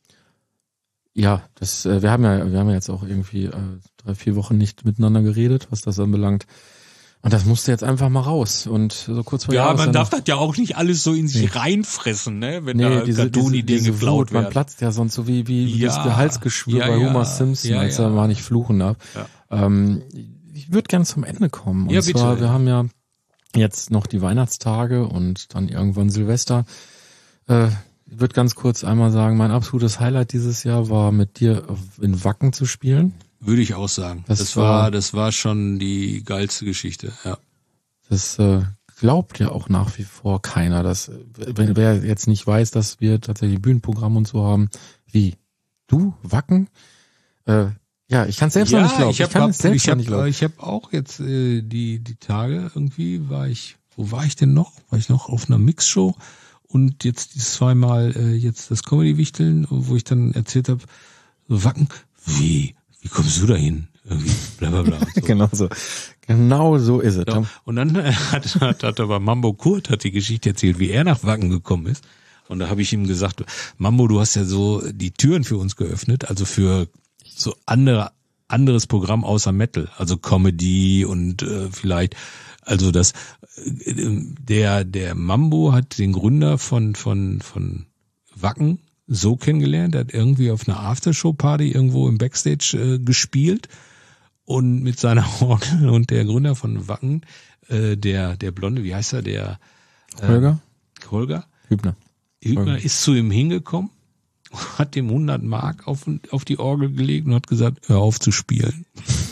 Speaker 3: Ja, das, äh, wir haben ja, wir haben ja jetzt auch irgendwie äh, drei, vier Wochen nicht miteinander geredet, was das anbelangt. Und das musste jetzt einfach mal raus. Und so kurz vor
Speaker 4: Ja, man
Speaker 3: Jahresende-
Speaker 4: darf das ja auch nicht alles so in sich
Speaker 3: Nee.
Speaker 4: reinfressen, ne, wenn
Speaker 3: Nee,
Speaker 4: da
Speaker 3: diese, diese,
Speaker 4: Cartoon-Ideen
Speaker 3: diese
Speaker 4: geklaut
Speaker 3: Wut, man
Speaker 4: werden.
Speaker 3: platzt ja sonst so wie, wie
Speaker 4: Ja,
Speaker 3: das Halsgeschwür
Speaker 4: ja,
Speaker 3: bei
Speaker 4: ja,
Speaker 3: Homer Simpson,
Speaker 4: ja,
Speaker 3: als
Speaker 4: ja.
Speaker 3: er mal nicht fluchen darf.
Speaker 4: Ja.
Speaker 3: Ähm, ich würde gern zum Ende kommen. Und
Speaker 4: Ja, bitte.
Speaker 3: zwar, wir haben ja jetzt noch die Weihnachtstage und dann irgendwann Silvester. Äh, ich würde ganz kurz einmal sagen, mein absolutes Highlight dieses Jahr war mit dir in Wacken zu spielen.
Speaker 4: Würde ich auch sagen.
Speaker 3: Das
Speaker 4: Das,
Speaker 3: war-
Speaker 4: war, das war schon die geilste Geschichte, ja.
Speaker 3: Das äh, glaubt ja auch nach wie vor keiner, dass, äh, wenn wer jetzt nicht weiß, dass wir tatsächlich Bühnenprogramm und so haben, wie du, Wacken, äh, ja, ich kann selbst noch nicht glauben.
Speaker 4: Ich, hab,
Speaker 3: kann es selbst
Speaker 4: ich,
Speaker 3: noch
Speaker 4: hab,
Speaker 3: nicht glauben.
Speaker 4: ich habe auch jetzt äh, die die Tage irgendwie war ich, wo war ich denn noch? War ich noch auf einer Mixshow und jetzt die zweimal äh, jetzt das Comedy-Wichteln, wo ich dann erzählt habe, Wacken, wie, wie kommst du da hin? Irgendwie, bla bla bla. und So.
Speaker 3: Genau so. Genau so ist es.
Speaker 4: Ja, und dann äh, hat, hat, hat aber Mambo Kurt hat die Geschichte erzählt, wie er nach Wacken gekommen ist. Und da habe ich ihm gesagt, Mambo, du hast ja so die Türen für uns geöffnet, also für so andere anderes Programm außer Metal, also Comedy und äh, vielleicht, also das äh, der der Mambo hat den Gründer von von von Wacken so kennengelernt, er hat irgendwie auf einer Aftershow-Party irgendwo im Backstage äh, gespielt. Und mit seiner Orgel und der Gründer von Wacken, äh, der der Blonde, wie heißt er, der äh,
Speaker 3: Holger?
Speaker 4: Holger
Speaker 3: Hübner.
Speaker 4: Hübner
Speaker 3: Holger.
Speaker 4: ist zu ihm hingekommen, hat dem hundert Mark auf, auf die Orgel gelegt und hat gesagt, hör auf zu spielen.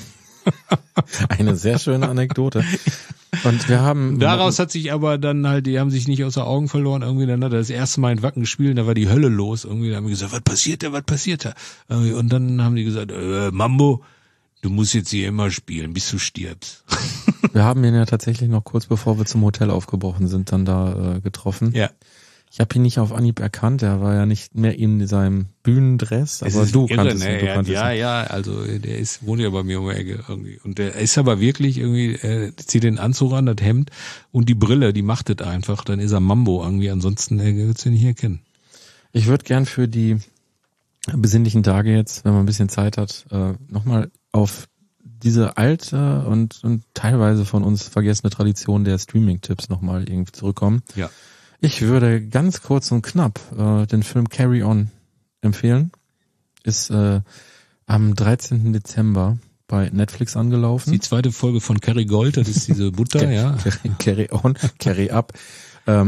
Speaker 3: Eine sehr schöne Anekdote. Und wir haben
Speaker 4: Daraus hat sich aber dann halt, die haben sich nicht aus den Augen verloren, irgendwie dann hat er das erste Mal in Wacken gespielt und da war die Hölle los, irgendwie, da haben wir gesagt, was passiert da, was passiert da? Irgendwie, und dann haben die gesagt, äh, Mambo, du musst jetzt hier immer spielen, bis du stirbst.
Speaker 3: wir haben ihn ja tatsächlich noch kurz bevor wir zum Hotel aufgebrochen sind, dann da äh, getroffen.
Speaker 4: Ja.
Speaker 3: Ich habe ihn nicht auf Anhieb erkannt, er war ja nicht mehr in seinem Bühnendress,
Speaker 4: Es
Speaker 3: aber
Speaker 4: ist
Speaker 3: du
Speaker 4: irre,
Speaker 3: kanntest
Speaker 4: ne?
Speaker 3: ihn, du
Speaker 4: ja,
Speaker 3: kanntest
Speaker 4: ja,
Speaker 3: ihn.
Speaker 4: ja, also der ist, wohnt ja bei mir um die Ecke irgendwie. Und der ist aber wirklich irgendwie, er zieht den Anzug an, das Hemd und die Brille, die macht das einfach, dann ist er Mambo irgendwie, ansonsten äh, würdest du ihn nicht erkennen.
Speaker 3: Ich würde gern für die besinnlichen Tage jetzt, wenn man ein bisschen Zeit hat, äh, nochmal auf diese alte und, und teilweise von uns vergessene Tradition der Streaming-Tipps nochmal irgendwie zurückkommen.
Speaker 4: Ja.
Speaker 3: Ich würde ganz kurz und knapp äh, den Film Carry On empfehlen. Ist äh, am dreizehnten Dezember bei Netflix angelaufen.
Speaker 4: Die zweite Folge von Kerry Gold, das ist diese Butter, ja.
Speaker 3: Carry, carry On, Carry Up. Ähm.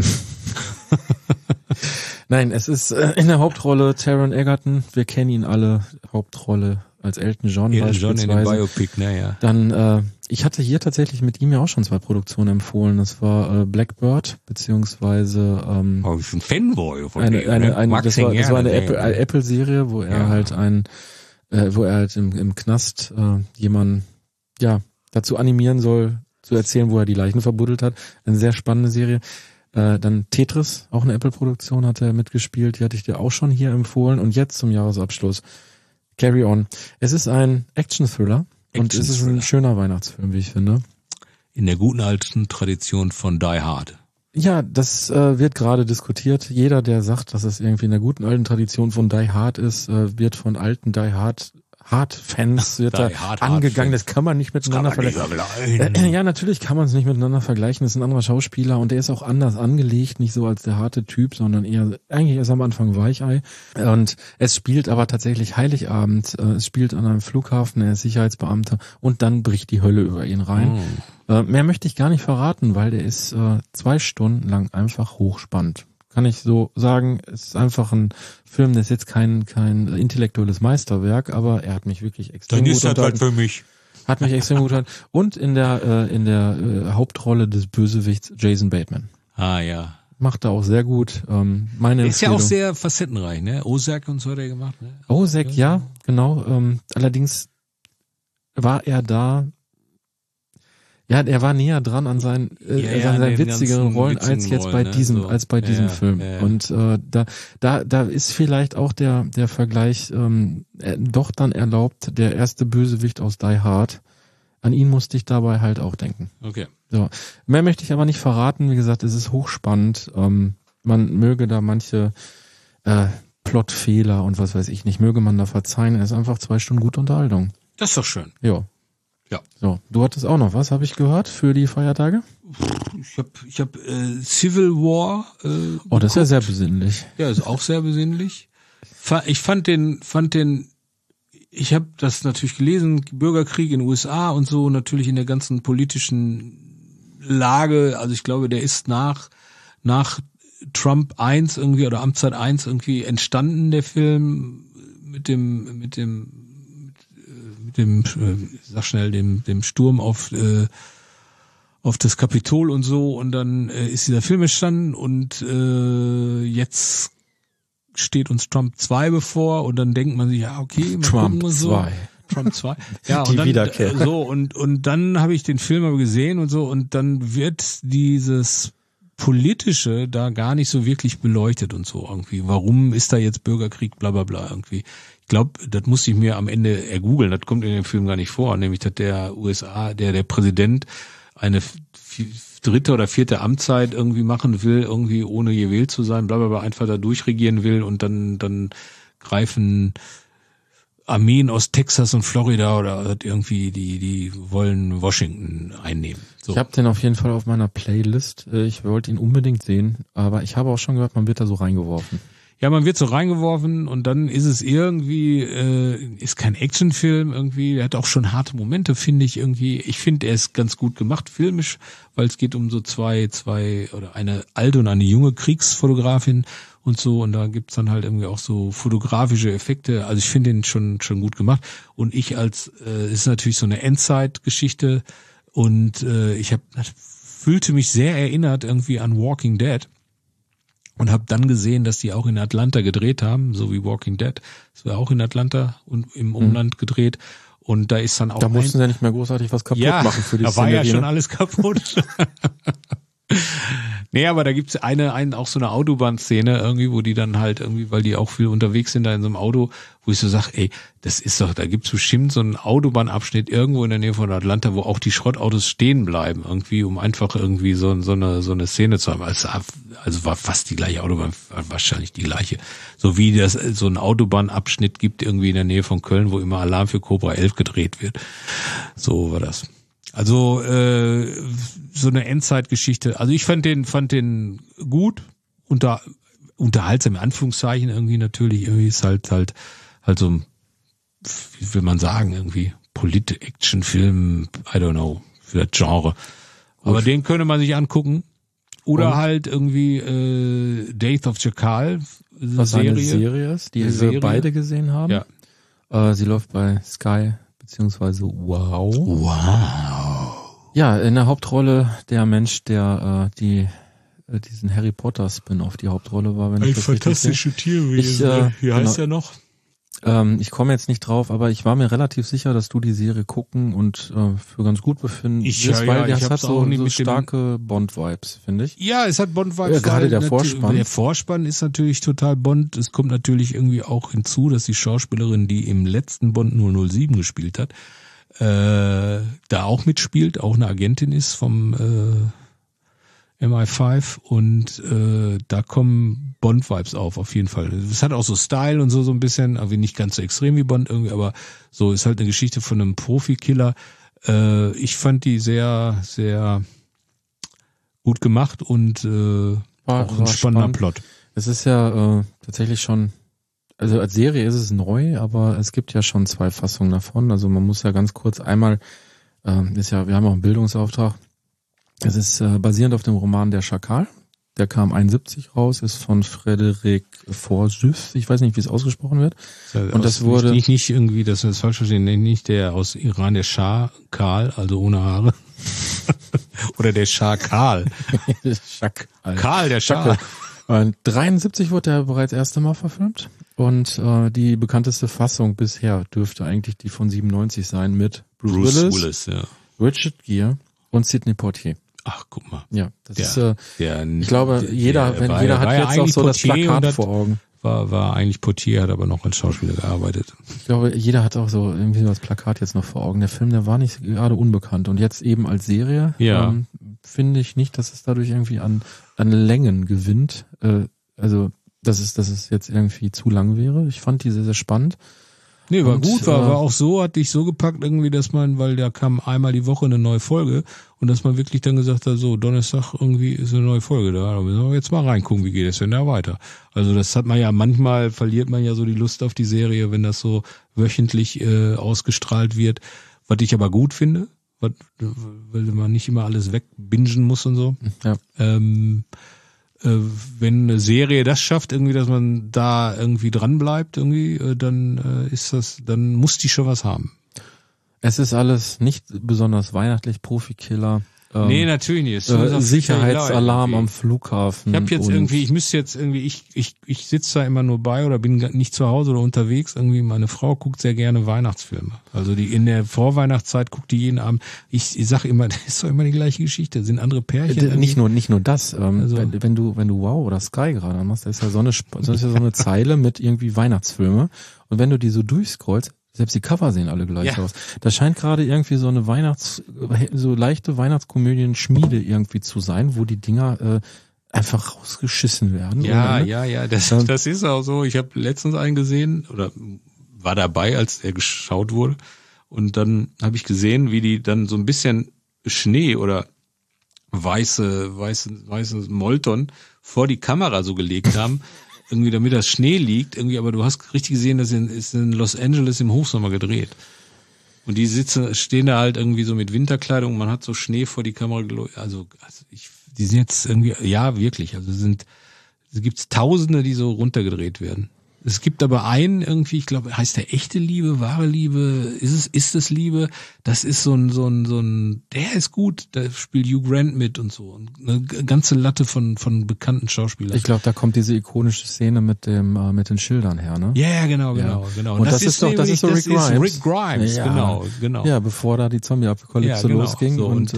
Speaker 3: Nein, es ist äh, in der Hauptrolle Taron Egerton. Wir kennen ihn alle. Hauptrolle als Elton John
Speaker 4: Elton John in dem
Speaker 3: beispielsweise.
Speaker 4: Biopic, naja.
Speaker 3: Dann, äh, ich hatte hier tatsächlich mit ihm ja auch schon zwei Produktionen empfohlen. Das war äh, Blackbird, beziehungsweise ähm,
Speaker 4: Oh, ich bin ein Fanboy von
Speaker 3: eine,
Speaker 4: dem,
Speaker 3: eine,
Speaker 4: ne?
Speaker 3: eine,
Speaker 4: Mag
Speaker 3: das
Speaker 4: den
Speaker 3: war, das war eine
Speaker 4: gerne,
Speaker 3: Apple,
Speaker 4: ne?
Speaker 3: eine Apple-Serie, wo er
Speaker 4: Ja.
Speaker 3: halt ein, äh, wo er halt im, im Knast äh, jemanden, ja, dazu animieren soll, zu erzählen, wo er die Leichen verbuddelt hat. Eine sehr spannende Serie. Äh, dann Tetris, auch eine Apple-Produktion, hat er mitgespielt. Die hatte ich dir auch schon hier empfohlen. Und jetzt zum Jahresabschluss Carry On. Es ist ein Action-Thriller und es ist ein
Speaker 4: Action-Thriller.
Speaker 3: schöner Weihnachtsfilm, wie ich finde.
Speaker 4: In der guten alten Tradition von Die Hard.
Speaker 3: Ja, das äh, wird gerade diskutiert. Jeder, der sagt, dass es irgendwie in der guten alten Tradition von Die Hard ist, äh, wird von alten Die Hard Hard-Fans wird
Speaker 4: Die
Speaker 3: da
Speaker 4: Hard
Speaker 3: angegangen.
Speaker 4: Hard-Fans.
Speaker 3: Das kann man nicht miteinander
Speaker 4: Kann man nicht
Speaker 3: vergleichen.
Speaker 4: vergleichen.
Speaker 3: Äh, ja, natürlich kann man es nicht miteinander vergleichen. Das ist ein anderer Schauspieler und der ist auch anders angelegt, nicht so als der harte Typ, sondern eher eigentlich erst am Anfang Weichei. Und es spielt aber tatsächlich Heiligabend. Äh, Es spielt an einem Flughafen, er ist Sicherheitsbeamter und dann bricht die Hölle über ihn rein.
Speaker 4: Oh.
Speaker 3: Äh, mehr möchte ich gar nicht verraten, weil der ist äh, zwei Stunden lang einfach hochspannend. Kann ich so sagen, es ist einfach ein Film, der ist jetzt kein kein intellektuelles Meisterwerk, aber er hat mich wirklich extrem
Speaker 4: Dann
Speaker 3: gut
Speaker 4: ist das halt
Speaker 3: unterhalten.
Speaker 4: für mich.
Speaker 3: Hat mich extrem gut unterhalten. Und in der äh, in der äh, Hauptrolle des Bösewichts Jason Bateman.
Speaker 4: Ah, ja.
Speaker 3: Macht er auch sehr gut. Ähm, meine
Speaker 4: Ist ja auch
Speaker 3: Empfehlung.
Speaker 4: sehr facettenreich, ne? Ozark und so hat er gemacht, ne?
Speaker 3: Ozark, ja, genau. Ähm, allerdings war er da. Ja, er war näher dran an seinen, äh,
Speaker 4: Ja,
Speaker 3: an
Speaker 4: ja, an
Speaker 3: seinen
Speaker 4: den
Speaker 3: witzigeren
Speaker 4: ganzen
Speaker 3: Rollen als
Speaker 4: witzigen
Speaker 3: jetzt bei
Speaker 4: Rollen, ne,
Speaker 3: diesem,
Speaker 4: so.
Speaker 3: als bei
Speaker 4: Ja,
Speaker 3: diesem
Speaker 4: ja,
Speaker 3: Film.
Speaker 4: ja, ja.
Speaker 3: Und äh, da, da, da ist vielleicht auch der, der Vergleich ähm, äh, doch dann erlaubt. Der erste Bösewicht aus Die Hard. An ihn musste ich dabei halt auch denken.
Speaker 4: Okay.
Speaker 3: So, mehr möchte ich aber nicht verraten. Wie gesagt, es ist hochspannend. Ähm, man möge da manche äh, Plotfehler und was weiß ich nicht, möge man da verzeihen. Es ist einfach zwei Stunden gute Unterhaltung.
Speaker 4: Das ist doch schön.
Speaker 3: Ja.
Speaker 4: Ja.
Speaker 3: So, du hattest auch noch was, habe ich gehört, für die Feiertage?
Speaker 4: Ich hab, ich hab äh, Civil War. Äh,
Speaker 3: Oh, das ist ja sehr besinnlich.
Speaker 4: Ja, ist auch sehr besinnlich. Fa- Ich fand den, fand den, ich habe das natürlich gelesen, Bürgerkrieg in den U S A und so, natürlich in der ganzen politischen Lage. Also ich glaube, der ist nach, nach Trump eins irgendwie oder Amtszeit eins irgendwie entstanden, der Film, mit dem, mit dem, mit dem, äh, sag schnell, dem, dem Sturm auf, äh, auf das Kapitol und so, und dann äh, ist dieser Film entstanden und äh, jetzt steht uns Trump zwei bevor und dann denkt man sich, ja, okay, mal
Speaker 3: Trump
Speaker 4: gucken wir so.
Speaker 3: zwei.
Speaker 4: Trump zwei. Ja,
Speaker 3: Die
Speaker 4: und dann,
Speaker 3: Wiederkehr.
Speaker 4: äh, so, und, und dann habe ich den Film aber gesehen und so, und dann wird dieses Politische da gar nicht so wirklich beleuchtet und so irgendwie. Warum ist da jetzt Bürgerkrieg, bla bla bla irgendwie. Ich glaube, das musste ich mir am Ende ergoogeln, das kommt in dem Film gar nicht vor, nämlich dass der U S A, der der Präsident eine f- f- dritte oder vierte Amtszeit irgendwie machen will, irgendwie ohne gewählt zu sein, bla bla bla, einfach da durchregieren will, und dann dann greifen Armeen aus Texas und Florida oder irgendwie, die die wollen Washington einnehmen. So.
Speaker 3: Ich habe den auf jeden Fall auf meiner Playlist. Äh, Ich wollte ihn unbedingt sehen, aber ich habe auch schon gehört, man wird da so reingeworfen.
Speaker 4: Ja, man wird so reingeworfen und dann ist es irgendwie, äh, ist kein Actionfilm irgendwie, der hat auch schon harte Momente, finde ich irgendwie. Ich finde, er ist ganz gut gemacht, filmisch, weil es geht um so zwei, zwei oder eine alte und eine junge Kriegsfotografin und so, und da gibt's dann halt irgendwie auch so fotografische Effekte. Also ich finde den schon schon gut gemacht, und ich als, äh, ist natürlich so eine Endzeit-Geschichte, und äh, ich hab, fühlte mich sehr erinnert irgendwie an Walking Dead. Und habe dann gesehen, dass die auch in Atlanta gedreht haben, so wie Walking Dead. Das war auch in Atlanta und im Umland gedreht. Und da ist dann auch
Speaker 3: Da mussten
Speaker 4: ein,
Speaker 3: sie ja nicht mehr großartig was kaputt
Speaker 4: ja,
Speaker 3: machen für die
Speaker 4: da war ja
Speaker 3: Szenerie,
Speaker 4: schon
Speaker 3: ne?
Speaker 4: alles kaputt. Nee, aber da gibt's eine, eine, auch so eine Autobahnszene irgendwie, wo die dann halt irgendwie, weil die auch viel unterwegs sind da in so einem Auto, wo ich so sag, ey, das ist doch, da gibt's bestimmt so einen Autobahnabschnitt irgendwo in der Nähe von Atlanta, wo auch die Schrottautos stehen bleiben, irgendwie, um einfach irgendwie so, so eine, so eine Szene zu haben. Also, also war fast die gleiche Autobahn, wahrscheinlich die gleiche. So wie das, so einen Autobahnabschnitt gibt irgendwie in der Nähe von Köln, wo immer Alarm für Cobra elf gedreht wird. So war das. Also äh, so eine Endzeitgeschichte. Also ich fand den fand den gut, unter unterhaltsam in Anführungszeichen irgendwie natürlich. Irgendwie ist halt halt halt so, wie will man sagen, irgendwie Polit-Action-Film, I don't know, für das Genre. Aber den könnte man sich angucken. Oder
Speaker 3: Und?
Speaker 4: halt irgendwie äh, Death of Jackal,
Speaker 3: Was
Speaker 4: Serie.
Speaker 3: eine Serie ist, die
Speaker 4: Eine
Speaker 3: wir
Speaker 4: Serie.
Speaker 3: beide gesehen haben.
Speaker 4: Ja.
Speaker 3: Äh, sie läuft bei Sky beziehungsweise Wow.
Speaker 4: Wow.
Speaker 3: Ja, in der Hauptrolle der Mensch, der äh, die äh, diesen Harry Potter Spin-off die Hauptrolle war, wenn ich das richtig sehe.
Speaker 4: Tierwesen.
Speaker 3: Ich, äh,
Speaker 4: Wie heißt
Speaker 3: genau.
Speaker 4: der noch?
Speaker 3: Ähm, ich komme jetzt nicht drauf, aber ich war mir relativ sicher, dass du die Serie gucken und äh, für ganz gut befinden
Speaker 4: Ich-
Speaker 3: wirst,
Speaker 4: ja,
Speaker 3: weil
Speaker 4: ja,
Speaker 3: das
Speaker 4: ich
Speaker 3: hat
Speaker 4: hab's
Speaker 3: so,
Speaker 4: auch nie
Speaker 3: so
Speaker 4: mit dem-
Speaker 3: starke Bond-Vibes, finde ich.
Speaker 4: Ja, es hat Bond-Vibes.
Speaker 3: Ja, gerade
Speaker 4: weil
Speaker 3: der
Speaker 4: natu-
Speaker 3: Vorspann.
Speaker 4: Der Vorspann ist natürlich total Bond. Es kommt natürlich irgendwie auch hinzu, dass die Schauspielerin, die im letzten Bond null null sieben gespielt hat, äh, da auch mitspielt, auch eine Agentin ist vom äh, M I fünf und äh, da kommen Bond-Vibes auf, auf jeden Fall. Es hat auch so Style und so so ein bisschen, aber nicht ganz so extrem wie Bond irgendwie, aber so ist halt eine Geschichte von einem Profikiller. Äh, ich fand die sehr, sehr gut gemacht und äh,
Speaker 3: War-
Speaker 4: auch ein
Speaker 3: war
Speaker 4: spannender
Speaker 3: spannend.
Speaker 4: Plot.
Speaker 3: Es ist ja äh, tatsächlich schon, also als Serie ist es neu, aber es gibt ja schon zwei Fassungen davon. Also man muss ja ganz kurz einmal, äh, ist ja, wir haben auch einen Bildungsauftrag. Es ist äh, basierend auf dem Roman Der Schakal. Der kam einundsiebzig raus, ist von Frédéric Forsyth. Ich weiß nicht, wie es ausgesprochen wird. Und das
Speaker 4: Aus-
Speaker 3: wurde-
Speaker 4: nicht, nicht irgendwie, dass wir das falsch verstehen, nicht der aus Iran, der Schah Karl, also ohne Haare. Oder der Schah Karl.
Speaker 3: Schakal.
Speaker 4: Karl, der Schah.
Speaker 3: Und dreiundsiebzig wurde er bereits das erste Mal verfilmt. Und äh, die bekannteste Fassung bisher dürfte eigentlich die von siebenundneunzig sein mit Bruce, Willis,
Speaker 4: ja.
Speaker 3: Richard Gere und Sidney Poitier.
Speaker 4: Ach, guck mal.
Speaker 3: Ja, das
Speaker 4: Der-
Speaker 3: ist, äh,
Speaker 4: Der,
Speaker 3: ich glaube,
Speaker 4: der-
Speaker 3: jeder,
Speaker 4: der
Speaker 3: wenn
Speaker 4: war-
Speaker 3: jeder
Speaker 4: war
Speaker 3: hat
Speaker 4: ja
Speaker 3: jetzt auch
Speaker 4: eigentlich
Speaker 3: so das
Speaker 4: Portier
Speaker 3: Plakat
Speaker 4: und hat-
Speaker 3: vor Augen.
Speaker 4: War, war eigentlich Portier, hat aber noch als Schauspieler gearbeitet.
Speaker 3: Ich glaube, jeder hat auch so irgendwie so das Plakat jetzt noch vor Augen. Der Film, der war nicht gerade unbekannt. Und jetzt eben als Serie,
Speaker 4: Ja.
Speaker 3: ähm, finde ich nicht, dass es dadurch irgendwie an, an Längen gewinnt. Äh, also, dass es, dass es jetzt irgendwie zu lang wäre. Ich fand die sehr, sehr spannend.
Speaker 4: Nee, war
Speaker 3: Und,
Speaker 4: gut, war,
Speaker 3: äh,
Speaker 4: war auch so, hat dich so gepackt irgendwie, dass man, weil da kam einmal die Woche eine neue Folge und dass man wirklich dann gesagt hat, so, Donnerstag irgendwie ist eine neue Folge da, da müssen wir jetzt mal reingucken, wie geht es denn da weiter. Also das hat man ja, manchmal verliert man ja so die Lust auf die Serie, wenn das so wöchentlich äh, ausgestrahlt wird, was ich aber gut finde, was, weil man nicht immer alles wegbingen muss und so.
Speaker 3: Ja.
Speaker 4: Ähm, äh, wenn eine Serie das schafft, irgendwie, dass man da irgendwie dran bleibt, irgendwie, äh, dann äh, ist das, dann muss die schon was haben.
Speaker 3: Es ist alles nicht besonders weihnachtlich, Profikiller. Ähm,
Speaker 4: Nee, natürlich nicht. Es tut uns
Speaker 3: äh,
Speaker 4: auch
Speaker 3: Sicherheitsalarm
Speaker 4: irgendwie.
Speaker 3: am Flughafen.
Speaker 4: Ich habe jetzt
Speaker 3: und-
Speaker 4: irgendwie, ich müsste jetzt irgendwie, ich ich ich sitze da immer nur bei oder bin nicht zu Hause oder unterwegs. Irgendwie meine Frau guckt sehr gerne Weihnachtsfilme. Also die in der Vorweihnachtszeit guckt die jeden Abend. Ich, ich sage immer, das ist doch immer die gleiche Geschichte. Das sind andere Pärchen.
Speaker 3: Äh,
Speaker 4: irgendwie.
Speaker 3: Nicht nur, nicht nur das. Ähm,
Speaker 4: Also-
Speaker 3: wenn, wenn du, wenn du Wow oder Sky gerade machst, da ist ja so eine, Sp- da ist ja so eine Zeile mit irgendwie Weihnachtsfilme. Und wenn du die so durchscrollst, selbst die Cover sehen alle gleich
Speaker 4: Ja.
Speaker 3: aus. Da scheint gerade irgendwie so eine Weihnachts, so leichte Weihnachtskomödien-Schmiede irgendwie zu sein, wo die Dinger äh, einfach rausgeschissen werden.
Speaker 4: Ja,
Speaker 3: Und, ne?
Speaker 4: ja, ja, das,
Speaker 3: Ähm,
Speaker 4: das ist auch so. Ich habe letztens einen gesehen oder war dabei, als er geschaut wurde. Und dann habe ich gesehen, wie die dann so ein bisschen Schnee oder weiße, weiße, weiße Molton vor die Kamera so gelegt haben. Irgendwie, damit das Schnee liegt, irgendwie, aber du hast richtig gesehen, das ist in Los Angeles im Hochsommer gedreht. Und die sitzen, stehen da halt irgendwie so mit Winterkleidung, man hat so Schnee vor die Kamera gelo- also, also ich, die sind jetzt irgendwie, ja, wirklich, also sind, es gibt Tausende, die so runtergedreht werden. Es gibt aber einen irgendwie, ich glaube, heißt der echte Liebe, wahre Liebe, ist es, ist es Liebe? Das ist so ein, so ein, so ein, der ist gut, da spielt Hugh Grant mit und so. Und eine ganze Latte von, von bekannten Schauspielern.
Speaker 3: Ich glaube, da kommt diese ikonische Szene mit dem, äh, mit den Schildern her, ne?
Speaker 4: Ja, yeah, genau, genau,
Speaker 3: Ja.
Speaker 4: genau.
Speaker 3: Und das ist doch- das ist so
Speaker 4: nämlich-
Speaker 3: Rick
Speaker 4: das
Speaker 3: Grimes.
Speaker 4: Rick Grimes,
Speaker 3: Ja.
Speaker 4: genau, genau.
Speaker 3: Ja, bevor da die Zombie-Apokalypse
Speaker 4: Ja, genau.
Speaker 3: losging
Speaker 4: So,
Speaker 3: und,
Speaker 4: und-
Speaker 3: ähm,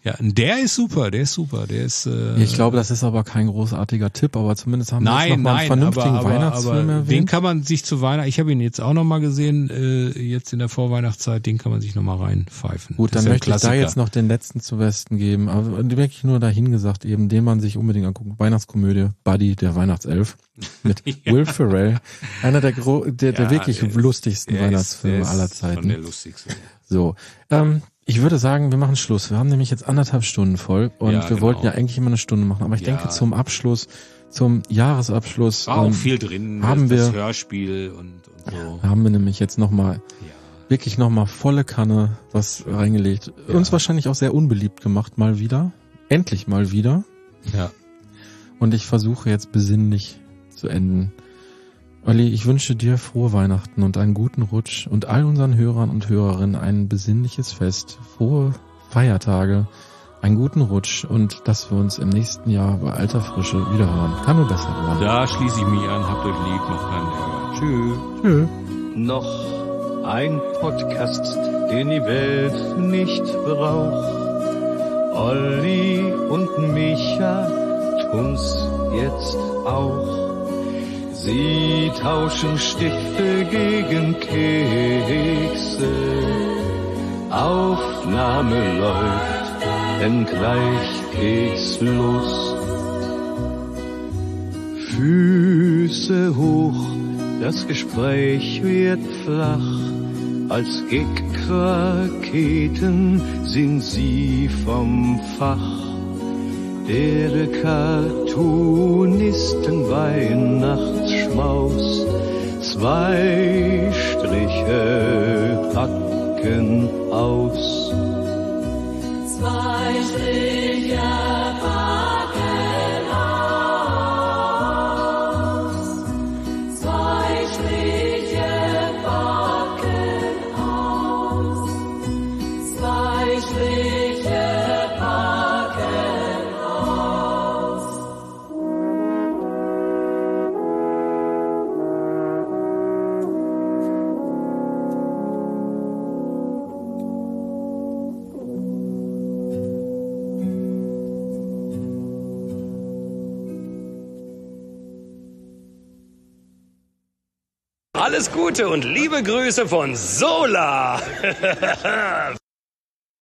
Speaker 4: Ja, der ist super, der ist super, der ist. Äh,
Speaker 3: Ich glaube, das ist aber kein großartiger Tipp, aber zumindest haben wir
Speaker 4: Nein,
Speaker 3: jetzt noch mal einen
Speaker 4: nein,
Speaker 3: vernünftigen
Speaker 4: aber, aber,
Speaker 3: Weihnachtsfilm
Speaker 4: aber
Speaker 3: erwähnt.
Speaker 4: den kann man sich zu Weihnachten, ich habe ihn jetzt auch nochmal gesehen, äh, jetzt in der Vorweihnachtszeit, den kann man sich nochmal reinpfeifen.
Speaker 3: Gut,
Speaker 4: Das
Speaker 3: dann
Speaker 4: ist ja ein
Speaker 3: möchte ich da
Speaker 4: Klassiker.
Speaker 3: jetzt noch den letzten zu Westen geben, aber wirklich nur dahin gesagt, eben den man sich unbedingt angucken. Weihnachtskomödie, Buddy, der Weihnachtself mit
Speaker 4: Ja.
Speaker 3: Will Ferrell, einer der, gro der, der
Speaker 4: Ja,
Speaker 3: wirklich
Speaker 4: er ist-
Speaker 3: lustigsten
Speaker 4: er ist-
Speaker 3: Weihnachtsfilme
Speaker 4: er ist
Speaker 3: aller
Speaker 4: Schon
Speaker 3: Zeiten.
Speaker 4: der lustigste.
Speaker 3: So, ähm, ich würde sagen, wir machen Schluss. Wir haben nämlich jetzt anderthalb Stunden voll und
Speaker 4: Ja,
Speaker 3: wir
Speaker 4: genau.
Speaker 3: wollten ja eigentlich immer eine Stunde machen, aber ich
Speaker 4: Ja.
Speaker 3: denke zum Abschluss, zum Jahresabschluss
Speaker 4: War auch
Speaker 3: ähm,
Speaker 4: viel drin,
Speaker 3: haben
Speaker 4: das, das
Speaker 3: wir-
Speaker 4: Hörspiel und, und so.
Speaker 3: haben wir nämlich jetzt nochmal
Speaker 4: Ja.
Speaker 3: wirklich nochmal volle Kanne was reingelegt. Uns wahrscheinlich auch sehr unbeliebt gemacht, mal wieder. Endlich mal wieder.
Speaker 4: Ja.
Speaker 3: Und ich versuche jetzt besinnlich zu enden. Olli, ich wünsche dir frohe Weihnachten und einen guten Rutsch und all unseren Hörern und Hörerinnen ein besinnliches Fest, frohe Feiertage, einen guten Rutsch und dass wir uns im nächsten Jahr bei alter Frische wiederhören. Kann nur besser werden.
Speaker 4: Da schließe ich mich an, habt euch lieb, macht keinen Ärger. Tschüss.
Speaker 3: Tschö.
Speaker 1: Noch ein Podcast, den die Welt nicht braucht. Olli und Micha tun's jetzt auch. Sie tauschen Stifte gegen Kekse. Aufnahme läuft, denn gleich geht's los. Füße hoch, das Gespräch wird flach. Als Gag-Raketen sind sie vom Fach. Der Cartoonisten Weihnachtsschmaus. Zwei Striche packen aus.
Speaker 2: Zwei Striche packen aus. Zwei Striche packen aus. Zwei Striche packen aus.
Speaker 7: Alles Gute und liebe Grüße von Sola.